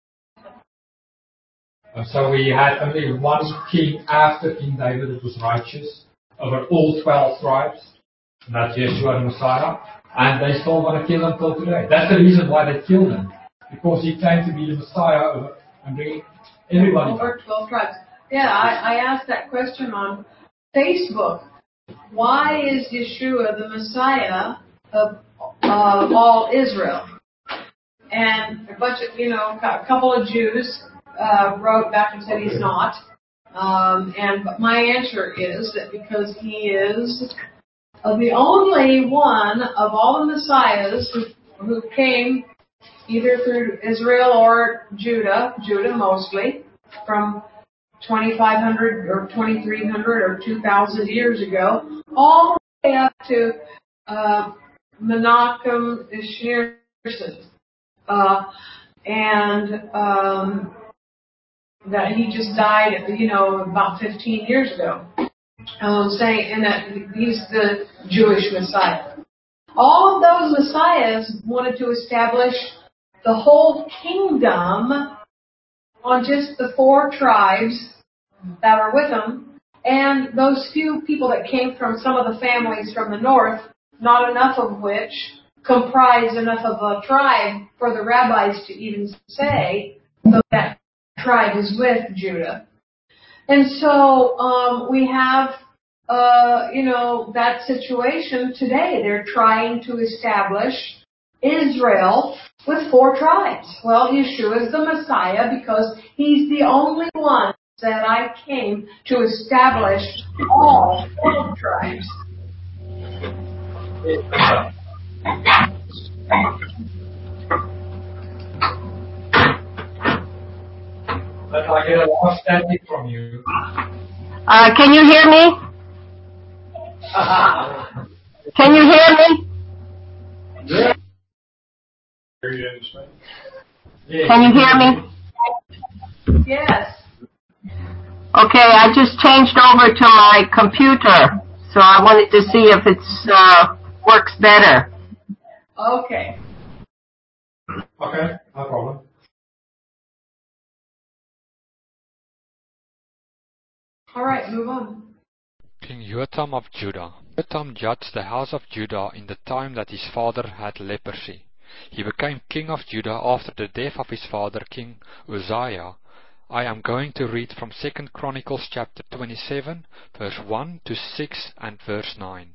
So we had only one king after King David that was righteous over all 12 tribes, and that's Yeshua the Messiah, and they still want to kill him till today. That's the reason why they killed him, because he claimed to be the Messiah and bring everybody Over back. 12 tribes. Yeah, I asked that question on Facebook. Why is Yeshua the Messiah of all Israel. And a bunch of, a couple of Jews wrote back and said he's not. But my answer is that because he is the only one of all the messiahs who came either through Israel or Judah mostly, from 2,500 or 2,300 or 2,000 years ago, all the way up to Menachem Schneerson. That he just died, about 15 years ago. Saying that he's the Jewish Messiah. All of those messiahs wanted to establish the whole kingdom on just the 4 tribes that are with them, and those few people that came from some of the families from the north, not enough of which comprise enough of a tribe for the rabbis to even say that tribe is with Judah. And so we have, that situation today. They're trying to establish Israel with 4 tribes. Well, Yeshua is the Messiah because he's the only one that I came to establish all 4 tribes. But I get a lot of static from you. Can you hear me? Can you hear me? Yeah. Can you hear me? Yes. Okay, I just changed over to my computer, so I wanted to see if it works better. Okay. Okay, no problem. All right, move on. King Jotham of Judah. Jotham judged the house of Judah in the time that his father had leprosy. He became king of Judah after the death of his father, King Uzziah. I am going to read from 2 Chronicles chapter 27, verse 1 to 6 and verse 9.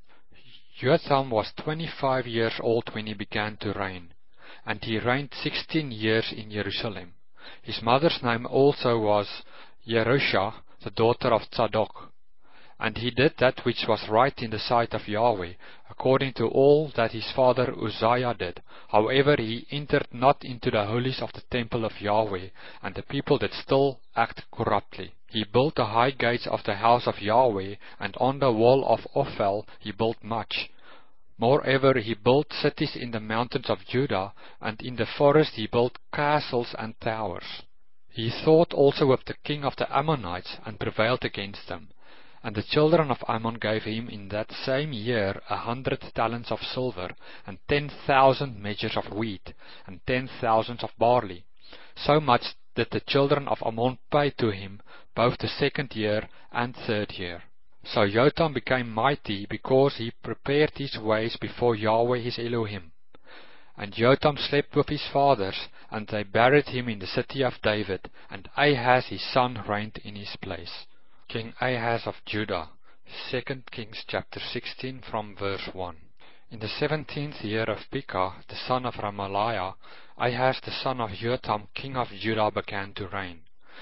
Jotham was 25 years old when he began to reign, and he reigned 16 years in Jerusalem. His mother's name also was Jerusha, the daughter of Zadok. And he did that which was right in the sight of Yahweh, according to all that his father Uzziah did. However, he entered not into the holies of the temple of Yahweh, and the people did still act corruptly. He built the high gates of the house of Yahweh, and on the wall of Ophel he built much. Moreover, he built cities in the mountains of Judah, and in the forest he built castles and towers. He thought also of the king of the Ammonites, and prevailed against them. And the children of Ammon gave him in that same year 100 talents of silver, and 10,000 measures of wheat, and 10,000 of barley. So much did the children of Ammon pay to him, both the 2nd year and 3rd year. So Jotham became mighty, because he prepared his ways before Yahweh his Elohim. And Jotham slept with his fathers, and they buried him in the city of David, and Ahaz his son reigned in his place. King Ahaz of Judah. 2 Kings chapter 16 from verse 1. In the 17th year of Pekah, the son of Remaliah, Ahaz the son of Jotham, king of Judah, began to reign.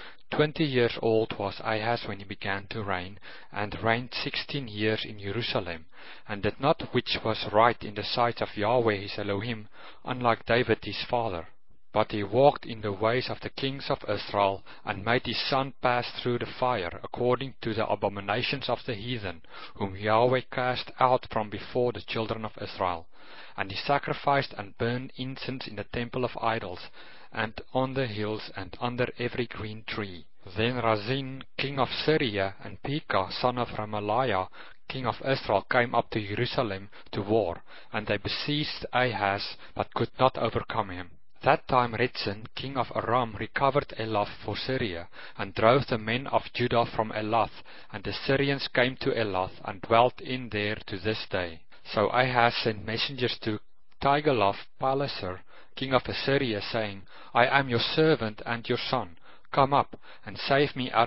20 years old was Ahaz when he began to reign, and reigned 16 years in Jerusalem, and did not which was right in the sight of Yahweh his Elohim, unlike David his father. But he walked in the ways of the kings of Israel, and made his son pass through the fire, according to the abominations of the heathen, whom Yahweh cast out from before the children of Israel. And he sacrificed and burned incense in the temple of idols, and on the hills, and under every green tree. Then Razin, king of Syria, and Pekah, son of Remaliah, king of Israel, came up to Jerusalem to war, and they besieged Ahaz, but could not overcome him. That time Rezin, king of Aram, recovered Elath for Syria, and drove the men of Judah from Elath, and the Syrians came to Elath, and dwelt in there to this day. So Ahaz sent messengers to Tiglath-Pileser, king of Assyria, saying, I am your servant and your son. Come up, and save me out of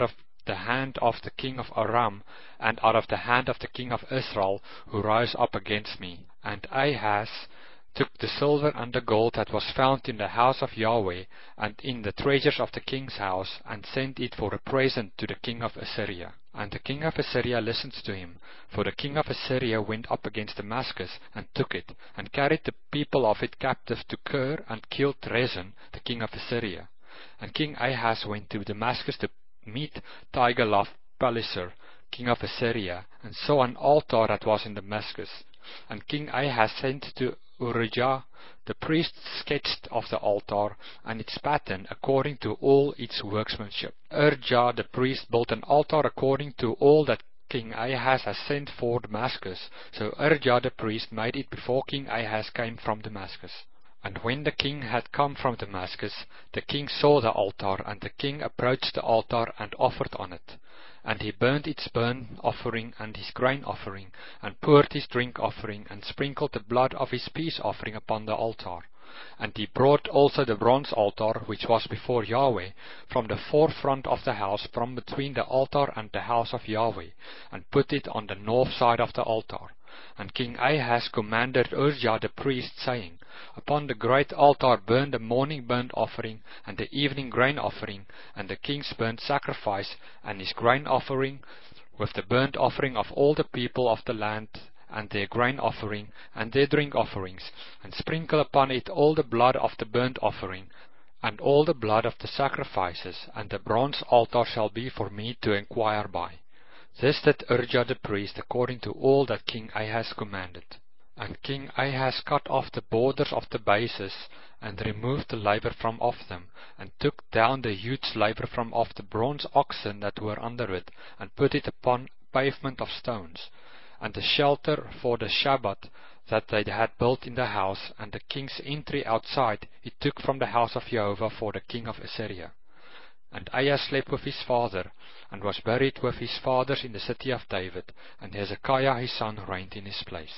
the hand of the king of Aram, and out of the hand of the king of Israel, who rise up against me. And Ahaz took the silver and the gold that was found in the house of Yahweh, and in the treasures of the king's house, and sent it for a present to the king of Assyria. And the king of Assyria listened to him, for the king of Assyria went up against Damascus, and took it, and carried the people of it captive to Kir, and killed Rezin, the king of Assyria. And King Ahaz went to Damascus to meet Tiglath-Pileser, king of Assyria, and saw an altar that was in Damascus. And King Ahaz sent to Urijah the priest sketched of the altar and its pattern according to all its workmanship. Urijah the priest built an altar according to all that King Ahaz has sent for Damascus. So Urijah the priest made it before King Ahaz came from Damascus. And when the king had come from Damascus, the king saw the altar, and the king approached the altar and offered on it. And he burnt its burnt offering and his grain offering, and poured his drink offering, and sprinkled the blood of his peace offering upon the altar. And he brought also the bronze altar, which was before Yahweh, from the forefront of the house, from between the altar and the house of Yahweh, and put it on the north side of the altar. And King Ahaz commanded Urijah the priest, saying, Upon the great altar burn the morning burnt offering, and the evening grain offering, and the king's burnt sacrifice, and his grain offering, with the burnt offering of all the people of the land, and their grain offering, and their drink offerings, and sprinkle upon it all the blood of the burnt offering, and all the blood of the sacrifices, and the bronze altar shall be for me to inquire by. This did Urijah the priest according to all that King Ahaz commanded. And King Ahaz cut off the borders of the bases, and removed the laver from off them, and took down the huge laver from off the bronze oxen that were under it, and put it upon pavement of stones. And the shelter for the Shabbat that they had built in the house, and the king's entry outside, he took from the house of Jehovah for the king of Assyria. And Ahaz slept with his father, and was buried with his fathers in the city of David, and Hezekiah his son reigned in his place.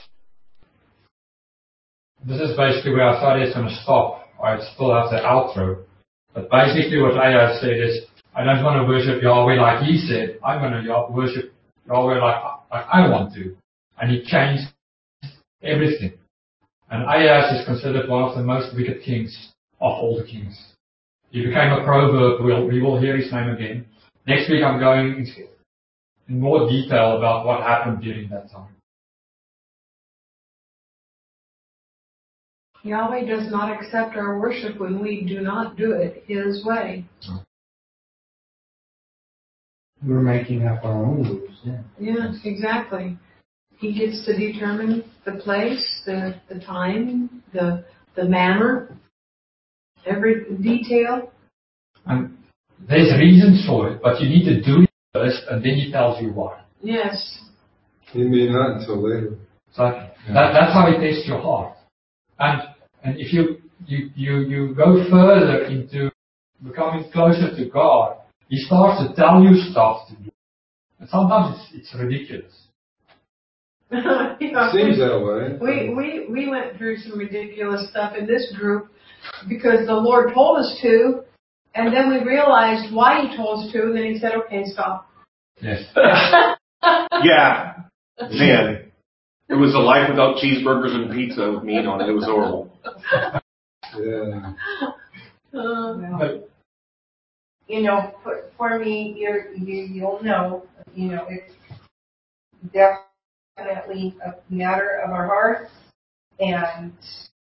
This is basically where our study is going to stop. I still have the outro. But basically what Ahaz said is, I don't want to worship Yahweh like he said. I'm going to worship Yahweh like I want to. And he changed everything. And Ahaz is considered one of the most wicked kings of all the kings. He became a proverb. We will hear his name again. Next week I'm going in more detail about what happened during that time. Yahweh does not accept our worship when we do not do it His way. We're making up our own rules, yeah. Yeah, exactly. He gets to determine the place, the time, the manner, every detail. And there's reasons for it, but you need to do it first, and then he tells you why. Yes. He may not until later. Exactly. Yeah. That's how he tests your heart. And if you go further into becoming closer to God, He starts to tell you stuff to do. And sometimes it's ridiculous. Seems that way. We went through some ridiculous stuff in this group because the Lord told us to, and then we realized why He told us to, and then He said, okay, stop. Yes. Yeah. Man. It was a life without cheeseburgers and pizza with meat on it. It was horrible. Yeah. You know, for me, you'll know, it's definitely a matter of our hearts, and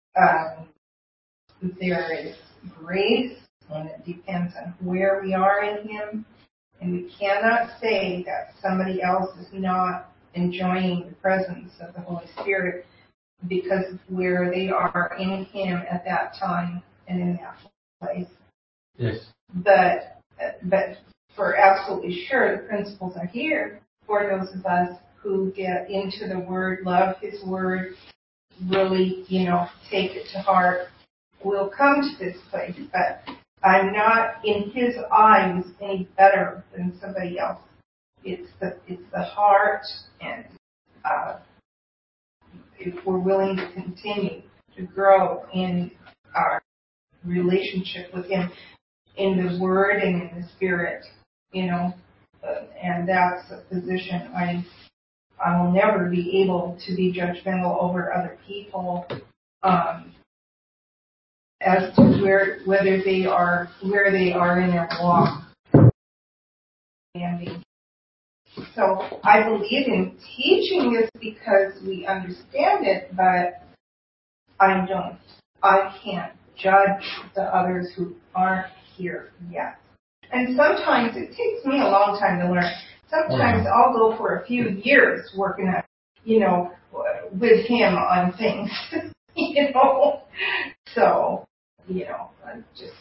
there is grace, and it depends on where we are in Him, and we cannot say that somebody else is not enjoying the presence of the Holy Spirit because of where they are in Him at that time and in that place. Yes. But for absolutely sure, the principles are here for those of us who get into the Word, love His Word, really, take it to heart. We'll come to this place, but I'm not in His eyes any better than somebody else. It's the heart, and if we're willing to continue to grow in our relationship with Him, in the Word and in the Spirit, and that's a position I will never be able to be judgmental over other people as to where they are in their walk. So I believe in teaching this because we understand it, but I can't judge the others who aren't here yet. And sometimes it takes me a long time to learn. Sometimes I'll go for a few years working at, with him on things, So, I'm just.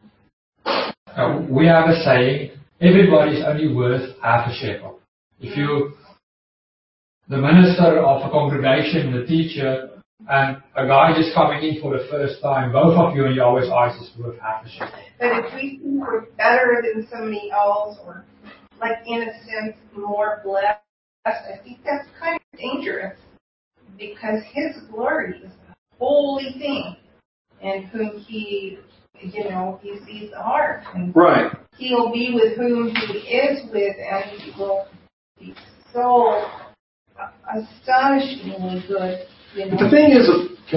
We have a saying, everybody's only worth half a shekel. If the minister of a congregation, the teacher, and a guy just coming in for the first time, both of you in Yahweh's eyes is worth half a shekel. But if we think we're better than somebody else, or like in a sense more blessed, I think that's kind of dangerous, because His glory is a holy thing, and whom He sees the heart, and right. He'll be with whom He is with, and He will be so astonishingly good. The thing is,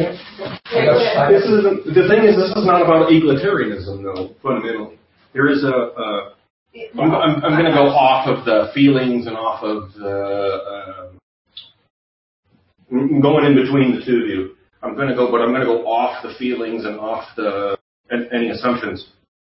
this is not about egalitarianism, though. Fundamentally, there is I'm going to go off of the feelings and off of the. I'm going in between the two of you. I'm going to go off the feelings and off any assumptions.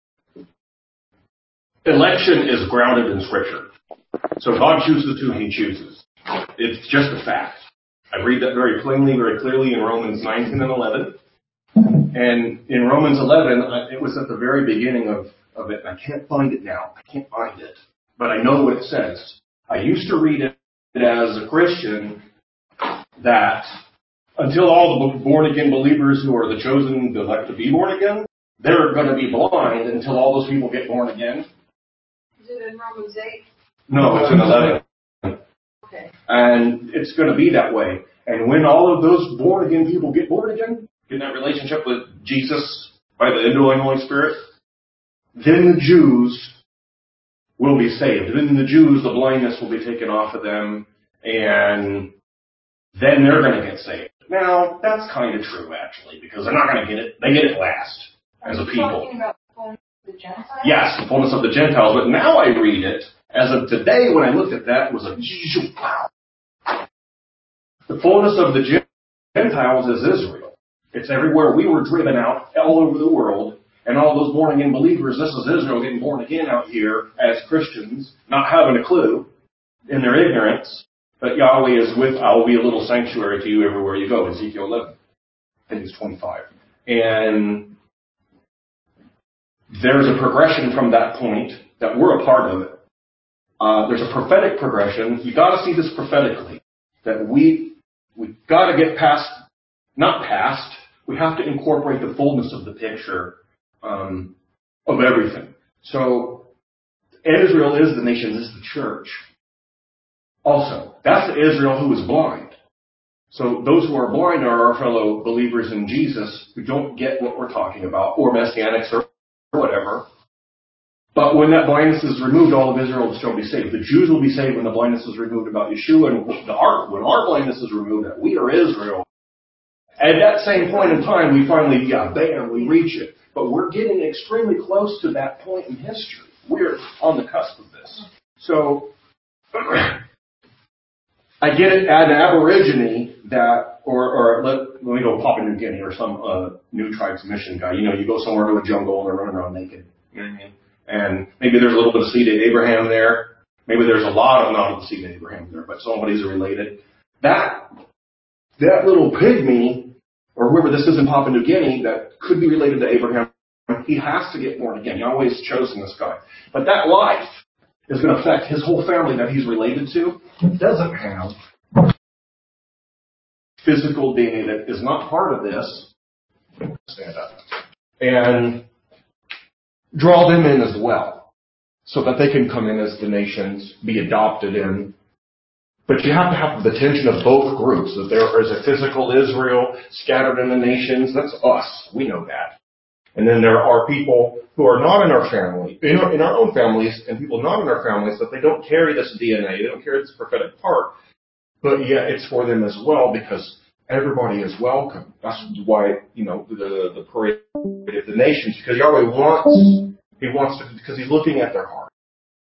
Election is grounded in Scripture, so God chooses who He chooses. It's just a fact. I read that very plainly, very clearly in Romans 19 and 11. And in Romans 11, it was at the very beginning of it. I can't find it now. I can't find it. But I know what it says. I used to read it as a Christian that until all the born-again believers who are the chosen, the elect to be born again, they're going to be blind until all those people get born again. Is it in Romans 8? No, it's in 11. Okay. And it's going to be that way. And when all of those born-again people get born again, in that relationship with Jesus by the indwelling Holy Spirit, then the Jews will be saved. Then the Jews, the blindness will be taken off of them, and then they're going to get saved. Now, that's kind of true, actually, because they're not going to get it. They get it last as a people. Are you talking about the fullness of the Gentiles? Yes, the fullness of the Gentiles. But now I read it, as of today, when I looked at that, was a wow. The fullness of the Gentiles is Israel. It's everywhere. We were driven out all over the world, and all those born-again believers, this is Israel getting born again out here as Christians, not having a clue in their ignorance. But Yahweh is with, I will be a little sanctuary to you everywhere you go, Ezekiel 11. I think it's 25. And there's a progression from that point that we're a part of it. There's a prophetic progression. You got to see this prophetically. That we got to get past, not past, we have to incorporate the fullness of the picture of everything. So Israel is the nation, is the church. Also, that's the Israel who is blind. So those who are blind are our fellow believers in Jesus who don't get what we're talking about, or Messianics or whatever. But when that blindness is removed, all of Israel shall be saved. The Jews will be saved when the blindness is removed about Yeshua, and when our blindness is removed, that we are Israel. At that same point in time, we finally, bam, we reach it. But we're getting extremely close to that point in history. We're on the cusp of this. So, I get it at an Aborigine that, or let me go Papua New Guinea or some New Tribes Mission guy. You go somewhere to a jungle and they're running around naked. You know what I mean? And maybe there's a little bit of seed of Abraham there. Maybe there's a lot of not of the seed of Abraham there, but somebody's related. That little pygmy, or whoever this is in Papua New Guinea, that could be related to Abraham, he has to get born again. Yahweh's chosen this guy. But that life is going to affect his whole family that he's related to. It doesn't have physical DNA that is not part of this. Stand up. And draw them in as well, so that they can come in as the nations, be adopted in. But you have to have the tension of both groups, that there is a physical Israel scattered in the nations. That's us. We know that. And then there are people who are not in our family, in our own families, and people not in our families, that they don't carry this DNA, they don't carry this prophetic part, but yet it's for them as well, because everybody is welcome. That's why, the parade of the nations, because Yahweh wants to, because He's looking at their heart.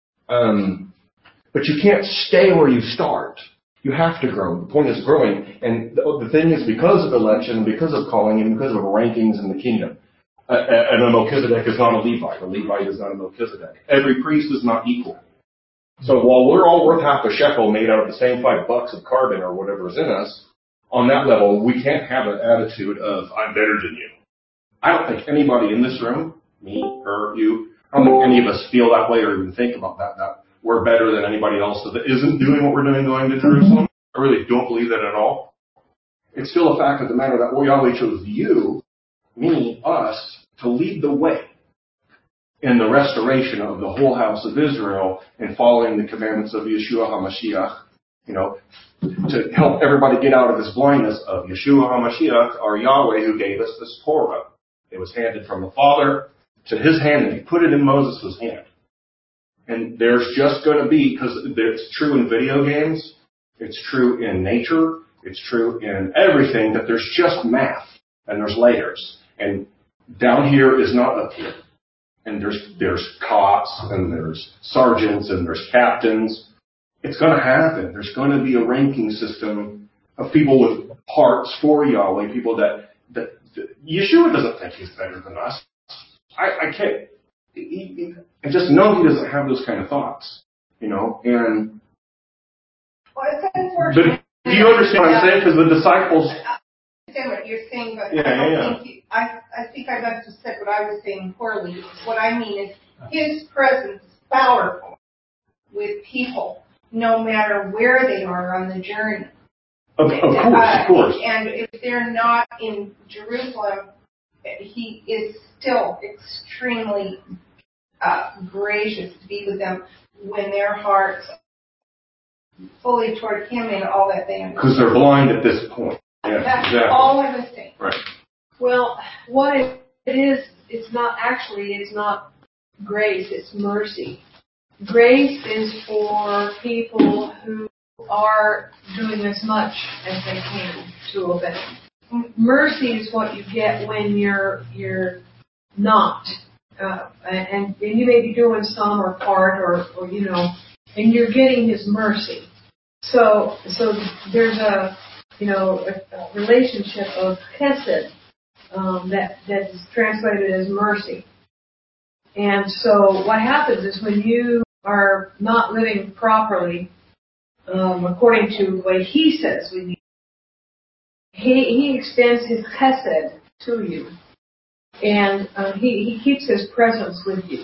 But you can't stay where you start. You have to grow. The point is growing. And the thing is, because of election, because of calling, and because of rankings in the kingdom, and a Melchizedek is not a Levite. A Levite is not a Melchizedek. Every priest is not equal. So while we're all worth half a shekel made out of the same $5 of carbon or whatever is in us, on that level, we can't have an attitude of, I'm better than you. I don't think anybody in this room, me, her, you, I don't think any of us feel that way or even think about that we're better than anybody else that isn't doing what we're doing going to Jerusalem. I really don't believe that at all. It's still a fact of the matter that Yahweh chose you, me, us, to lead the way in the restoration of the whole house of Israel and following the commandments of Yeshua HaMashiach, to help everybody get out of this blindness of Yeshua HaMashiach, our Yahweh, who gave us this Torah. It was handed from the Father to His hand, and He put it in Moses' hand. And there's just going to be, because it's true in video games, it's true in nature, it's true in everything, that there's just math, and there's layers. And down here is not up here. And there's cops, and there's sergeants, and there's captains. It's going to happen. There's going to be a ranking system of people with hearts for Yahweh, people that Yeshua doesn't think He's better than us. I can't. I just know He doesn't have those kind of thoughts, and. Well, it's unfortunate. But do you understand what I'm saying? Because the disciples. I understand what you're saying, but I think I must have said what I was saying poorly. What I mean is His presence is powerful with people, no matter where they are on the journey. Of course. And if they're not in Jerusalem, He is still extremely gracious to be with them when their hearts fully toward Him and all that they understand. Because they're blind at this point. Yeah, that's exactly. all I'm saying. Right. Well, what it is, it's not grace, it's mercy. Grace is for people who are doing as much as they can to obey. Mercy is what you get when you're not, and you may be doing some or part or and you're getting His mercy. So there's a relationship of chesed that is translated as mercy. And so what happens is when you are not living properly according to the way He says we need, He extends His chesed to you, and He keeps His presence with you.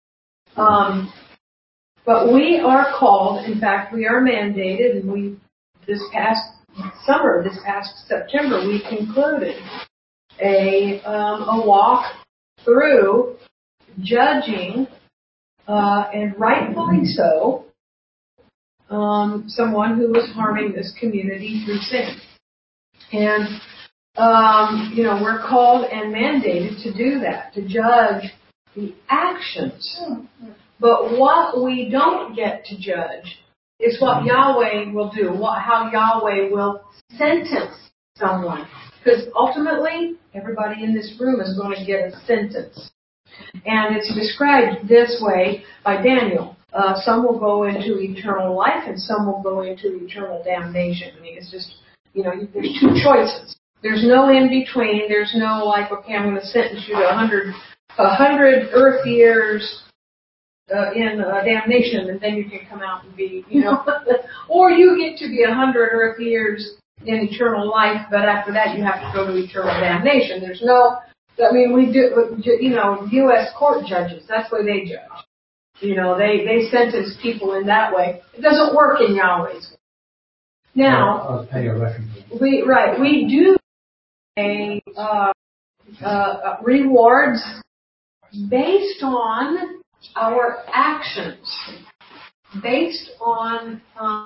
But we are called, in fact, we are mandated, and this past September, we concluded a walk through judging, and rightfully so, someone who was harming this community through sin. And, we're called and mandated to do that, to judge the actions. But what we don't get to judge is what Yahweh will do, how Yahweh will sentence someone. Because ultimately, everybody in this room is going to get a sentence. And it's described this way by Daniel. Some will go into eternal life and some will go into eternal damnation. I mean, it's just, there's two choices. There's no in between. There's no okay, I'm going to sentence you to 100 earth years in damnation, and then you can come out and be, or you get to be 100 earth years in eternal life, but after that you have to go to eternal damnation. There's no, we do, U.S. court judges, that's the way they judge. They sentence people in that way. It doesn't work in Yahweh's way. Now, we do rewards based on our actions, based on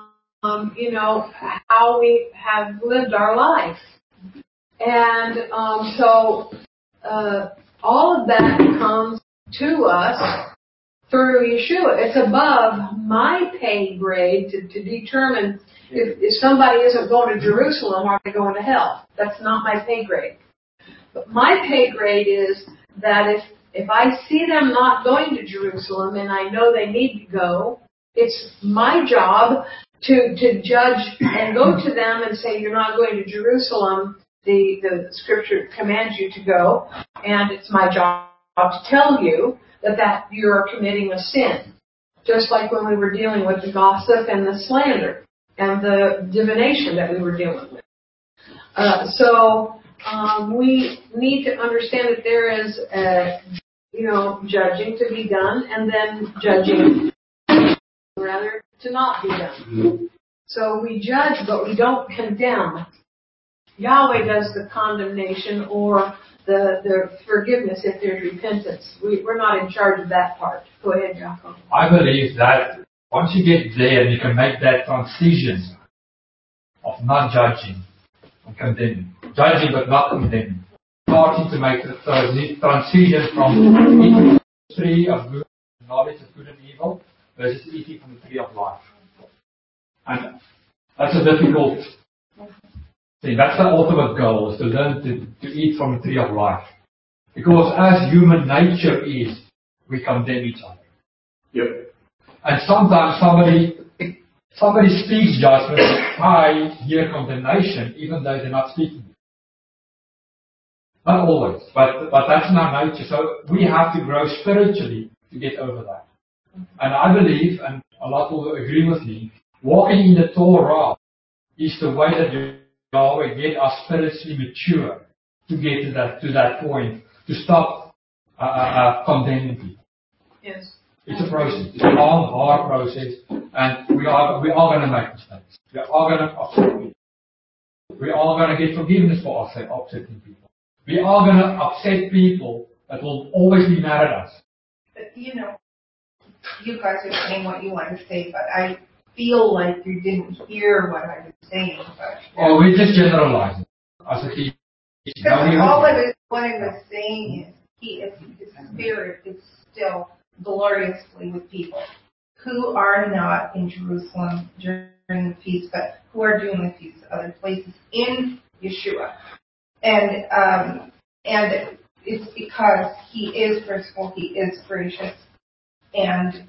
how we have lived our life. And all of that comes to us through Yeshua. It's above my pay grade to determine if somebody isn't going to Jerusalem, are they going to hell? That's not my pay grade. But my pay grade is that if I see them not going to Jerusalem and I know they need to go, it's my job to judge and go to them and say, you're not going to Jerusalem. The scripture commands you to go, and it's my job to tell you that you're committing a sin. Just like when we were dealing with the gossip and the slander and the divination that we were dealing with. So we need to understand that there is, judging to be done, and then judging, rather, to not be done. So we judge, but we don't condemn. Yahweh does the condemnation or the forgiveness if there's repentance. We're not in charge of that part. Go ahead, Jacob. I believe that once you get there and you can make that transition of not judging and condemning, judging but not condemning, starting to make the transition from eating the tree of good knowledge of good and evil versus eating from the tree of life. And that's a difficult thing. That's the ultimate goal, is to learn to eat from the tree of life. Because as human nature is, we condemn each other. Yep. And sometimes somebody speaks judgment, I hear condemnation, even though they're not speaking. Not always, but that's not nature. So we have to grow spiritually to get over that. And I believe, and a lot will agree with me, walking in the Torah is the way that Yahweh get us spiritually mature to get to that point, to stop condemning people. Yes. It's a process. It's a long, hard process, and we are going to make mistakes. We are going to upset people. We are going to get forgiveness for upsetting people. We are going to upset people that will always be mad at us. But, you guys are saying what you want to say, but I feel like you didn't hear what I was saying. Oh, we're just generalizing. As a teacher. What I was saying is his spirit is still gloriously with people who are not in Jerusalem during the feast, but who are doing the feast other places in Yeshua. And it's because he is merciful, he is gracious, and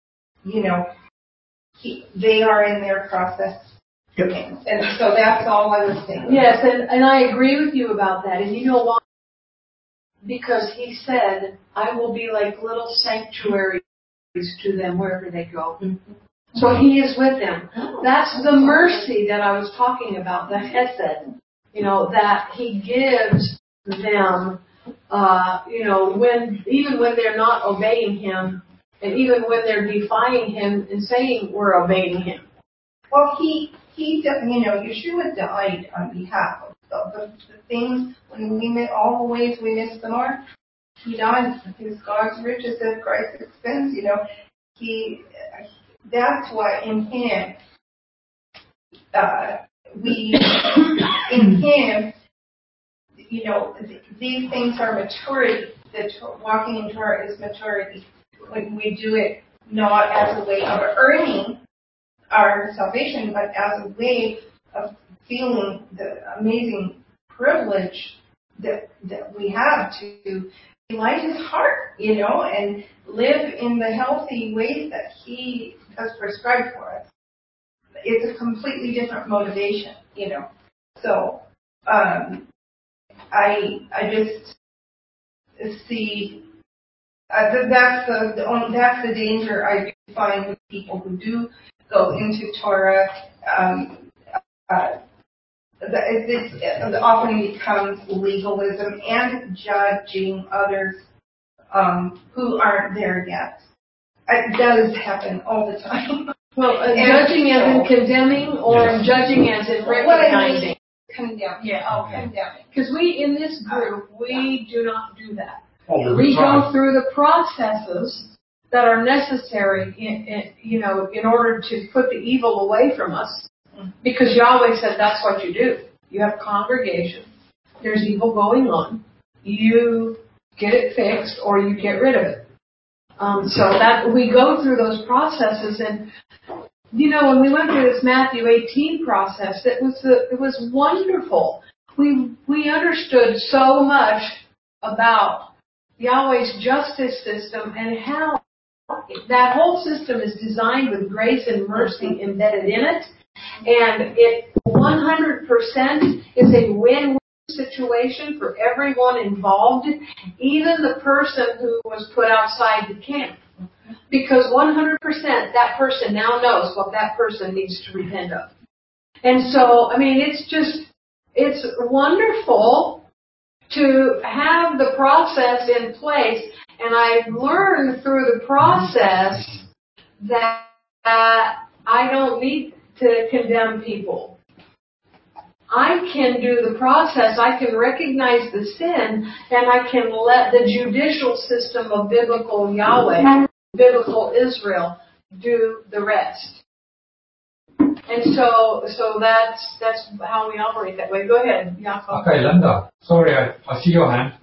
they are in their process. Yep. And so that's all I was saying. Yes, and I agree with you about that. And you know why? Because he said, I will be like little sanctuaries to them wherever they go. Mm-hmm. So he is with them. Oh. That's the mercy that I was talking about, the Hesed, that he gives them, even when they're not obeying him, and even when they're defying him and saying we're obeying him. Well, Yeshua died on behalf of the things, when we miss all the ways we miss the mark. He died because God's riches at Christ's expense. That's why in him, these things are maturity. Walking in Torah is maturity. When we do it not as a way of earning our salvation, but as a way of feeling the amazing privilege that we have to delight his heart, and live in the healthy ways that he has prescribed for us. It's a completely different motivation, So, I just see that's the danger I do find with people who do go into Torah. It often becomes legalism and judging others who aren't there yet. It does happen all the time. Well, judging as in condemning, or judging as in recognizing? Condemning. Yeah, okay. Condemning. Because in this group, we do not do that. Oh, we go through the processes that are necessary, in order to put the evil away from us. Because Yahweh said that's what you do. You have congregation. There's evil going on. You get it fixed, or you get rid of it. So that we go through those processes, and when we went through this Matthew 18 process, it was wonderful. We understood so much about Yahweh's justice system and how that whole system is designed with grace and mercy embedded in it, and it 100% is a win-win situation for everyone involved, even the person who was put outside the camp. Because 100% that person now knows what that person needs to repent of. And so, it's wonderful to have the process in place, and I've learned through the process that I don't need to condemn people. I can do the process, I can recognize the sin, and I can let the judicial system of biblical Yahweh, biblical Israel, do the rest. And so that's how we operate that way. Go ahead, Yaakov. Okay, Linda. Sorry, I see your hand.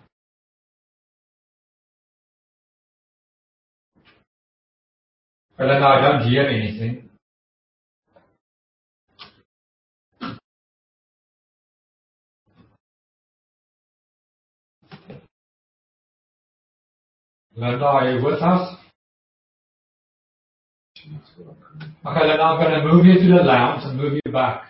But Linda, I don't hear anything. Linda, are you with us? Okay, then I'm going to move you to the lounge and move you back.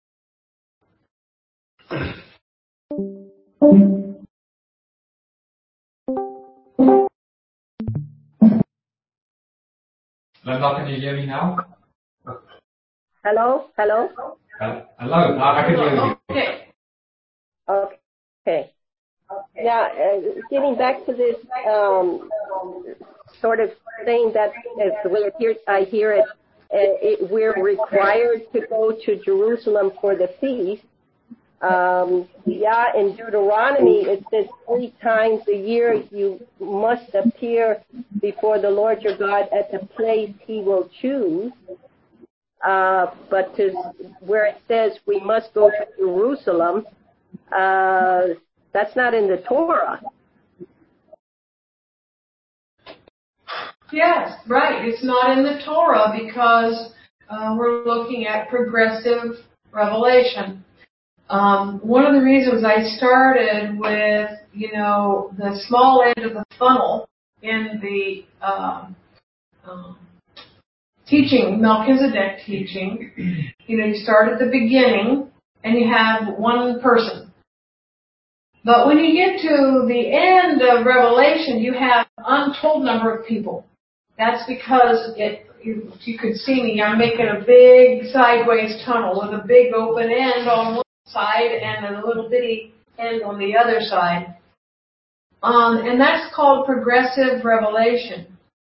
Linda, can you hear me now? Hello? Hello? Hello, now I can hear you. Okay. Now, getting back to this sort of thing that, the way I hear it, we're required to go to Jerusalem for the feast. In Deuteronomy, it says 3 times a year you must appear before the Lord your God at the place he will choose. But where it says we must go to Jerusalem, that's not in the Torah. Yes, right. It's not in the Torah because we're looking at progressive revelation. One of the reasons I started with, the small end of the funnel in the teaching, Melchizedek teaching, you start at the beginning and you have one person. But when you get to the end of Revelation, you have an untold number of people. That's because if you could see me, I'm making a big sideways tunnel with a big open end on one side and a little bitty end on the other side. And that's called progressive revelation.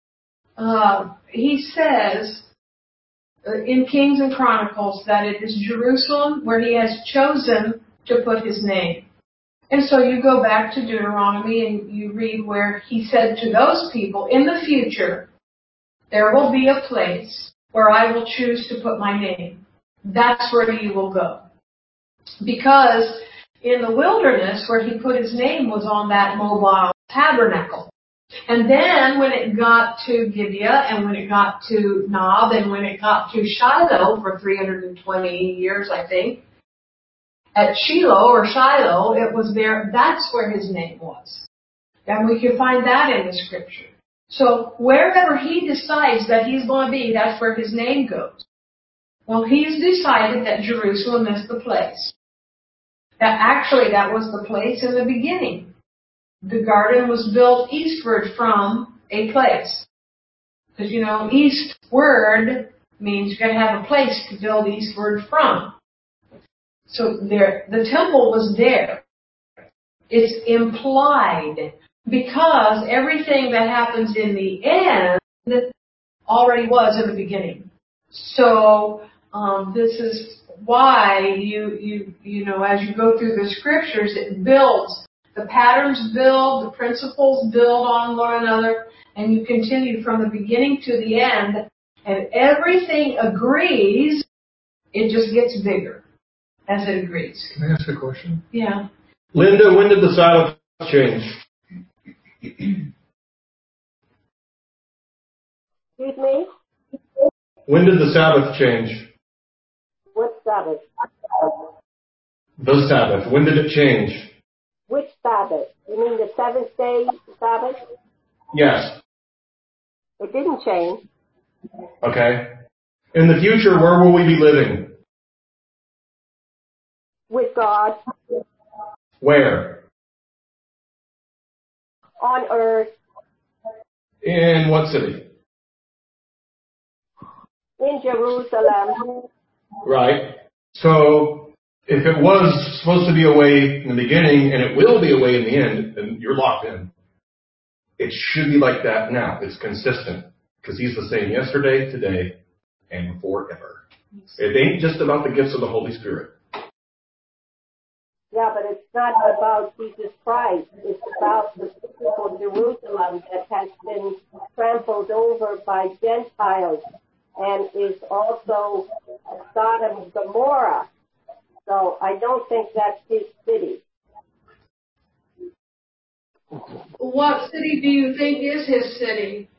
He says in Kings and Chronicles that it is Jerusalem where he has chosen to put his name. And so you go back to Deuteronomy and you read where he said to those people, in the future, there will be a place where I will choose to put my name. That's where you will go. Because in the wilderness where he put his name was on that mobile tabernacle. And then when it got to Gibeah and when it got to Nob and when it got to Shiloh for 320 years, I think, at Shiloh or Shiloh, it was there. That's where his name was. And we can find that in the scripture. So wherever he decides that he's going to be, that's where his name goes. Well, he's decided that Jerusalem is the place. That was the place in the beginning. The garden was built eastward from a place. Because, eastward means you've got to have a place to build eastward from. So the temple was there. It's implied because everything that happens in the end already was in the beginning. So this is why you as you go through the scriptures, it builds. The patterns build, the principles build on one another, and you continue from the beginning to the end, and everything agrees. It just gets bigger as it agrees. Can I ask a question? Yeah. Linda, when did the silence change? Excuse me? When did the Sabbath change? What Sabbath? The Sabbath. When did it change? Which Sabbath? You mean the seventh day Sabbath? Yes. It didn't change. Okay. In the future, where will we be living? With God. Where? On earth. In what city? In Jerusalem. Right. So, if it was supposed to be a way in the beginning, and it will be a way in the end, then you're locked in. It should be like that now. It's consistent. Because He's the same yesterday, today, and forever. It ain't just about the gifts of the Holy Spirit. Yeah, but it's not about Jesus Christ. It's about the physical Jerusalem that has been trampled over by Gentiles and is also Sodom and Gomorrah. So I don't think that's His city. What city do you think is His city?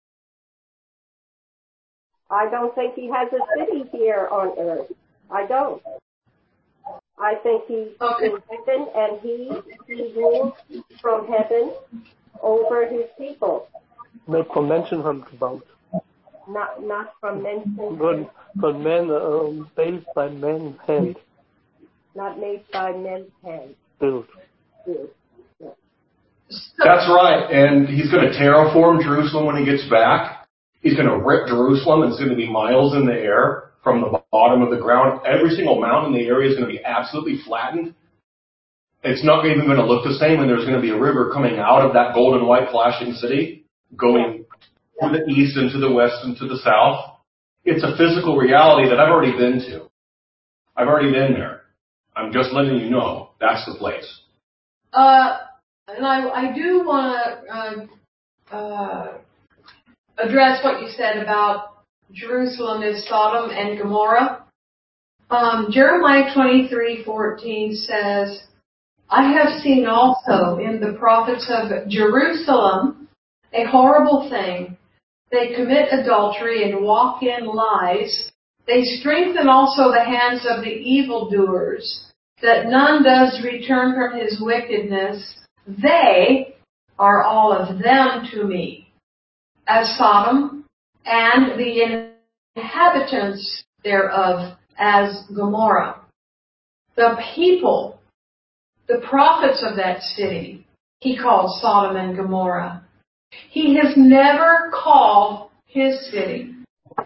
I don't think He has a city here on earth. I don't. I think He's in heaven, and He rules from heaven over His people. Not from mention from about. Not from mention. But men built by men's hand. Not made by men's hands. Built. Yeah. That's right. And He's going to terraform Jerusalem when He gets back. He's going to rip Jerusalem, and it's going to be miles in the air from the bottom of the ground. Every single mountain in the area is going to be absolutely flattened. It's not even going to look the same, and there's going to be a river coming out of that golden white flashing city, going to the east and to the west and to the south. It's a physical reality that I've already been to. I've already been there. I'm just letting you know that's the place. And I do want to address what you said about Jerusalem is Sodom and Gomorrah. Jeremiah 23:14 says, I have seen also in the prophets of Jerusalem a horrible thing. They commit adultery and walk in lies. They strengthen also the hands of the evildoers, that none does return from his wickedness. They are all of them to me, as Sodom, and the inhabitants thereof as Gomorrah. The people, the prophets of that city, He called Sodom and Gomorrah. He has never called His city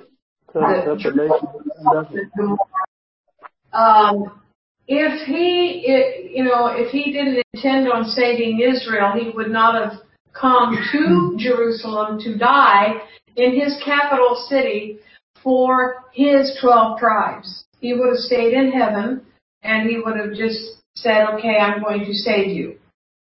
if he didn't intend on saving Israel, He would not have come to Jerusalem to die in His capital city for His 12 tribes. He would have stayed in heaven, and He would have just said, okay, I'm going to save you.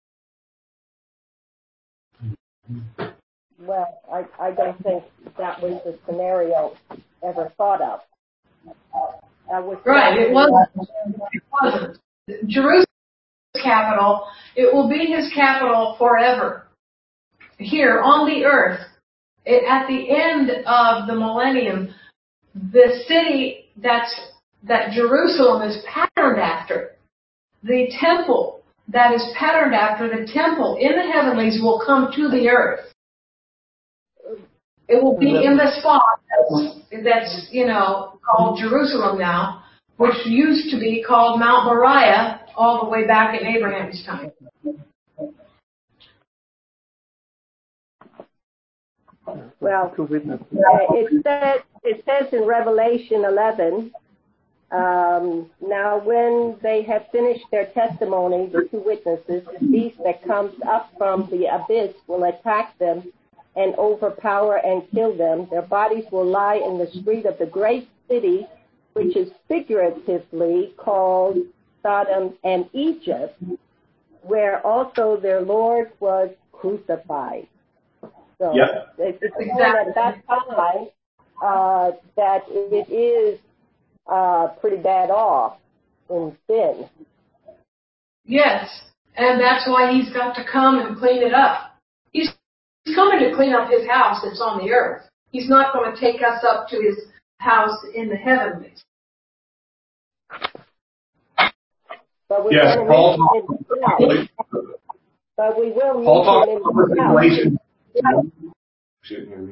Well, I don't think that was the scenario ever thought of. Right, it wasn't. Jerusalem's capital. It will be His capital forever. Here on the earth, at the end of the millennium, the city that Jerusalem is patterned after, the temple that is patterned after the temple in the heavenlies will come to the earth. It will be in the spot that's called Jerusalem now, which used to be called Mount Moriah all the way back in Abraham's time. Well, it says in Revelation 11, now when they have finished their testimony, the two witnesses, the beast that comes up from the abyss will attack them and overpower and kill them. Their bodies will lie in the street of the great city, which is figuratively called Sodom and Egypt, where also their Lord was crucified. So it's at that time that it is pretty bad off in sin. Yes, and that's why He's got to come and clean it up. coming to clean up his house that's on the earth. He's not going to take us up to his house in the heavenlies. But we Yes, will Paul talks mention about it it in Galatians. Excuse me.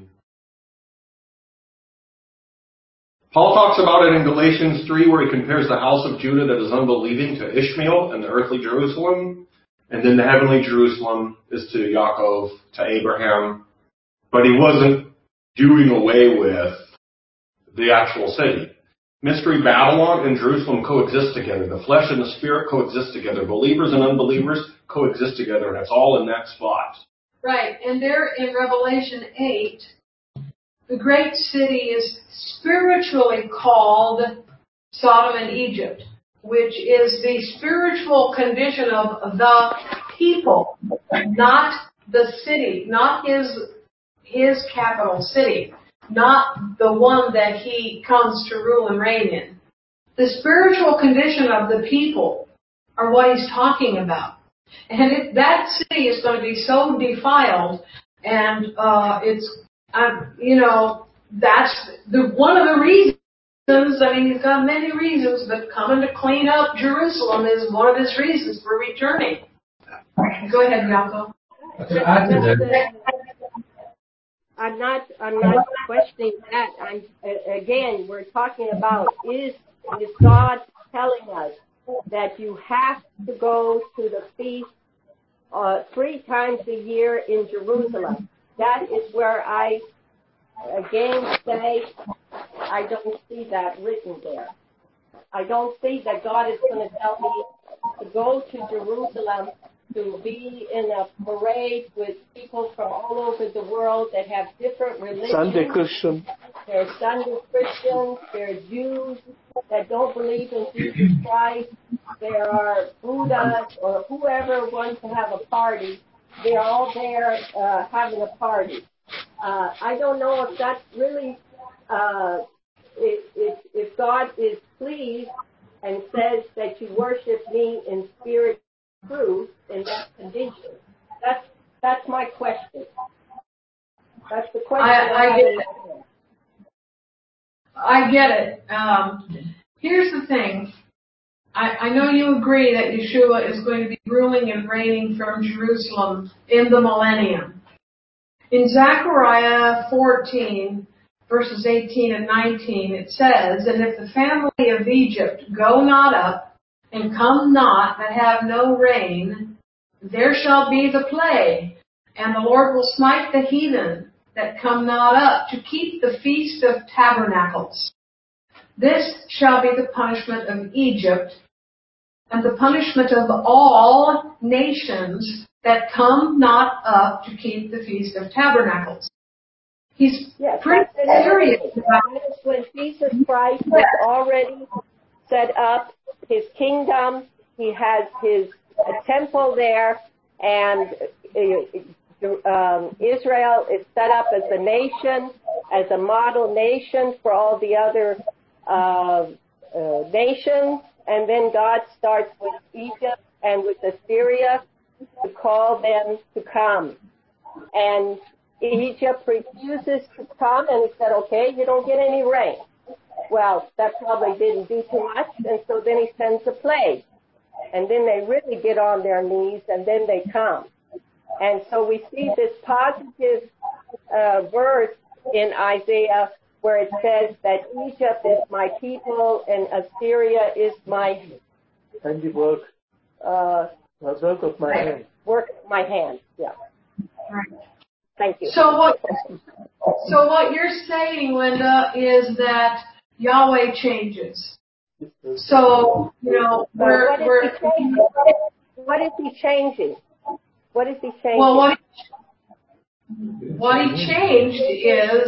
Paul talks about it in Galatians 3, where he compares the house of Judah that is unbelieving to Ishmael and the earthly Jerusalem. And then the heavenly Jerusalem is to Yaakov, to Abraham. But he wasn't doing away with the actual city. Mystery Babylon and Jerusalem coexist together. The flesh and the spirit coexist together. Believers and unbelievers coexist together, and it's all in that spot. Right, and there in Revelation 8, the great city is spiritually called Sodom and Egypt, which is the spiritual condition of the people, not the city, not his capital city, not the one that he comes to rule and reign in. The spiritual condition of the people are what he's talking about. And that city is going to be so defiled, and that's one of the reasons. I mean, he's got many reasons, but coming to clean up Jerusalem is one of his reasons for returning. Go ahead, Yaakov. To add to that, I'm not questioning that. Again, we're talking about is God telling us that you have to go to the feast 3 times a year in Jerusalem? That is where I again say I don't see that written there. I don't see that God is going to tell me to go to Jerusalem to be in a parade with people from all over the world that have different religions. Sunday Christian. There are Sunday Christians, there are Jews that don't believe in Jesus Christ, there are Buddhists or whoever wants to have a party. They're all there having a party. I don't know if that's really, if God is pleased and says that you worship me in spirit and truth in that condition. That's my question. That's the question. I get it. Here's the thing. I know you agree that Yeshua is going to be ruling and reigning from Jerusalem in the millennium. In Zechariah 14, verses 18 and 19, it says, "And if the family of Egypt go not up, and come not that have no rain, there shall be the plague, and the Lord will smite the heathen that come not up to keep the feast of tabernacles. This shall be the punishment of Egypt, and the punishment of all nations that come not up to keep the feast of tabernacles." He's pretty serious about it. When Jesus Christ has already set up his kingdom, he has his temple there, and Israel is set up as a nation, as a model nation for all the other nations. And then God starts with Egypt and with Assyria to call them to come. And Egypt refuses to come, and he said, okay, you don't get any rain. Well, that probably didn't do too much, and so then he sends a plague. And then they really get on their knees, and then they come. And so we see this positive verse in Isaiah where it says that Egypt is my people and Assyria is my handiwork. Work of my hand. Work of my hand, yeah. Right. Thank you. So what you're saying, Linda, is that Yahweh changes. So, what is he changing? What is he changing? Well, what he changed is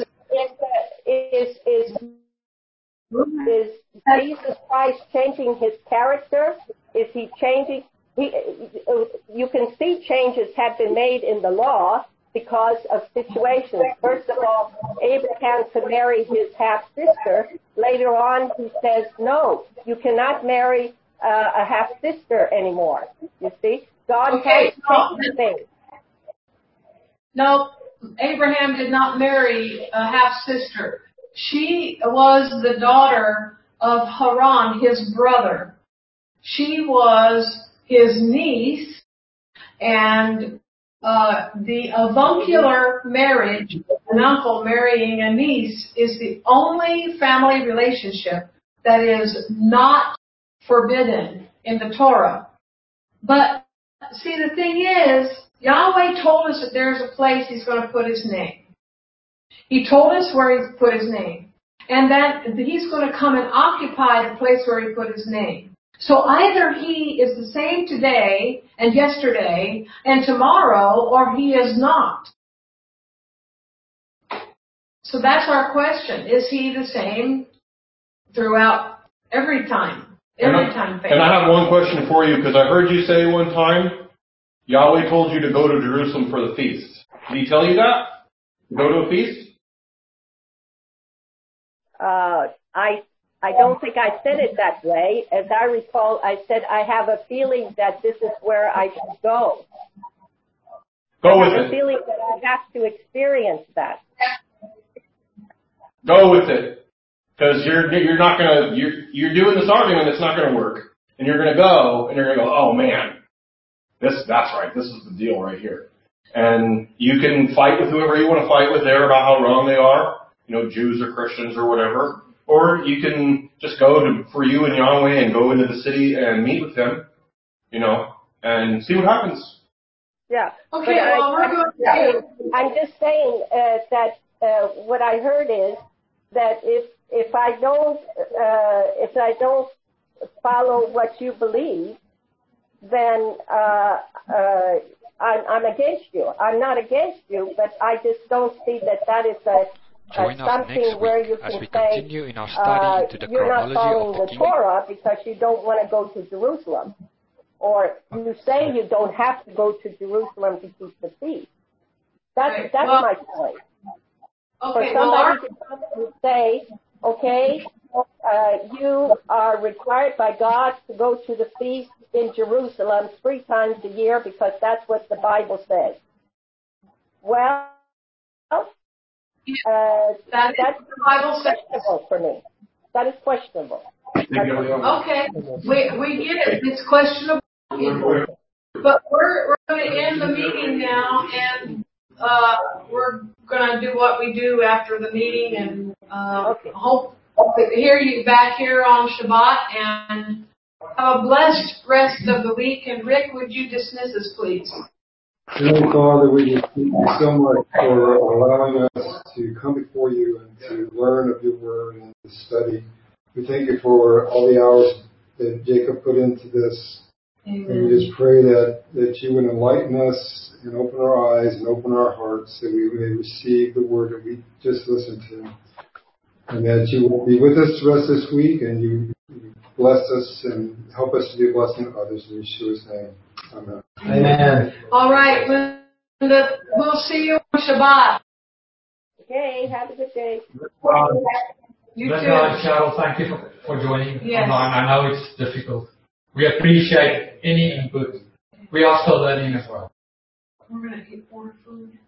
Jesus Christ changing his character? Is he changing? You can see changes have been made in the law because of situations. First of all, Abraham could marry his half-sister. Later on, he says, no, you cannot marry a half-sister anymore. You see? God has changed things. No, Abraham did not marry a half-sister. She was the daughter of Haran, his brother. She was his niece, and the avuncular marriage, an uncle marrying a niece, is the only family relationship that is not forbidden in the Torah. But, see, the thing is, Yahweh told us that there's a place He's going to put His name. He told us where He put His name. And that He's going to come and occupy the place where He put His name. So either He is the same today and yesterday and tomorrow, or He is not. So that's our question. Is He the same throughout every time? Every time. And I have one question for you, because I heard you say one time, Yahweh told you to go to Jerusalem for the feast. Did He tell you that? Go to a feast? I don't think I said it that way. As I recall, I said I have a feeling that this is where I should go. Go with I have it. a feeling that I have to experience that. Go with it. Because you're not gonna, you're doing this argument, it's not gonna work. And you're gonna go, and you're gonna go, oh man, that's right, this is the deal right here. And you can fight with whoever you want to fight with there about how wrong they are, Jews or Christians or whatever. Or you can just go for you and Yahweh and go into the city and meet with Him, and see what happens. Yeah. Okay, well, we're going to... I'm just saying that what I heard is that if I don't follow what you believe, then I'm against you. I'm not against you, but I just don't see that is Join us something next where week you as can we say continue in our study into the you're not chronology following of the the kingdom. Torah because you don't want to go to Jerusalem, or you say you don't have to go to Jerusalem to keep the feast. That's my point. Okay, For somebody to come and say, okay, you are required by God to go to the feast in Jerusalem 3 times a year because that's what the Bible says. Well, that's questionable for me. That is questionable. Okay, we get it. It's questionable. But we're going to end the meeting now, and we're going to do what we do after the meeting, and hope to hear you back here on Shabbat, and have a blessed rest of the week. And Rick, would you dismiss us, please? Heavenly Father, we just thank you so much for allowing us to come before you and to learn of your word and to study. We thank you for all the hours that Jacob put into this. Amen. And we just pray that you would enlighten us and open our eyes and open our hearts so we may receive the word that we just listened to. And that you will be with us the rest of this week and you bless us and help us to be a blessing to others in Yeshua's name. Amen. Amen. All right, Linda, we'll see you on Shabbat. Okay, have a good day. You Linda too. and Cheryl, thank you for joining Yes. online. I know it's difficult. We appreciate any input. We are still learning as well. We're going to eat more food.